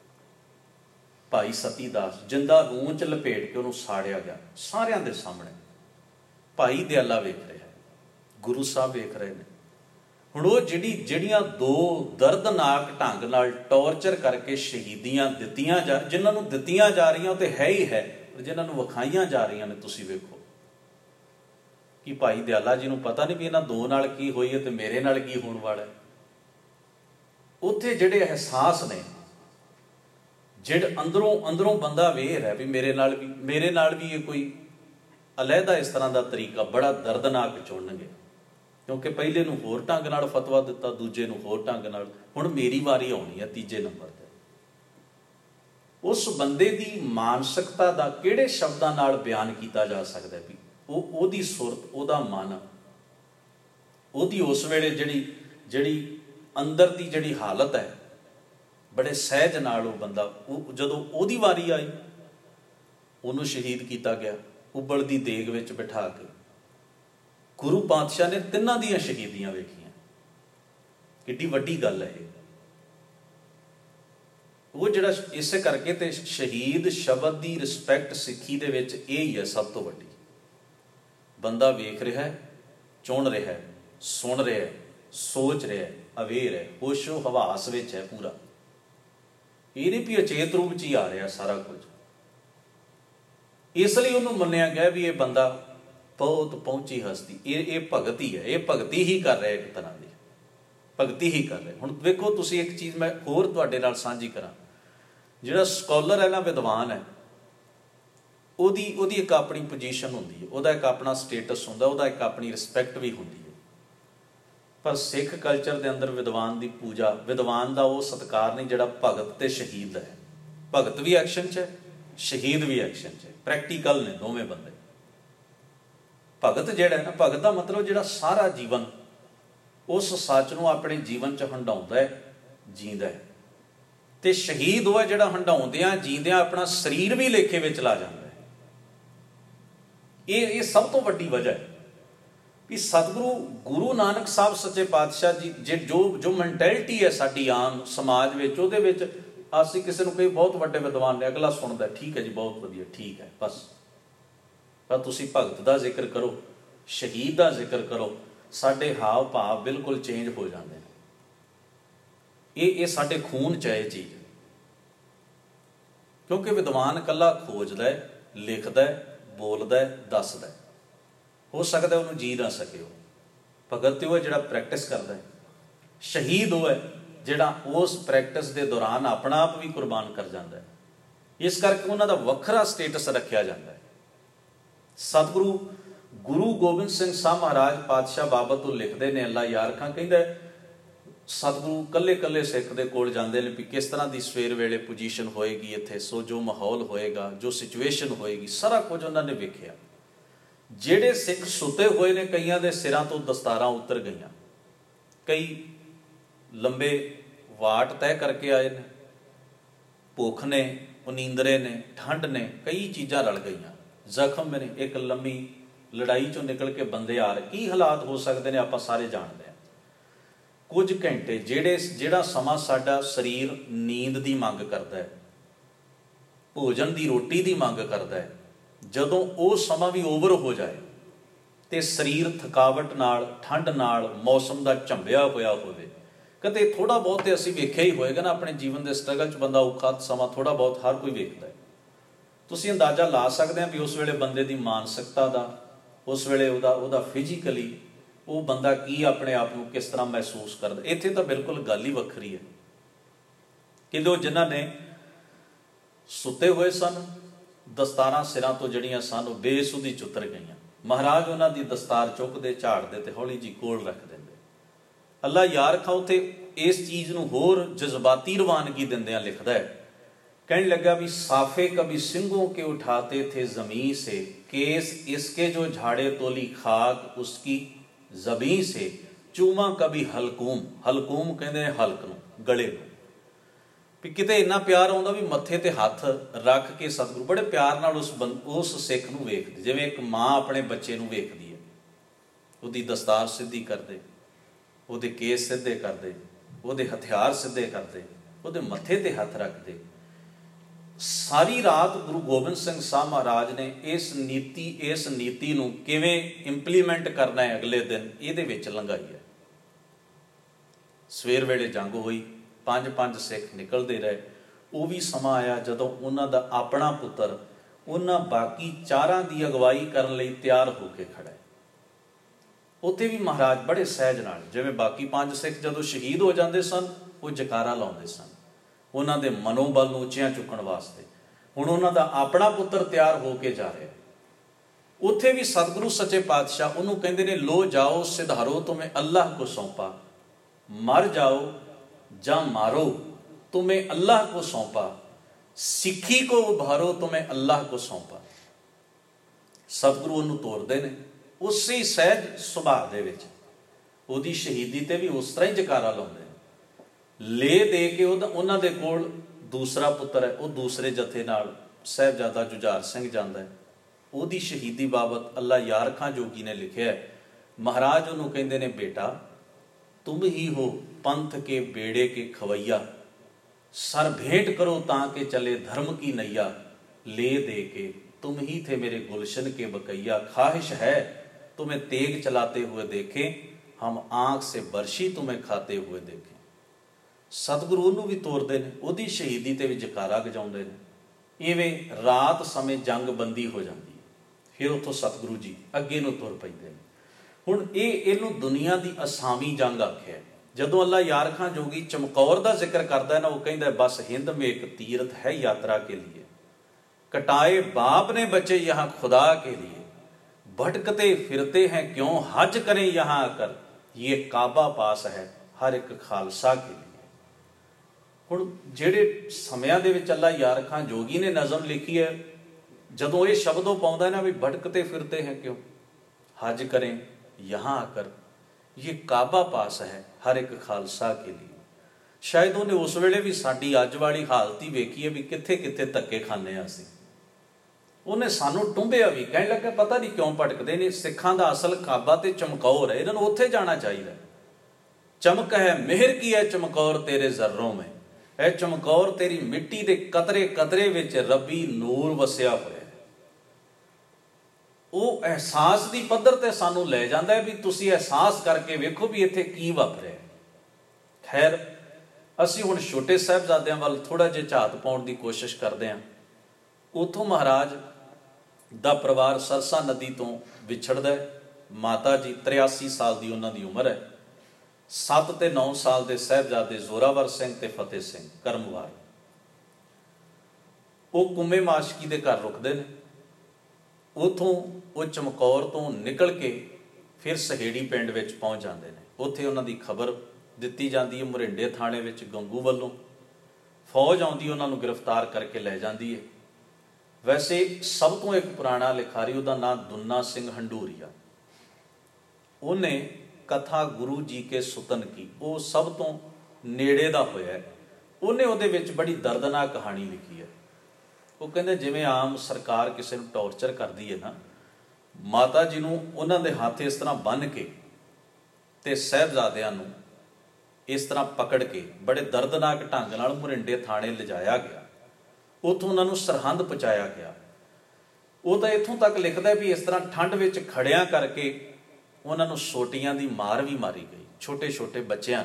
भाई सती दास जिंदा रूह च लपेट के उन्होंने साड़िया गया सारिਆਂ दे सामने। भाई दयाला वेख रहा है, गुरु साहब वेख रहे हैं। हुण वो जिहड़ी जिहड़ियां दो दर्दनाक ढंग नाल टॉर्चर करके शहीदियां दित्तियां जा, जिन्हां नूं दित्तियां जा रही तो है ही है, पर जिन्हां नूं विखाईयां जा रही ने, तुसीं वेखो कि भाई दयाला जी नूं पता नहीं भी इन्हां दो नाल की होई है ते मेरे नाल की होण वाला है। उत्थे जिहड़े एहसास ने, जिहड़े अंदरों अंदरों बंदा वेर है भी मेरे नाल भी मेरे नाल भी ये कोई अलहदा इस तरह का तरीका बड़ा दर्दनाक चुनणगे, क्योंकि पहले नूं होर ढंग नाल फतवा दिता, दूजे नूं होर ढंग नाल, हुण मेरी वारी आउणी है तीजे नंबर ते। उस बंदे दी मानसिकता दा किहड़े शब्दां नाल बयान किया जा सकदा है भी वो ओदी सुरत, ओदा मन, ओदी उस वेले जिहड़ी जिहड़ी अंदर दी जिहड़ी हालत है, बड़े सहज नाल वो बंदा, वो जदों ओदी वारी आई उहनूं शहीद किया गया उबलदी देग विच बिठा के। गुरु पातशाह ने तिन्हां दियां शहीदियां वेखियां, किड्डी वड्डी गल है ये। वो जिहड़ा इसे करके ते शहीद शब्द की रिस्पैक्ट सिੱਖੀ दे विच यही है सब तो वड्डी। बंदा वेख रहा है, चुन रहा है, सुन रहा है, सोच रहा है, अवेयर है, होशो हवास विच है पूरा। ये नहीं भी अचेत रूप च ही आ रहा सारा कुछ। इसलिए उन्होंने मन्निया गया भी ये बंदा बहुत पहुंची हस्ती, ये ये भगत ही है, ये भगती ही कर रहा है, एक तरह की भगती ही कर रहे। हुण देखो तुसीं एक चीज़ मैं होर तुहाडे नाल सांझी करां, जिहड़ा स्कॉलर है ना, विद्वान है, ਉਹਦੀ ਉਹਦੀ एक अपनी पोजीशन होंदी है, ਉਹਦਾ एक अपना स्टेटस ਹੁੰਦਾ, ਉਹਦਾ एक अपनी रिस्पैक्ट भी होंदी है। पर सिख कल्चर के अंदर विद्वान की पूजा, विद्वान का वो सत्कार नहीं जिहड़ा भगत ते शहीद है। भगत भी एक्शन च है, शहीद भी एक्शन च है, प्रैक्टिकल ने दोवें बंदे। भगत जिहड़ा है ना, भगत का मतलब जिहड़ा सारा जीवन उस सच नूं अपने जीवन च हंडाउंदा है, जींदा है। ते शहीद वो है जिहड़ा हंडाउंदियां जींदियां अपना शरीर भी लेखे विच ला जांदा है। ये ये सब तो वड्डी वजह है कि सतगुरु गुरु नानक साहब सच्चे पातशाह जी जे जो जो मैंटैलिटी है साडी आम समाज विच, उहदे विच ਅਸੀਂ ਕਿਸੇ ਨੂੰ ਕਹੀ ਬਹੁਤ ਵੱਡੇ ਵਿਦਵਾਨ ਨੇ, ਅਗਲਾ ਸੁਣਦਾ ਠੀਕ ਹੈ ਜੀ ਬਹੁਤ ਵਧੀਆ, ਠੀਕ ਹੈ ਬਸ। ਪਰ ਤੁਸੀਂ ਭਗਤ ਦਾ ਜ਼ਿਕਰ ਕਰੋ, ਸ਼ਹੀਦ ਦਾ ਜ਼ਿਕਰ ਕਰੋ, ਸਾਡੇ ਹਾਵ ਭਾਵ ਬਿਲਕੁਲ ਚੇਂਜ ਹੋ ਜਾਂਦੇ ਨੇ। ਇਹ ਇਹ ਸਾਡੇ ਖੂਨ 'ਚ ਹੈ ਇਹ ਚੀਜ਼, ਕਿਉਂਕਿ ਵਿਦਵਾਨ ਇਕੱਲਾ ਖੋਜਦਾ ਹੈ, ਲਿਖਦਾ ਹੈ, ਬੋਲਦਾ ਹੈ, ਦੱਸਦਾ ਹੈ। ਹੋ ਸਕਦਾ ਉਹਨੂੰ ਜੀ ਨਾ ਸਕੇ। ਉਹ ਭਗਤ ਉਹ ਹੈ ਜਿਹੜਾ ਪ੍ਰੈਕਟਿਸ ਕਰਦਾ ਹੈ। ਸ਼ਹੀਦ ਉਹ ਹੈ ਜਿਹੜਾ ਉਸ ਪ੍ਰੈਕਟਿਸ ਦੇ ਦੌਰਾਨ ਆਪਣਾ ਆਪ ਵੀ ਕੁਰਬਾਨ ਕਰ ਜਾਂਦਾ ਹੈ। ਇਸ ਕਰਕੇ ਉਹਨਾਂ ਦਾ ਵੱਖਰਾ ਸਟੇਟਸ ਰੱਖਿਆ ਜਾਂਦਾ ਹੈ। ਸਤਿਗੁਰੂ ਗੁਰੂ ਗੋਬਿੰਦ ਸਿੰਘ ਸਾਹਿਬ ਮਹਾਰਾਜ ਪਾਤਸ਼ਾਹ ਬਾਬਤ ਤੋਂ ਲਿਖਦੇ ਨੇ, ਅੱਲਾ ਯਾਰ ਖਾਂ ਕਹਿੰਦਾ ਸਤਿਗੁਰੂ ਕੱਲੇ ਕੱਲੇ ਸਿੱਖ ਦੇ ਕੋਲ ਜਾਂਦੇ ਨੇ ਵੀ ਕਿਸ ਤਰ੍ਹਾਂ ਦੀ ਸਵੇਰ ਵੇਲੇ ਪੋਜੀਸ਼ਨ ਹੋਏਗੀ ਇੱਥੇ, ਸੋ ਜੋ ਮਾਹੌਲ ਹੋਏਗਾ, ਜੋ ਸਿਚੁਏਸ਼ਨ ਹੋਏਗੀ, ਸਾਰਾ ਕੁਝ ਉਹਨਾਂ ਨੇ ਵੇਖਿਆ। ਜਿਹੜੇ ਸਿੱਖ ਸੁੱਤੇ ਹੋਏ ਨੇ, ਕਈਆਂ ਦੇ ਸਿਰਾਂ ਤੋਂ ਦਸਤਾਰਾਂ ਉਤਰ ਗਈਆਂ, ਕਈ ਲੰਬੇ ਵਾਟ ਤੈਅ ਕਰਕੇ ਆਏ ਨੇ, ਭੁੱਖ ਨੇ, ਉਨੀਂਦਰੇ ਨੇ, ਠੰਡ ਨੇ, ਕਈ ਚੀਜ਼ਾਂ ਰਲ ਗਈਆਂ, ਜ਼ਖਮ ਨੇ, ਇੱਕ ਲੰਮੀ ਲੜਾਈ ਚੋਂ ਨਿਕਲ ਕੇ ਬੰਦੇ ਆ ਰਹੇ। ਕੀ ਹਾਲਾਤ ਹੋ ਸਕਦੇ ਨੇ ਆਪਾਂ ਸਾਰੇ ਜਾਣਦੇ ਹਾਂ। ਕੁਝ ਘੰਟੇ ਜਿਹੜੇ ਜਿਹੜਾ ਸਮਾਂ ਸਾਡਾ ਸਰੀਰ ਨੀਂਦ ਦੀ ਮੰਗ ਕਰਦਾ ਹੈ, ਭੋਜਨ ਦੀ, ਰੋਟੀ ਦੀ ਮੰਗ ਕਰਦਾ ਹੈ, ਜਦੋਂ ਉਹ ਸਮਾਂ ਵੀ ਓਵਰ ਹੋ ਜਾਏ ਤੇ ਸਰੀਰ ਥਕਾਵਟ ਨਾਲ, ਠੰਡ ਨਾਲ, ਮੌਸਮ ਦਾ ਝੰਬਿਆ ਹੋਇਆ ਹੋਵੇ, ਕਦੇ ਥੋੜਾ ਬਹੁਤ ਤੇ ਅਸੀਂ ਵੇਖਿਆ ਹੀ ਹੋਏਗਾ ਨਾ ਆਪਣੇ ਜੀਵਨ ਦੇ ਸਟਰਗਲ 'ਚ, ਬੰਦਾ ਔਖਾ ਸਮਾਂ ਥੋੜਾ ਬਹੁਤ ਹਰ ਕੋਈ ਵੇਖਦਾ ਹੈ। ਤੁਸੀਂ ਅੰਦਾਜ਼ਾ ਲਾ ਸਕਦੇ ਹਾਂ ਵੀ ਉਸ ਵੇਲੇ ਬੰਦੇ ਦੀ ਮਾਨਸਿਕਤਾ ਦਾ, ਉਸ ਵੇਲੇ ਉਹਦਾ ਉਹਦਾ ਫਿਜ਼ੀਕਲੀ ਉਹ ਬੰਦਾ ਕੀ ਆਪਣੇ ਆਪ ਨੂੰ ਕਿਸ ਤਰ੍ਹਾਂ ਮਹਿਸੂਸ ਕਰਦਾ। ਇੱਥੇ ਤਾਂ ਬਿਲਕੁਲ ਗੱਲ ਹੀ ਵੱਖਰੀ ਹੈ ਕਿ ਲੋਕ ਜਿਨ੍ਹਾਂ ਨੇ ਸੁੱਤੇ ਹੋਏ ਸਨ, ਦਸਤਾਰਾਂ ਸਿਰਾਂ ਤੋਂ ਜਿਹੜੀਆਂ ਸਨ ਉਹ ਬੇਸੁੱਧੀ ਚੁੱਤਰ ਗਈਆਂ, ਮਹਾਰਾਜ ਉਹਨਾਂ ਦੀ ਦਸਤਾਰ ਚੁੱਕਦੇ, ਝਾੜਦੇ ਤੇ ਹੌਲੀ ਜੀ ਕੋਲ ਰੱਖ ਦਿੰਦੇ। ਅੱਲਾ ਯਾਰ ਖਾਂ ਉੱਥੇ ਇਸ ਚੀਜ਼ ਨੂੰ ਹੋਰ ਜਜ਼ਬਾਤੀ ਰਵਾਨਗੀ ਦਿੰਦਿਆਂ ਲਿਖਦਾ ਹੈ, कहने लगा भी साफे कभी सिंगों के उठाते थे जमीन से, केस इसके जो झाड़े तोली खाक उसकी जबी से, चूमा कभी हलकूम, हलकूम कहते हैं हल्क नूं, गले नूं, भी किते इन्ना प्यार आउंदा भी मत्थे ते हथ रख के सतगुरु बड़े प्यार नाल उस बंद उस सिख नूं वेखदे, जिवें एक माँ अपने बच्चे नूं वेखदी है। उहदी दस्तार सिद्धी करदे, उहदे केस सिद्धे करदे, उहदे हथियार सिद्धे करदे, उहदे मत्थे ते हथ रखदे। सारी रात गुरु गोबिंद सिंह साहब महाराज ने इस नीति इस नीति नूं किवें इंप्लीमेंट करना है अगले दिन इहदे विच लंघाई है। सवेर वेले जंग होई, पंज पंज सिख निकलते रहे। वो भी समा आया जदों उन्हां दा अपना पुत्र उन्हां बाकी चारां दी अगवाई करन लई तैयार होके खड़ा है। उत्थे भी महाराज बड़े सहज नाल, जिवें बाकी पंज सिख जदों शहीद हो जाते सन वो जकारा लाउंदे सन उन्हां दे मनोबल नूं उच्चियां चुकण वास्ते। हुण उन्हां दा अपना पुत्र तैयार होके जा रहा। उत्थे भी सतगुरु सच्चे पातशाह उन्होंने कहते हैं, लो जाओ सिधारो तुम्हें अल्लाह को सौंपा, मर जाओ जा मारो तुम्हें अल्लाह को सौंपा, सिखी को उभारो तुम्हें अल्लाह को सौंपा। सतगुरु उन्होंने तोरते हैं उसी सहज सुभाव दे विच, उहदी शहीदी ते भी उस तरह ही जकारा लाउंदे ले दे के उन्हां दे कोल दूसरा पुत्र है, वो दूसरे जथे नाल साहिबजादा जुझार सिंह जांदा है। ਉਹਦੀ शहीदी बाबत अल्लाह यार खां जोगी ने लिखिया है, महाराज उन्होंने कहते ने, बेटा तुम ही हो पंथ के बेड़े के खवैया, सर भेंट करो ताकि चले धर्म की नैया, ले दे के तुम ही थे मेरे गुलशन के बकैया, ख्वाहिश है तुम्हें तेग चलाते हुए देखें, हम आँख से बरशी तुम्हें खाते हुए देखें। सतगुरु उन्होंने भी तोरते हैं, ਉਹਦੀ शहीदी ते भी जकारा गजाउंदे ने। इवें रात समय जंग बंदी हो जाती है, फिर उतों सतगुरु जी अगे नूं तुर पैंदे ने। हुण इह इहनूं दुनिया की असामी जंग आखिया। जदों अल्लाह यार खां जोगी चमकौर का जिक्र करता है ना, वो कहता है बस हिंद में एक तीर्थ है यात्रा के लिए, कटाए बाप ने बच्चे यहाँ खुदा के लिए, भटकते फिरते हैं क्यों हज करें यहाँ आकर, ये काबा पास है हर एक खालसा के लिए। ਹੁਣ ਜਿਹੜੇ ਸਮਿਆਂ ਦੇ ਵਿੱਚ ਅੱਲਾ ਯਾਰ ਖਾਂ ਜੋਗੀ ਨੇ ਨਜ਼ਮ ਲਿਖੀ ਹੈ, ਜਦੋਂ ਇਹ ਸ਼ਬਦ ਉਹ ਪਾਉਂਦਾ ਨਾ ਵੀ ਭਟਕਤੇ ਫਿਰਤੇ ਹੈ ਕਿਉਂ, ਹਜ ਕरें यहाँ आकर, ये काबा पास है हर एक खालसा के लिए। शायद ਉਹਨੇ ਉਸ ਵੇਲੇ ਵੀ ਸਾਡੀ ਅੱਜ ਵਾਲੀ ਹਾਲਤ ਹੀ ਵੇਖੀ ਹੈ ਵੀ ਕਿੱਥੇ ਕਿੱਥੇ ਧੱਕੇ ਖਾਂਦੇ ਆ ਅਸੀਂ। ਉਹਨੇ ਸਾਨੂੰ ਟੁੰਬਿਆ ਵੀ, ਕਹਿਣ ਲੱਗਾ ਪਤਾ ਨਹੀਂ ਕਿਉਂ ਭਟਕਦੇ ਨੇ, ਸਿੱਖਾਂ ਦਾ ਅਸਲ ਕਾਬਾ ਤੇ ਚਮਕੌਰ ਹੈ, ਇਹਨਾਂ ਨੂੰ ਉੱਥੇ ਜਾਣਾ ਚਾਹੀਦਾ। चमक है मेहर की है चमकौर तेरे जर्रों में, ਐ ਚਮਕੌਰ तेरी मिट्टी के कतरे कतरे विच रबी नूर वसिया होया। वो एहसास की पद्धर ते सानू लै जांदा है भी तुसी एहसास करके वेखो भी इत्थे की वापरिया। खैर असी हुण छोटे साहिबजादियां वल थोड़ा जिहा झात पाउण दी कोशिश करदे हां। उत्थों महाराज दा परिवार सरसा नदी तो विछड़दा है। माता जी तिरासी साल की उन्हां दी उम्र है। सत्त ते नौ साल के साहिबजादे जोरावर सिंह ते फतेह सिंह करमवार वो कुमे माशकी के घर रुकते हैं। उतों वो चमकौर तो निकल के फिर सहेड़ी पिंड विच पहुँच जाते हैं। उत्थे उन्हां दी खबर दिती जाती है मोरिंडे थाणे विच गंगू वालों। फौज आउंदी उन्हां नूं गिरफ्तार करके लै जाती है। वैसे सब तो एक पुराना लिखारी उहदा नाम दुन्ना सिंह हंडूरिया, उन्हें कथा गुरु जी के सुतन की वो सब तो नेड़े दा होया है। उन्हें उहदे विच बड़ी दर्दनाक कहानी लिखी है। वो कहते जिवें आम सरकार किसी नूं टॉर्चर करती है ना, माता जी नूं उन्हां दे हाथ इस तरह बन के ते साहिबजादियां नूं इस तरह पकड़ के बड़े दर्दनाक ढंग नाल मोरिंडे थाणे लिजाया गया। उत्थों उन्हां नूं सरहंद पहुँचाया गया। वो तो इत्थों तक लिखदा भी इस तरह ठंड विच खड़िया करके उन्होंने सोटियां दी मार भी मारी गई, छोटे छोटे बच्चों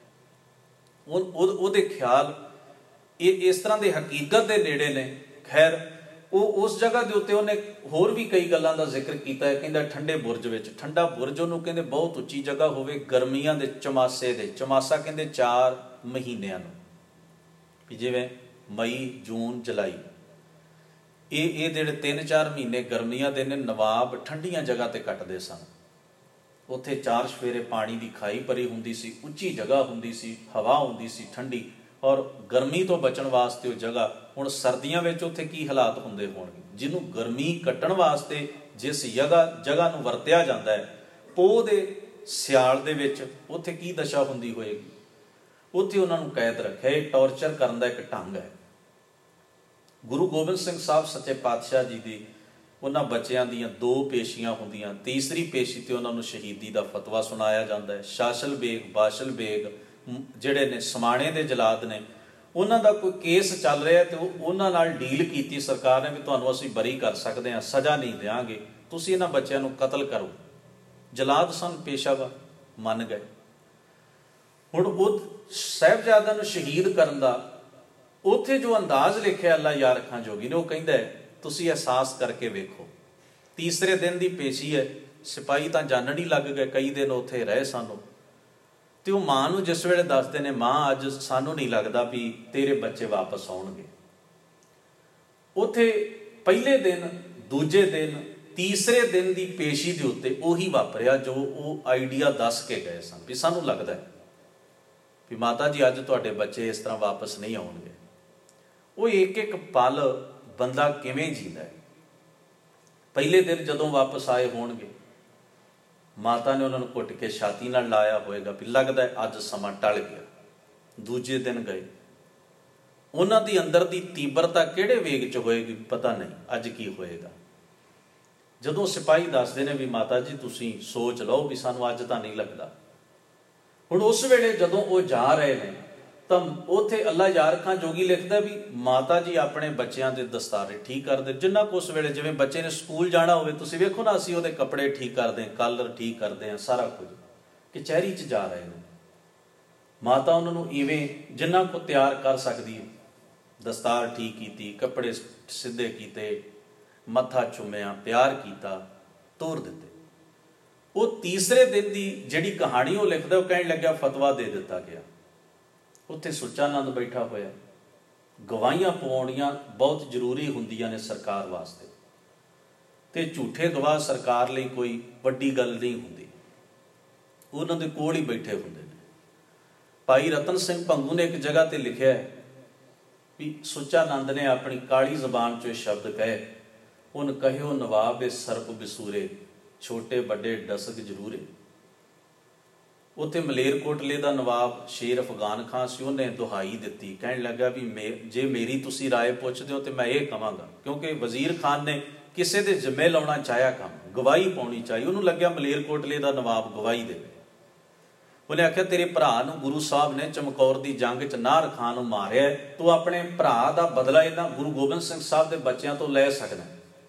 उहदे ख्याल ये इस तरह के हकीकत के नेड़े ने। खैर वो उस जगह के उत्ते उन्हें होर भी कई गल्लां दा जिक्र किया है। कहंदा ठंडे बुरज विच, ठंडा बुरज उन्होंने कहंदे बहुत उच्ची जगह होवे, गर्मियां दे चमासे दे, चमासा कहंदे चार महीनों नूं, जिवें मई जून जुलाई, ये ये जिहड़े तीन चार महीने गर्मियां दे ने नवाब ठंडियां जगह ते कटदे सन। उत्थे चार सवेरे पानी की खाई भरी हुंदी सी, उच्ची जगह हुंदी सी, हवा हुंदी सी ठंडी, और गर्मी तो बचण वास्ते वो जगह हुण सर्दियां विच उत्थे की हालात हुंदे होणगे। जिन्हों गर्मी कट्टण वास्ते जिस जगह जगह नूं वरतिया जांदा है, पोह दे सियाल दे विच उत्थे की दशा हुंदी होएगी। उत्थे उन्हां नूं कैद रखिया। टॉर्चर करन दा एक ढंग है। गुरु गोबिंद सिंह साहब सच्चे पातशाह जी दी उन्हां बच्चियां दीयां दो पेशियां हुंदियां, तीसरी पेशी ते उन्हां नूं शहीदी दा फतवा सुनाया जाता है। शाशल बेग बाशल बेग जिहड़े ने समाणे दे जलाद ने, उन्हां दा कोई केस चल रहा है तो उन्हां नाल डील कीती सरकार ने भी तुहानूं असीं बरी कर सकते हैं, सज़ा नहीं देंगे, तुसीं इन्हां बच्चियां नूं कतल करो। जलाद सन पेशावर मन गए। हुण उह साहिबजादियां नूं शहीद करन दा उत्थे जो अंदाज लिखिया अल्लाह यार खां जोगी ने, वो कहंदा है तुसी एहसास करके वेखो। तीसरे दिन की पेशी है, सिपाही तो जानन ही लग गए, कई दिन उत्थे रहे सानू। तो माँ नूं जिस वेले दसदे ने, माँ अज सानू नहीं लगता भी तेरे बच्चे वापस आउणगे। उत्थे पहले दिन, दूजे दिन, तीसरे दिन की पेशी के उत्ते उही वापरिया जो वो आइडिया दस के गए सन भी सानू लगता है भी माता जी अज तुहाडे बच्चे इस तरह वापस नहीं आउणगे। वो एक एक पल बंदा किवें जींदा है। पहले दिन जदों वापस आए होणगे, माता ने उन्होंने घुट के छाती नाल लाया होएगा भी लगदा है अज समा टल गया। दूजे दिन गए, उन्हां दी अंदर दी तीव्रता किहड़े वेग च होएगी पता नहीं, अज की होएगा। जदों सिपाही दसदे ने भी माता जी तुसीं सोच लो भी सानू अज तां नहीं लगदा। हुण उस वेले जदों वो जा रहे हैं तो उत्थे अल्लाह यार खां जोगी लिखदा भी माता जी अपने बच्चों के दस्तारे ठीक करते, जिन्ना को उस वेले जिवें बच्चे ने स्कूल जाना होवे, तुसीं वेखो ना असीं उहदे कपड़े ठीक करते हैं, कलर ठीक करते हैं, सारा कुछ कचहरी च जा रहे हैं। माता उन्होंने इवें जिन्ना को तैयार कर सकती है, दस्तार ठीक की, कपड़े सीधे किए, मत्था चुमिया, प्यार किया, तोर दिते। वो तीसरे दिन की जिहड़ी कहानी वो लिखदा, वो कहण लग्या फतवा दे दिता गया। उत्थे सुच्चानंद बैठा होया। गवाहियां पवाउणियां बहुत जरूरी हुंदियां ने सरकार वास्ते, ते झूठे गवाह सरकार लई कोई वड्डी गल नहीं हुंदी, उन्हां दे कोल ही बैठे हुंदे ने। भाई रतन सिंह भंगू ने एक जगह ते लिखिया है भी सुच्चानंद ने अपनी काली जबान चो शब्द कहे, उन कहो नवाब सरप बिसूरे, छोटे बड़े डसक जरूरे। उत्थे मलेरकोटले का नवाब शेर अफगान खां से उन्हें दुहाई दी, कहन लगा भी मे जे मेरी तुसी राय पुछदे हो तो मैं ये कहांगा, क्योंकि वजीर खान ने किसी के जिम्मे लाउणा चाहया काम, गवाही पाउणी चाहिए, उन्होंने लग्या मलेरकोटले का नवाब गवाही दे। ਉਹਨੇ ਆਖਿਆ ਤੇਰੇ ਭਰਾ ਨੂੰ ਗੁਰੂ ਸਾਹਿਬ ਨੇ ਚਮਕੌਰ ਦੀ ਜੰਗ 'ਚ ਨਾਹਰ ਖਾਂ ਨੂੰ ਮਾਰਿਆ, ਤੂੰ ਆਪਣੇ ਭਰਾ ਦਾ ਬਦਲਾ ਇਹਨਾਂ ਗੁਰੂ ਗੋਬਿੰਦ ਸਿੰਘ ਸਾਹਿਬ ਦੇ ਬੱਚਿਆਂ ਤੋਂ ਲੈ ਸਕਦਾ।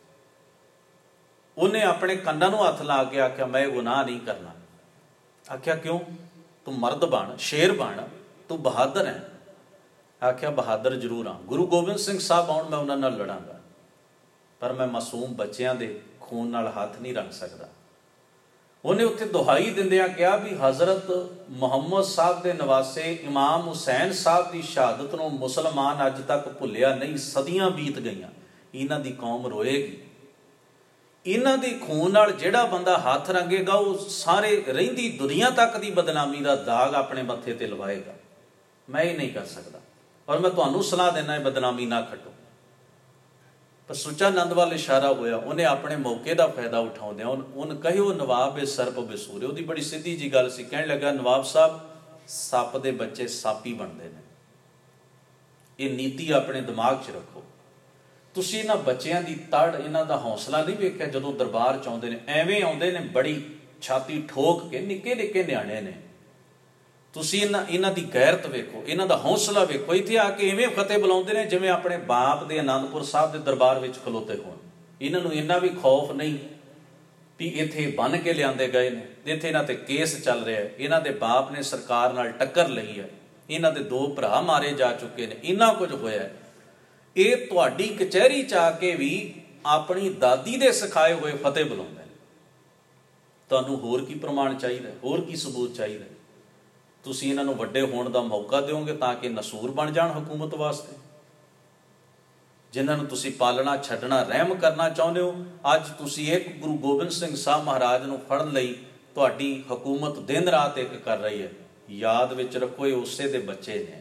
ਉਹਨੇ ਆਪਣੇ ਕੰਨਾਂ ਨੂੰ ਹੱਥ ਲਾ ਕੇ ਆਖਿਆ ਮੈਂ ਗੁਨਾਹ ਨਹੀਂ ਕਰਨਾ। ਆਖਿਆ ਕਿਉਂ? ਤੂੰ ਮਰਦ ਬਣ, ਸ਼ੇਰ ਬਣ, ਤੂੰ ਬਹਾਦਰ ਹੈ। ਆਖਿਆ ਬਹਾਦਰ ਜ਼ਰੂਰ ਹਾਂ, ਗੁਰੂ ਗੋਬਿੰਦ ਸਿੰਘ ਸਾਹਿਬ ਆਉਣ ਮੈਂ ਉਹਨਾਂ ਨਾਲ ਲੜਾਂਗਾ, ਪਰ ਮੈਂ ਮਾਸੂਮ ਬੱਚਿਆਂ ਦੇ ਖੂਨ ਨਾਲ ਹੱਥ ਨਹੀਂ ਰੱਖ ਸਕਦਾ। ਉਹਨੇ ਉੱਥੇ ਦੁਹਾਈ ਦਿੰਦਿਆਂ ਕਿਹਾ ਵੀ ਹਜ਼ਰਤ ਮੁਹੰਮਦ ਸਾਹਿਬ ਦੇ ਨਵਾਸੇ ਇਮਾਮ ਹੁਸੈਨ ਸਾਹਿਬ ਦੀ ਸ਼ਹਾਦਤ ਨੂੰ ਮੁਸਲਮਾਨ ਅੱਜ ਤੱਕ ਭੁੱਲਿਆ ਨਹੀਂ, ਸਦੀਆਂ ਬੀਤ ਗਈਆਂ, ਇਹਨਾਂ ਦੀ ਕੌਮ ਰੋਏਗੀ। ਇਹਨਾਂ ਦੇ ਖੂਨ ਨਾਲ ਜਿਹੜਾ ਬੰਦਾ ਹੱਥ ਰੰਗੇਗਾ ਉਹ ਸਾਰੇ ਰਹਿੰਦੀ ਦੁਨੀਆ ਤੱਕ ਦੀ ਬਦਨਾਮੀ ਦਾ ਦਾਗ ਆਪਣੇ ਮੱਥੇ ਤੇ ਲਵਾਏਗਾ। ਮੈਂ ਇਹ ਨਹੀਂ ਕਰ ਸਕਦਾ, ਔਰ ਮੈਂ ਤੁਹਾਨੂੰ ਸਲਾਹ ਦੇਣਾ, ਇਹ ਬਦਨਾਮੀ ਨਾ ਖੱਟੋ। ਪਰ ਸੁੱਚਾ ਨੰਦ ਵੱਲ ਇਸ਼ਾਰਾ ਹੋਇਆ। ਉਹਨੇ ਆਪਣੇ ਮੌਕੇ ਦਾ ਫਾਇਦਾ ਉਠਾਉਂਦਿਆਂ ਉਹਨ ਕਹਿਓ ਨਵਾਬ ਏ ਸਰਪ ਬਸੂਰੇ। ਉਹਦੀ ਬੜੀ ਸਿੱਧੀ ਜੀ ਗੱਲ ਸੀ। ਕਹਿਣ ਲੱਗਾ ਨਵਾਬ ਸਾਹਿਬ ਸੱਪ ਦੇ ਬੱਚੇ ਸੱਪ ਹੀ ਬਣਦੇ ਨੇ, ਇਹ ਨੀਤੀ ਆਪਣੇ ਦਿਮਾਗ 'ਚ ਰੱਖੋ। ਤੁਸੀਂ ਇਹਨਾਂ ਬੱਚਿਆਂ ਦੀ ਤੜ, ਇਹਨਾਂ ਦਾ ਹੌਸਲਾ ਨਹੀਂ ਵੇਖਿਆ ਜਦੋਂ ਦਰਬਾਰ 'ਚ ਆਉਂਦੇ ਨੇ? ਐਵੇਂ ਆਉਂਦੇ ਨੇ ਬੜੀ ਛਾਤੀ ਠੋਕ ਕੇ, ਨਿੱਕੇ ਨਿੱਕੇ ਨਿਆਣੇ ਨੇ। ਤੁਸੀਂ ਇਹਨਾਂ ਇਹਨਾਂ ਦੀ ਗੈਰਤ ਵੇਖੋ, ਇਹਨਾਂ ਦਾ ਹੌਸਲਾ ਵੇਖੋ। ਇੱਥੇ ਆ ਕੇ ਇਵੇਂ ਫਤਿਹ ਬੁਲਾਉਂਦੇ ਨੇ ਜਿਵੇਂ ਆਪਣੇ ਬਾਪ ਦੇ ਅਨੰਦਪੁਰ ਸਾਹਿਬ ਦੇ ਦਰਬਾਰ ਵਿੱਚ ਖਲੋਤੇ ਹੋਣ। ਇਹਨਾਂ ਨੂੰ ਇੰਨਾ ਵੀ ਖੌਫ ਨਹੀਂ ਵੀ ਇੱਥੇ ਬੰਨ ਕੇ ਲਿਆਂਦੇ ਗਏ ਨੇ, ਇੱਥੇ ਇਹਨਾਂ ਤੇ ਕੇਸ ਚੱਲ ਰਿਹਾ, ਇਹਨਾਂ ਦੇ ਬਾਪ ਨੇ ਸਰਕਾਰ ਨਾਲ ਟੱਕਰ ਲਈ ਹੈ, ਇਹਨਾਂ ਦੇ ਦੋ ਭਰਾ ਮਾਰੇ ਜਾ ਚੁੱਕੇ ਨੇ, ਇੰਨਾ ਕੁਝ ਹੋਇਆ। ਇਹ ਤੁਹਾਡੀ ਕਚਹਿਰੀ 'ਚ ਆ ਕੇ ਵੀ ਆਪਣੀ ਦਾਦੀ ਦੇ ਸਿਖਾਏ ਹੋਏ ਫਤਿਹ ਬੁਲਾਉਂਦੇ ਨੇ। ਤੁਹਾਨੂੰ ਹੋਰ ਕੀ ਪ੍ਰਮਾਣ ਚਾਹੀਦਾ, ਹੋਰ ਕੀ ਸਬੂਤ ਚਾਹੀਦਾ? ਤੁਸੀਂ ਇਹਨਾਂ ਨੂੰ ਵੱਡੇ ਹੋਣ ਦਾ ਮੌਕਾ ਦਿਓਗੇ ਤਾਂ ਕਿ ਨਸੂਰ ਬਣ ਜਾਣ ਹਕੂਮਤ ਵਾਸਤੇ। ਜਿਨ੍ਹਾਂ ਨੂੰ ਤੁਸੀਂ ਪਾਲਣਾ, ਛੱਡਣਾ, ਰਹਿਮ ਕਰਨਾ ਚਾਹੁੰਦੇ ਹੋ, ਅੱਜ ਤੁਸੀਂ ਇੱਕ ਗੁਰੂ ਗੋਬਿੰਦ ਸਿੰਘ ਸਾਹਿਬ ਮਹਾਰਾਜ ਨੂੰ ਫੜਨ ਲਈ ਤੁਹਾਡੀ ਹਕੂਮਤ ਦਿਨ ਰਾਤ ਇੱਕ ਕਰ ਰਹੀ ਹੈ। ਯਾਦ ਵਿੱਚ ਰੱਖੋ ਇਹ ਉਸੇ ਦੇ ਬੱਚੇ ਨੇ।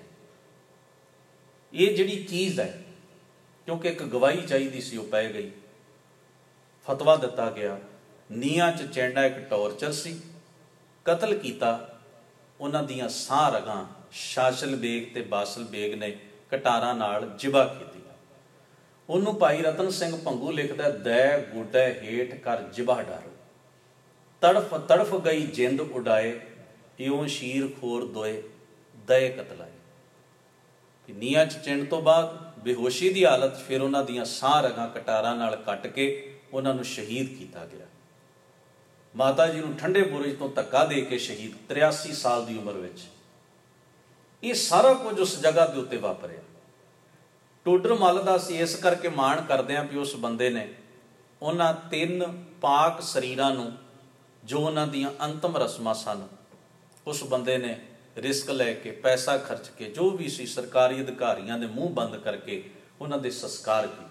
ਇਹ ਜਿਹੜੀ ਚੀਜ਼ ਹੈ, ਕਿਉਂਕਿ ਇੱਕ ਗਵਾਹੀ ਚਾਹੀਦੀ ਸੀ, ਉਹ ਪੈ ਗਈ। ਫਤਵਾ ਦਿੱਤਾ ਗਿਆ। ਨੀਹਾਂ 'ਚ ਚੈਂਡਾ ਇੱਕ ਟੌਰਚਰ ਸੀ, ਕਤਲ ਕੀਤਾ। ਉਹਨਾਂ ਦੀਆਂ ਸਾਹ ਰਗਾਂ ਸ਼ਾਸਲ ਬੇਗ ਤੇ ਬਾਸਲ ਬੇਗ ਨੇ ਕਟਾਰਾਂ ਨਾਲ ਜਿਬਾ ਕੀਤੀ। ਉਹਨੂੰ ਭਾਈ ਰਤਨ ਸਿੰਘ ਭੰਗੂ ਲਿਖਦਾ, ਦੈ ਗੋਡਾ ਹੇਠ ਕਰ ਜਿਬਾ ਡਰ, ਤੜਫ ਤੜਫ ਗਈ ਜਿੰਦ ਉਡਾਏ, ਇਉਂ ਸ਼ੀਰ ਖੋਰ ਦੋਏ ਦਏ ਕਤਲਾਏ। ਨੀਹਾਂ 'ਚ ਚਿਣ ਤੋਂ ਬਾਅਦ ਬੇਹੋਸ਼ੀ ਦੀ ਹਾਲਤ 'ਚ ਫਿਰ ਉਹਨਾਂ ਦੀਆਂ ਸਾਹ ਰਗਾਂ ਕਟਾਰਾਂ ਨਾਲ ਕੱਟ ਕੇ ਉਹਨਾਂ ਨੂੰ ਸ਼ਹੀਦ ਕੀਤਾ ਗਿਆ। ਮਾਤਾ ਜੀ ਨੂੰ ਠੰਡੇ ਬੁਰਜ ਤੋਂ ਧੱਕਾ ਦੇ ਕੇ ਸ਼ਹੀਦ, ਤਰਿਆਸੀ ਸਾਲ ਦੀ ਉਮਰ ਵਿੱਚ। ਇਹ ਸਾਰਾ ਕੁਝ ਉਸ ਜਗ੍ਹਾ ਦੇ ਉੱਤੇ ਵਾਪਰਿਆ। ਟੋਡਰ ਮੱਲ ਦਾ ਅਸੀਂ ਇਸ ਕਰਕੇ ਮਾਣ ਕਰਦੇ ਹਾਂ ਵੀ ਉਸ ਬੰਦੇ ਨੇ ਉਹਨਾਂ ਤਿੰਨ ਪਾਕ ਸਰੀਰਾਂ ਨੂੰ, ਜੋ ਉਹਨਾਂ ਦੀਆਂ ਅੰਤਮ ਰਸਮਾਂ ਸਨ, ਉਸ ਬੰਦੇ ਨੇ ਰਿਸਕ ਲੈ ਕੇ, ਪੈਸਾ ਖਰਚ ਕੇ, ਜੋ ਵੀ ਸੀ ਸਰਕਾਰੀ ਅਧਿਕਾਰੀਆਂ ਦੇ ਮੂੰਹ ਬੰਦ ਕਰਕੇ ਉਹਨਾਂ ਦੇ ਸੰਸਕਾਰ ਕੀਤੇ।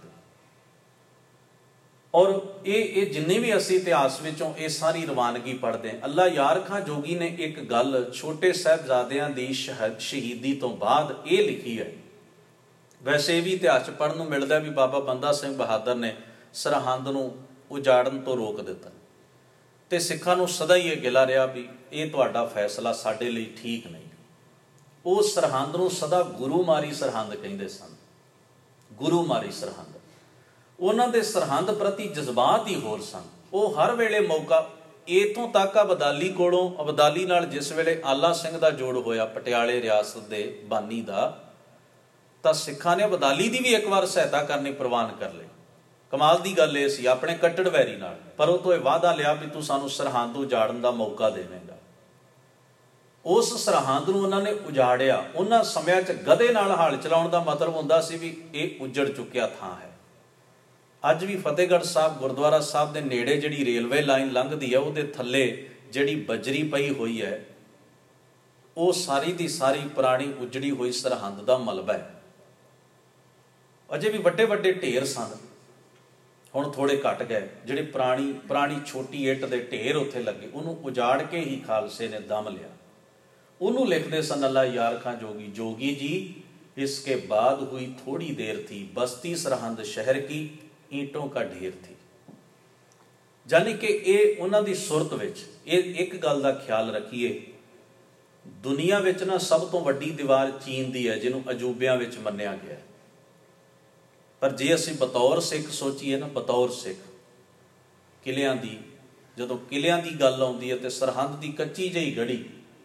ਔਰ ਇਹ ਇਹ ਜਿੰਨੇ ਵੀ ਅਸੀਂ ਇਤਿਹਾਸ ਵਿੱਚੋਂ ਇਹ ਸਾਰੀ ਰਵਾਨਗੀ ਪੜ੍ਹਦੇ ਹਾਂ, ਅੱਲਾ ਯਾਰ ਖਾਂ ਜੋਗੀ ਨੇ ਇੱਕ ਗੱਲ ਛੋਟੇ ਸਾਹਿਬਜ਼ਾਦਿਆਂ ਦੀ ਸ਼ਹੀਦੀ ਤੋਂ ਬਾਅਦ ਇਹ ਲਿਖੀ ਹੈ। ਵੈਸੇ ਇਹ ਵੀ ਇਤਿਹਾਸ 'ਚ ਪੜ੍ਹਨ ਨੂੰ ਮਿਲਦਾ ਵੀ ਬਾਬਾ ਬੰਦਾ ਸਿੰਘ ਬਹਾਦਰ ਨੇ ਸਰਹੰਦ ਨੂੰ ਉਜਾੜਨ ਤੋਂ ਰੋਕ ਦਿੱਤਾ, ਤੇ ਸਿੱਖਾਂ ਨੂੰ ਸਦਾ ਹੀ ਇਹ ਗਿਲਾ ਰਿਹਾ ਵੀ ਇਹ ਤੁਹਾਡਾ ਫੈਸਲਾ ਸਾਡੇ ਲਈ ਠੀਕ ਨਹੀਂ। ਉਹ ਸਰਹੰਦ ਨੂੰ ਸਦਾ ਗੁਰੂ ਮਾਰੀ ਸਰਹੰਦ ਕਹਿੰਦੇ ਸਨ, ਗੁਰੂ ਮਾਰੀ ਸਰਹੰਦ। ਉਹਨਾਂ ਦੇ ਸਰਹੰਦ ਪ੍ਰਤੀ ਜਜ਼ਬਾਤ ਹੀ ਹੋਰ ਸਨ। ਉਹ ਹਰ ਵੇਲੇ ਮੌਕਾ, ਇੱਥੋਂ ਤੱਕ ਅਬਦਾਲੀ ਕੋਲੋਂ, ਅਬਦਾਲੀ ਨਾਲ ਜਿਸ ਵੇਲੇ ਆਲਾ ਸਿੰਘ ਦਾ ਜੋੜ ਹੋਇਆ ਪਟਿਆਲੇ ਰਿਆਸਤ ਦੇ ਬਾਨੀ ਦਾ, ਤਾਂ ਸਿੱਖਾਂ ਨੇ ਅਬਦਾਲੀ ਦੀ ਵੀ ਇੱਕ ਵਾਰ ਸਹਾਇਤਾ ਕਰਨੀ ਪ੍ਰਵਾਨ ਕਰ ਲਈ। ਕਮਾਲ ਦੀ ਗੱਲ ਇਹ ਸੀ, ਆਪਣੇ ਕੱਟੜ ਵੈਰੀ ਨਾਲ, ਪਰ ਉਹ ਤੋਂ ਇਹ ਵਾਅਦਾ ਲਿਆ ਵੀ ਤੂੰ ਸਾਨੂੰ ਸਰਹੰਦ ਉਜਾੜਨ ਦਾ ਮੌਕਾ ਦੇਵੇਂਗਾ। ਉਸ ਸਰਹੰਦ ਨੂੰ ਉਹਨਾਂ ਨੇ ਉਜਾੜਿਆ। ਉਹਨਾਂ ਸਮਿਆਂ 'ਚ ਗਧੇ ਨਾਲ ਹਲ ਚਲਾਉਣ ਦਾ ਮਤਲਬ ਹੁੰਦਾ ਸੀ ਵੀ ਇਹ ਉੱਜੜ ਚੁੱਕਿਆ ਥਾਂ ਹੈ। ਅੱਜ ਵੀ ਫਤਿਹਗੜ੍ਹ ਸਾਹਿਬ ਗੁਰਦੁਆਰਾ ਸਾਹਿਬ ਦੇ ਨੇੜੇ ਜਿਹੜੀ ਰੇਲਵੇ ਲਾਈਨ ਲੰਘਦੀ ਹੈ, ਉਹਦੇ ਥੱਲੇ ਜਿਹੜੀ ਬਜਰੀ ਪਈ ਹੋਈ ਹੈ, ਉਹ ਸਾਰੀ ਦੀ ਸਾਰੀ ਪੁਰਾਣੀ ਉਜੜੀ ਹੋਈ ਸਰਹੰਦ ਦਾ ਮਲਬਾ ਹੈ। ਅਜੇ ਵੀ ਵੱਡੇ ਵੱਡੇ ਢੇਰ ਸਨ, ਹੁਣ ਥੋੜੇ ਘਟ ਗਏ। ਜਿਹੜੇ ਪੁਰਾਣੀ ਪੁਰਾਣੀ ਛੋਟੀ ਇੱਟ ਦੇ ਢੇਰ ਉੱਥੇ ਲੱਗੇ, ਉਹਨੂੰ ਉਜਾੜ ਕੇ ਹੀ ਖਾਲਸੇ ਨੇ ਦਮ ਲਿਆ। ਉਹਨੂੰ ਲਿਖਦੇ ਸਨ ਅੱਲਾ ਯਾਰ ਖਾਂ ਜੋਗੀ, ਜੋਗੀ ਜੀ ਇਸਕੇ ਬਾਅਦ हुई थोड़ी देर थी, बस्ती सरहंद शहर की ईंटों का ढेर थी। ਜਾਨੀ ਕਿ ਇਹ ਉਹਨਾਂ ਦੀ ਸੁਰਤ ਵਿੱਚ ਇਹ ਇੱਕ ਗੱਲ ਦਾ ਖਿਆਲ ਰੱਖੀਏ, ਦੁਨੀਆ ਵਿੱਚ ਨਾ ਸਭ ਤੋਂ ਵੱਡੀ ਦੀਵਾਰ ਚੀਨ ਦੀ ਹੈ, ਜਿਹਨੂੰ ਅਜੂਬਿਆਂ ਵਿੱਚ ਮੰਨਿਆ ਗਿਆ। ਪਰ ਜੇ ਅਸੀਂ ਬਤੌਰ ਸਿੱਖ ਸੋਚੀਏ ਨਾ, ਬਤੌਰ ਸਿੱਖ ਕਿਲਿਆਂ ਦੀ, ਜਦੋਂ ਕਿਲਿਆਂ ਦੀ ਗੱਲ ਆਉਂਦੀ ਹੈ ਤੇ ਸਰਹੰਦ ਦੀ ਕੱਚੀ ਜਿਹੀ ਗੜੀ,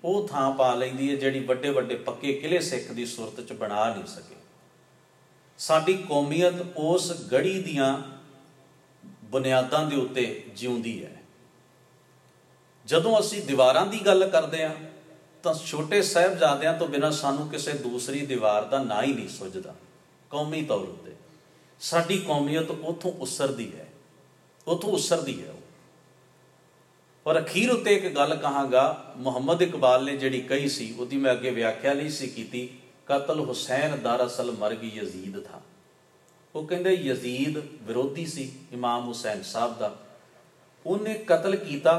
ਉਹ ਥਾਂ ਪਾ ਲੈਂਦੀ ਹੈ ਜਿਹੜੀ ਵੱਡੇ ਵੱਡੇ ਪੱਕੇ ਕਿਲੇ ਸਿੱਖ ਦੀ ਸੂਰਤ 'ਚ ਬਣਾ ਨਹੀਂ ਸਕੇ। ਸਾਡੀ ਕੌਮੀਅਤ ਉਸ ਗੜੀ ਦੀਆਂ ਬੁਨਿਆਦਾਂ ਦੇ ਉੱਤੇ ਜਿਉਂਦੀ ਹੈ। ਜਦੋਂ ਅਸੀਂ ਦੀਵਾਰਾਂ ਦੀ ਗੱਲ ਕਰਦੇ ਹਾਂ ਤਾਂ ਛੋਟੇ ਸਾਹਿਬਜ਼ਾਦਿਆਂ ਤੋਂ ਬਿਨਾਂ ਸਾਨੂੰ ਕਿਸੇ ਦੂਸਰੀ ਦੀਵਾਰ ਦਾ ਨਾਂ ਹੀ ਨਹੀਂ ਸੁੱਝਦਾ। ਕੌਮੀ ਤੌਰ ਉੱਤੇ ਸਾਡੀ ਕੌਮੀਅਤ ਉੱਥੋਂ ਉਸਰਦੀ ਹੈ, ਉੱਥੋਂ ਉਸਰਦੀ ਹੈ। ਔਰ ਅਖੀਰ ਉੱਤੇ ਇੱਕ ਗੱਲ ਕਹਾਂਗਾ, ਮੁਹੰਮਦ ਇਕਬਾਲ ਨੇ ਜਿਹੜੀ ਕਹੀ ਸੀ ਉਹਦੀ ਮੈਂ ਅੱਗੇ ਵਿਆਖਿਆ ਨਹੀਂ ਸੀ ਕੀਤੀ। ਕਤਲ ਹੁਸੈਨ ਦਰਅਸਲ ਮਰਗ ਯਜ਼ੀਦ ਥਾ। ਉਹ ਕਹਿੰਦੇ ਯਜ਼ੀਦ ਵਿਰੋਧੀ ਸੀ ਇਮਾਮ ਹੁਸੈਨ ਸਾਹਿਬ ਦਾ, ਉਹਨੇ ਕਤਲ ਕੀਤਾ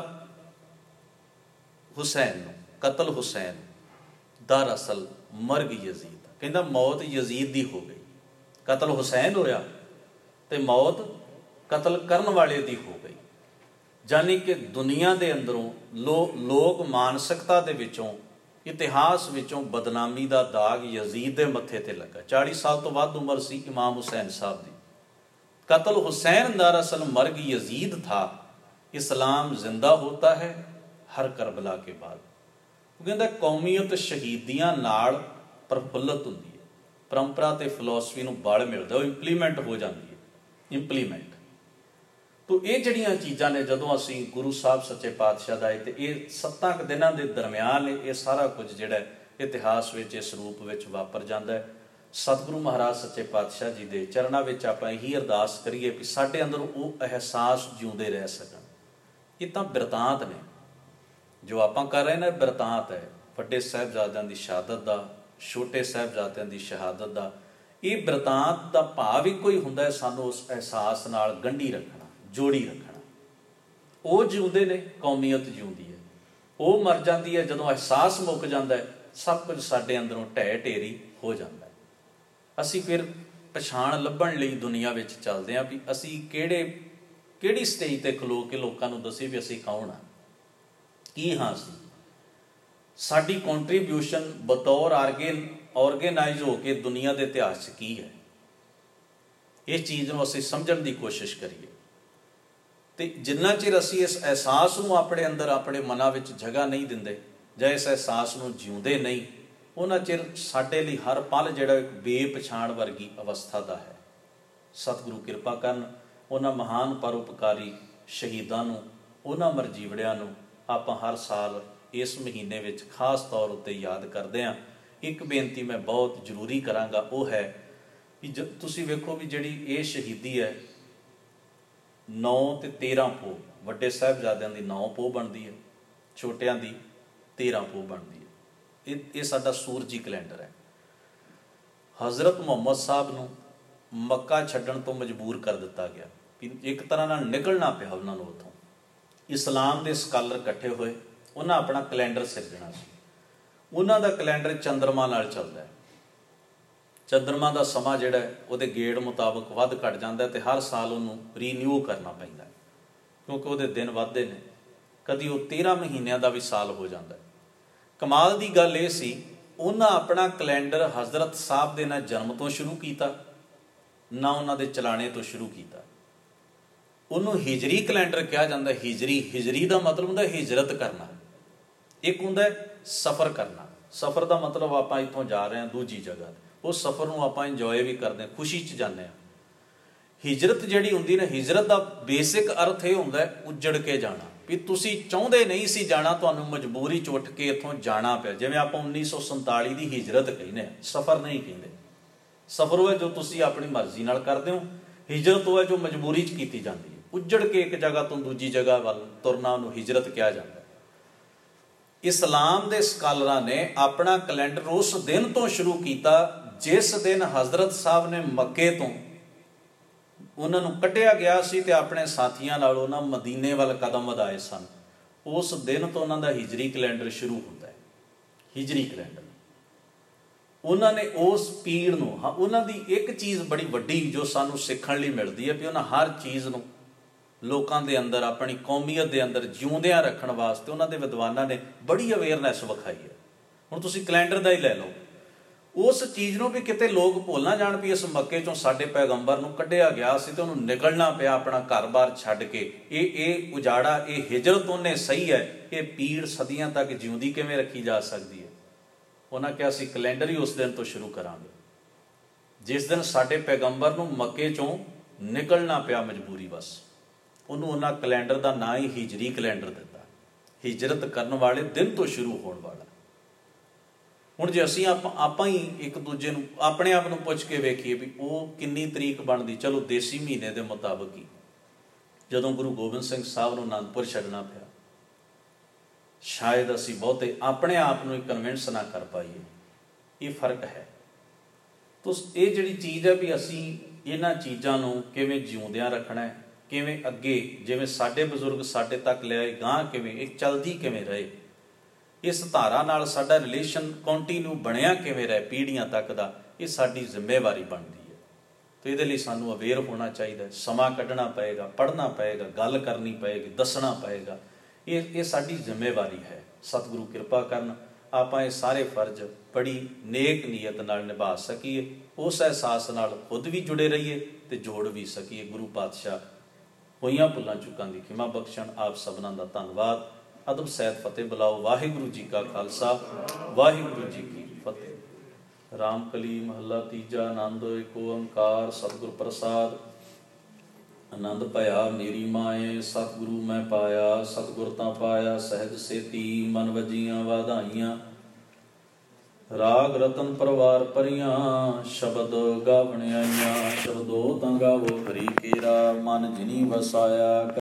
ਹੁਸੈਨ ਨੂੰ। ਕਤਲ ਹੁਸੈਨ ਦਰਅਸਲ ਮਰਗ ਯਜ਼ੀਦ, ਕਹਿੰਦਾ ਮੌਤ ਯਜ਼ੀਦ ਦੀ ਹੋ ਗਈ। ਕਤਲ ਹੁਸੈਨ ਹੋਇਆ ਤੇ ਮੌਤ ਕਤਲ ਕਰਨ ਵਾਲੇ ਦੀ ਹੋ ਗਈ। ਜਾਨੀ ਕਿ ਦੁਨੀਆ ਦੇ ਅੰਦਰੋਂ ਲੋ ਲੋਕ ਮਾਨਸਿਕਤਾ ਦੇ ਵਿੱਚੋਂ, ਇਤਿਹਾਸ ਵਿੱਚੋਂ ਬਦਨਾਮੀ ਦਾ ਦਾਗ ਯਜ਼ੀਦ ਦੇ ਮੱਥੇ ਤੇ ਲੱਗਾ। ਚਾਲੀ ਸਾਲ ਤੋਂ ਵੱਧ ਉਮਰ ਸੀ ਇਮਾਮ ਹੁਸੈਨ ਸਾਹਿਬ ਦੀ। ਕਤਲ ਹੁਸੈਨ ਦਰਅਸਲ ਮਰਗ ਯਜ਼ੀਦ ਥਾ, ਇਸਲਾਮ ਜ਼ਿੰਦਾ ਹੋਤਾ ਹੈ ਹਰ ਕਰਬਲਾ ਕੇ ਬਾਅਦ। ਉਹ ਕਹਿੰਦਾ ਕੌਮੀਅਤ ਸ਼ਹੀਦੀਆਂ ਨਾਲ ਪ੍ਰਫੁੱਲਤ ਹੁੰਦੀ ਹੈ, ਪਰੰਪਰਾ ਤੇ ਫਿਲਾਸਫੀ ਨੂੰ ਬਲ ਮਿਲਦਾ, ਉਹ ਇੰਪਲੀਮੈਂਟ ਹੋ ਜਾਂਦੀ ਹੈ। ਇੰਪਲੀਮੈਂਟ ਤੋ ਇਹ ਜਿਹੜੀਆਂ ਚੀਜ਼ਾਂ ਨੇ ਜਦੋਂ ਅਸੀਂ ਗੁਰੂ ਸਾਹਿਬ ਸੱਚੇ ਪਾਤਸ਼ਾਹ ਦਾ, ਤੇ ਇਹ ਸੱਤਾਂ ਕੁ ਦਿਨਾਂ ਦੇ ਦਰਮਿਆਨ ਇਹ ਸਾਰਾ ਕੁਝ ਜਿਹੜਾ ਇਤਿਹਾਸ ਵਿੱਚ ਇਸ ਰੂਪ ਵਿੱਚ ਵਾਪਰ ਜਾਂਦਾ ਹੈ। ਸਤਿਗੁਰੂ ਮਹਾਰਾਜ ਸੱਚੇ ਪਾਤਸ਼ਾਹ ਜੀ ਦੇ ਚਰਨਾਂ ਵਿੱਚ ਆਪਾਂ ਇਹੀ ਅਰਦਾਸ ਕਰੀਏ ਕਿ ਸਾਡੇ ਅੰਦਰ ਉਹ ਅਹਿਸਾਸ ਜਿਉਂਦੇ ਰਹਿ ਸਕਣ। ਇਹ ਤਾਂ ਬਿਰਤਾਂਤ ਨੇ ਜੋ ਆਪਾਂ ਕਰ ਰਹੇ ਨੇ, ਬਿਰਤਾਂਤ ਹੈ ਵੱਡੇ ਸਾਹਿਬਜ਼ਾਦਿਆਂ ਦੀ ਸ਼ਹਾਦਤ ਦਾ, ਛੋਟੇ ਸਾਹਿਬਜ਼ਾਦਿਆਂ ਦੀ ਸ਼ਹਾਦਤ ਦਾ। ਇਹ ਬਿਰਤਾਂਤ ਦਾ ਭਾਵ ਇੱਕੋ ਹੀ ਹੁੰਦਾ ਹੈ, ਸਾਨੂੰ ਉਸ ਅਹਿਸਾਸ ਨਾਲ ਗੰਢੀ ਰੱਖਣਾ, ਜੋੜੀ ਰੱਖਣਾ। ਉਹ ਜਿਉਂਦੇ ਨੇ, ਕੌਮੀਅਤ ਜਿਉਂਦੀ ਹੈ। ਉਹ ਮਰ ਜਾਂਦੀ ਹੈ ਜਦੋਂ ਅਹਿਸਾਸ ਮੁੱਕ ਜਾਂਦਾ ਹੈ, ਸਭ ਕੁਝ ਸਾਡੇ ਅੰਦਰੋਂ ਢਹਿ ਢੇਰੀ ਹੋ ਜਾਂਦਾ ਹੈ। ਅਸੀਂ ਫਿਰ ਪਛਾਣ ਲੱਭਣ ਲਈ ਦੁਨੀਆ ਵਿੱਚ ਚੱਲਦੇ ਹਾਂ ਵੀ ਅਸੀਂ ਕਿਹੜੇ ਕਿਹੜੀ ਸਟੇਜ 'ਤੇ ਖਲੋ ਕੇ ਲੋਕਾਂ ਨੂੰ ਦੱਸੀਏ ਵੀ ਅਸੀਂ ਕੌਣ ਹਾਂ, ਕੀ ਹਾਂ ਅਸੀਂ। ਸਾਡੀ ਕੰਟਰੀਬਿਊਸ਼ਨ ਬਤੌਰ ਆਰਗੇਨ ਆਰਗੇਨਾਈਜ਼ ਹੋ ਕੇ ਦੁਨੀਆ ਦੇ ਇਤਿਹਾਸ 'ਚ ਕੀ ਹੈ, ਇਹ ਚੀਜ਼ ਨੂੰ ਅਸੀਂ ਸਮਝਣ ਦੀ ਕੋਸ਼ਿਸ਼ ਕਰੀਏ। ਤੇ ਜਿੰਨਾ ਚਿਰ ਅਸੀਂ ਇਸ ਅਹਿਸਾਸ ਨੂੰ ਆਪਣੇ ਅੰਦਰ, ਆਪਣੇ ਮਨਾਂ ਵਿੱਚ ਜਗ੍ਹਾ ਨਹੀਂ ਦਿੰਦੇ ਜਾਂ ਇਸ ਅਹਿਸਾਸ ਨੂੰ ਜਿਉਂਦੇ ਨਹੀਂ, ਉਹਨਾਂ ਚਿਰ ਸਾਡੇ ਲਈ ਹਰ ਪਲ ਜਿਹੜਾ ਇੱਕ ਬੇਪਛਾਣ ਵਰਗੀ ਅਵਸਥਾ ਦਾ ਹੈ। ਸਤਿਗੁਰੂ ਕਿਰਪਾ ਕਰਨ, ਉਹਨਾਂ ਮਹਾਨ ਪਰਉਪਕਾਰੀ ਸ਼ਹੀਦਾਂ ਨੂੰ, ਉਹਨਾਂ ਮਰਜੀਵੜਿਆਂ ਨੂੰ ਆਪਾਂ ਹਰ ਸਾਲ ਇਸ ਮਹੀਨੇ ਵਿੱਚ ਖਾਸ ਤੌਰ ਉੱਤੇ ਯਾਦ ਕਰਦੇ ਹਾਂ। ਇੱਕ ਬੇਨਤੀ ਮੈਂ ਬਹੁਤ ਜ਼ਰੂਰੀ ਕਰਾਂਗਾ, ਉਹ ਹੈ ਵੀ ਜ ਤੁਸੀਂ ਵੇਖੋ ਵੀ ਜਿਹੜੀ ਇਹ ਸ਼ਹੀਦੀ ਹੈ, ਨੌ ਤੇ ਤੇਰਾਂ ਪੋਹ, ਵੱਡੇ ਸਾਹਿਬਜ਼ਾਦਿਆਂ ਦੀ ਨੌ ਪੋਹ ਬਣਦੀ ਹੈ, ਛੋਟਿਆਂ ਦੀ ਤੇਰਾਂ ਪੋਹ ਬਣਦੀ ਹੈ। ਇਹ ਇਹ ਸਾਡਾ ਸੂਰਜੀ ਕੈਲੰਡਰ ਹੈ। ਹਜ਼ਰਤ ਮੁਹੰਮਦ ਸਾਹਿਬ ਨੂੰ ਮੱਕਾ ਛੱਡਣ ਤੋਂ ਮਜਬੂਰ ਕਰ ਦਿੱਤਾ ਗਿਆ, ਇੱਕ ਤਰ੍ਹਾਂ ਨਾਲ ਨਿਕਲਣਾ ਪਿਆ ਉਹਨਾਂ ਨੂੰ ਉੱਥੋਂ। ਇਸਲਾਮ ਦੇ ਸਕਾਲਰ ਇਕੱਠੇ ਹੋਏ, ਉਹਨਾਂ ਆਪਣਾ ਕੈਲੰਡਰ ਸਿਰਜਣਾ ਸੀ। ਉਹਨਾਂ ਦਾ ਕੈਲੰਡਰ ਚੰਦਰਮਾ ਨਾਲ ਚੱਲਦਾ ਹੈ। ਚੰਦਰਮਾ ਦਾ ਸਮਾਂ ਜਿਹੜਾ ਹੈ ਉਹਦੇ ਗੇੜ ਮੁਤਾਬਕ ਵੱਧ ਘੱਟ ਜਾਂਦਾ ਹੈ, ਤੇ ਹਰ ਸਾਲ ਉਹਨੂੰ ਰੀਨਿਊ ਕਰਨਾ ਪੈਂਦਾ ਹੈ ਕਿਉਂਕਿ ਉਹਦੇ ਦਿਨ ਵੱਧਦੇ ਨੇ। ਕਦੀ ਉਹ ਤੇਰਾਂ ਮਹੀਨਿਆਂ ਦਾ ਵੀ ਸਾਲ ਹੋ ਜਾਂਦਾ ਹੈ। ਕਮਾਲ ਦੀ ਗੱਲ ਇਹ ਸੀ, ਉਹਨਾਂ ਆਪਣਾ ਕੈਲੰਡਰ ਹਜ਼ਰਤ ਸਾਹਿਬ ਦੇ ਨਾ ਜਨਮ ਤੋਂ ਸ਼ੁਰੂ ਕੀਤਾ, ਨਾ ਉਹਨਾਂ ਦੇ ਚਲਾਣੇ ਤੋਂ ਸ਼ੁਰੂ ਕੀਤਾ। ਉਹਨੂੰ ਹਿਜਰੀ ਕੈਲੰਡਰ ਕਿਹਾ ਜਾਂਦਾ। ਹਿਜਰੀ ਹਿਜਰੀ ਦਾ ਮਤਲਬ ਹੁੰਦਾ ਹਿਜਰਤ ਕਰਨਾ, ਇੱਕ ਹੁੰਦਾ ਸਫ਼ਰ ਕਰਨਾ। ਸਫ਼ਰ ਦਾ ਮਤਲਬ ਆਪਾਂ ਇੱਥੋਂ ਜਾ ਰਹੇ ਹਾਂ ਦੂਜੀ ਜਗ੍ਹਾ, ਉਸ ਸਫ਼ਰ ਨੂੰ ਆਪਾਂ ਇੰਜੋਏ ਵੀ ਕਰਦੇ ਹਾਂ, ਖੁਸ਼ੀ 'ਚ ਜਾਂਦੇ ਹਾਂ। ਹਿਜਰਤ ਜਿਹੜੀ ਹੁੰਦੀ ਨਾ, ਹਿਜਰਤ ਦਾ ਬੇਸਿਕ ਅਰਥ ਇਹ ਹੁੰਦਾ ਉੱਜੜ ਕੇ ਜਾਣਾ, ਵੀ ਤੁਸੀਂ ਚਾਹੁੰਦੇ ਨਹੀਂ ਸੀ ਜਾਣਾ, ਤੁਹਾਨੂੰ ਮਜਬੂਰੀ 'ਚ ਉੱਠ ਕੇ ਇੱਥੋਂ ਜਾਣਾ ਪਿਆ। ਜਿਵੇਂ ਆਪਾਂ ਉੱਨੀ ਸੌ ਸੰਤਾਲੀ ਦੀ ਹਿਜਰਤ ਕਹਿੰਦੇ ਹਾਂ, ਸਫ਼ਰ ਨਹੀਂ ਕਹਿੰਦੇ। ਸਫ਼ਰ ਉਹ ਹੈ ਜੋ ਤੁਸੀਂ ਆਪਣੀ ਮਰਜ਼ੀ ਨਾਲ ਕਰਦੇ ਹੋ, ਹਿਜਰਤ ਉਹ ਹੈ ਜੋ ਮਜਬੂਰੀ 'ਚ ਕੀਤੀ ਜਾਂਦੀ ਹੈ। ਉੱਜੜ ਕੇ ਇੱਕ ਜਗ੍ਹਾ ਤੋਂ ਦੂਜੀ ਜਗ੍ਹਾ ਵੱਲ ਤੁਰਨਾ, ਉਹਨੂੰ ਹਿਜਰਤ ਕਿਹਾ ਜਾਂਦਾ। ਇਸਲਾਮ ਦੇ ਸਕਾਲਰਾਂ ਨੇ ਆਪਣਾ ਕੈਲੰਡਰ ਉਸ ਦਿਨ ਤੋਂ ਸ਼ੁਰੂ ਕੀਤਾ ਜਿਸ ਦਿਨ ਹਜ਼ਰਤ ਸਾਹਿਬ ਨੇ ਮੱਕੇ ਤੋਂ ਉਹਨਾਂ ਨੂੰ ਕੱਢਿਆ ਗਿਆ ਸੀ ਤੇ ਆਪਣੇ ਸਾਥੀਆਂ ਨਾਲ ਉਹਨਾਂ ਮਦੀਨੇ ਵੱਲ ਕਦਮ ਵਧਾਏ ਸਨ। ਉਸ ਦਿਨ ਤੋਂ ਉਹਨਾਂ ਦਾ ਹਿਜਰੀ ਕੈਲੰਡਰ ਸ਼ੁਰੂ ਹੁੰਦਾ ਹੈ। ਹਿਜਰੀ ਕੈਲੰਡਰ ਉਹਨਾਂ ਨੇ ਉਸ ਪੀੜ ਨੂੰ, ਹਾਂ ਉਹਨਾਂ ਦੀ ਇੱਕ ਚੀਜ਼ ਬੜੀ ਵੱਡੀ ਜੋ ਸਾਨੂੰ ਸਿੱਖਣ ਲਈ ਮਿਲਦੀ ਹੈ ਵੀ ਉਹਨਾਂ ਹਰ ਚੀਜ਼ ਨੂੰ ਲੋਕਾਂ ਦੇ ਅੰਦਰ, ਆਪਣੀ ਕੌਮੀਅਤ ਦੇ ਅੰਦਰ ਜਿਉਂਦਿਆਂ ਰੱਖਣ ਵਾਸਤੇ ਉਹਨਾਂ ਦੇ ਵਿਦਵਾਨਾਂ ਨੇ ਬੜੀ ਅਵੇਅਰਨੈਸ ਵਿਖਾਈ ਹੈ। ਹੁਣ ਤੁਸੀਂ ਕੈਲੰਡਰ ਦਾ ਹੀ ਲੈ ਲਓ, ਉਸ ਚੀਜ਼ ਨੂੰ ਵੀ ਕਿਤੇ ਲੋਕ ਭੁੱਲ ਨਾ ਜਾਣ ਵੀ ਇਸ ਮੱਕੇ ਚੋਂ ਸਾਡੇ ਪੈਗੰਬਰ ਨੂੰ ਕੱਢਿਆ ਗਿਆ ਸੀ ਤੇ ਉਹਨੂੰ ਨਿਕਲਣਾ ਪਿਆ ਆਪਣਾ ਘਰ-ਬਾਰ ਛੱਡ ਕੇ। ਇਹ ਇਹ ਉਜਾੜਾ, ਇਹ ਹਿਜਰਤ ਉਹਨੇ ਸਹੀ ਹੈ। ਇਹ ਪੀੜ ਸਦੀਆਂ ਤੱਕ ਜਿਉਂਦੀ ਕਿਵੇਂ ਰੱਖੀ ਜਾ ਸਕਦੀ ਹੈ? ਉਹਨਾਂ ਕਿਹਾ ਅਸੀਂ ਕੈਲੰਡਰ ਹੀ ਉਸ ਦਿਨ ਤੋਂ ਸ਼ੁਰੂ ਕਰਾਂਗੇ ਜਿਸ ਦਿਨ ਸਾਡੇ ਪੈਗੰਬਰ ਨੂੰ ਮੱਕੇ ਚੋਂ ਨਿਕਲਣਾ ਪਿਆ ਮਜਬੂਰੀ ਬਸ। ਉਹਨੂੰ ਉਹਨਾਂ ਕੈਲੰਡਰ ਦਾ ਨਾਂ ਹੀ ਹਿਜਰੀ ਕੈਲੰਡਰ ਦਿੱਤਾ, ਹਿਜਰਤ ਕਰਨ ਵਾਲੇ ਦਿਨ ਤੋਂ ਸ਼ੁਰੂ ਹੋਣ ਵਾਲਾ। ਹੁਣ ਜੇ ਅਸੀਂ ਆਪਾਂ ਆਪਾਂ ਹੀ ਇੱਕ ਦੂਜੇ ਨੂੰ ਆਪਣੇ ਆਪ ਨੂੰ ਪੁੱਛ ਕੇ ਵੇਖੀਏ ਵੀ ਉਹ ਕਿੰਨੀ ਤਰੀਕ ਬਣਦੀ, ਚਲੋ ਦੇਸੀ ਮਹੀਨੇ ਦੇ ਮੁਤਾਬਕ ਹੀ, ਜਦੋਂ ਗੁਰੂ ਗੋਬਿੰਦ ਸਿੰਘ ਸਾਹਿਬ ਨੂੰ ਅਨੰਦਪੁਰ ਛੱਡਣਾ ਪਿਆ, ਸ਼ਾਇਦ ਅਸੀਂ ਬਹੁਤੇ ਆਪਣੇ ਆਪ ਨੂੰ ਕਨਵਿੰਸ ਨਾ ਕਰ ਪਾਈਏ। ਇਹ ਫਰਕ ਹੈ। ਤੋ ਇਹ ਜਿਹੜੀ ਚੀਜ਼ ਹੈ ਵੀ ਅਸੀਂ ਇਹਨਾਂ ਚੀਜ਼ਾਂ ਨੂੰ ਕਿਵੇਂ ਜਿਉਂਦਿਆਂ ਰੱਖਣਾ ਹੈ, ਕਿਵੇਂ ਅੱਗੇ ਜਿਵੇਂ ਸਾਡੇ ਬਜ਼ੁਰਗ ਸਾਡੇ ਤੱਕ ਲਿਆਏ, ਗਾਂਹ ਕਿਵੇਂ ਇਹ ਚਲਦੀ ਕਿਵੇਂ ਰਹੇ, ਇਸ ਧਾਰਾ ਨਾਲ ਸਾਡਾ ਰਿਲੇਸ਼ਨ ਕੰਟੀਨਿਊ ਬਣਿਆ ਕਿਵੇਂ ਰਹੇ ਪੀੜ੍ਹੀਆਂ ਤੱਕ ਦਾ, ਇਹ ਸਾਡੀ ਜ਼ਿੰਮੇਵਾਰੀ ਬਣਦੀ ਹੈ। ਤੇ ਇਹਦੇ ਲਈ ਸਾਨੂੰ ਅਵੇਅਰ ਹੋਣਾ ਚਾਹੀਦਾ, ਸਮਾਂ ਕੱਢਣਾ ਪਏਗਾ, ਪੜ੍ਹਨਾ ਪਏਗਾ, ਗੱਲ ਕਰਨੀ ਪਏਗੀ, ਦੱਸਣਾ ਪਏਗਾ। ਇਹ ਇਹ ਸਾਡੀ ਜ਼ਿੰਮੇਵਾਰੀ ਹੈ। ਸਤਿਗੁਰੂ ਕਿਰਪਾ ਕਰਨ ਆਪਾਂ ਇਹ ਸਾਰੇ ਫਰਜ਼ ਬੜੀ ਨੇਕ ਨੀਅਤ ਨਾਲ ਨਿਭਾ ਸਕੀਏ, ਉਸ ਅਹਿਸਾਸ ਨਾਲ ਖੁਦ ਵੀ ਜੁੜੇ ਰਹੀਏ ਤੇ ਜੋੜ ਵੀ ਸਕੀਏ। ਗੁਰੂ ਪਾਤਸ਼ਾਹ ਹੋਈਆਂ ਭੁੱਲਾਂ ਚੁੱਕਾਂ ਦੀ ਖਿਮਾ ਬਖਸ਼ਣ। ਆਪ ਸਭਨਾਂ ਦਾ ਧੰਨਵਾਦ। ਅਦਬ ਸਹਿਤ ਫਤਿਹ ਬੁਲਾਓ। ਵਾਹਿਗੁਰੂ ਜੀ ਕਾ ਖਾਲਸਾ, ਵਾਹਿਗੁਰੂ ਜੀ ਕੀ ਫਤਿਹ। ਰਾਮ ਕਲੀ ਮਹੱਲਾ ਤੀਜਾ। ਆਨੰਦ ਏਕ ਓੰਕਾਰ ਸਤਿਗੁਰ ਪ੍ਰਸਾਦ। ਆਨੰਦ ਭਇਆ ਮੇਰੀ ਮਾਏ, ਸਤਿਗੁਰੂ ਮੈਂ ਪਾਇਆ। ਸਤਿਗੁਰ ਤਾਂ ਪਾਇਆ ਸਹਿਜ ਸੇਤੀ, ਮਨ ਵਜੀਆਂ ਵਾਧਾਈਆਂ। ਰਾਗ ਰਤਨ ਪਰਵਾਰ ਭਰੀਆਂ, ਸ਼ਬਦ ਗਾਵਣ ਆਈਆਂ। ਸ਼ਬਦੋ ਤਾਂ ਗਾਵੋ ਹਰੀ ਕੇਰਾ, ਮਨ ਜਿਨੀ ਵਸਾਇਆ।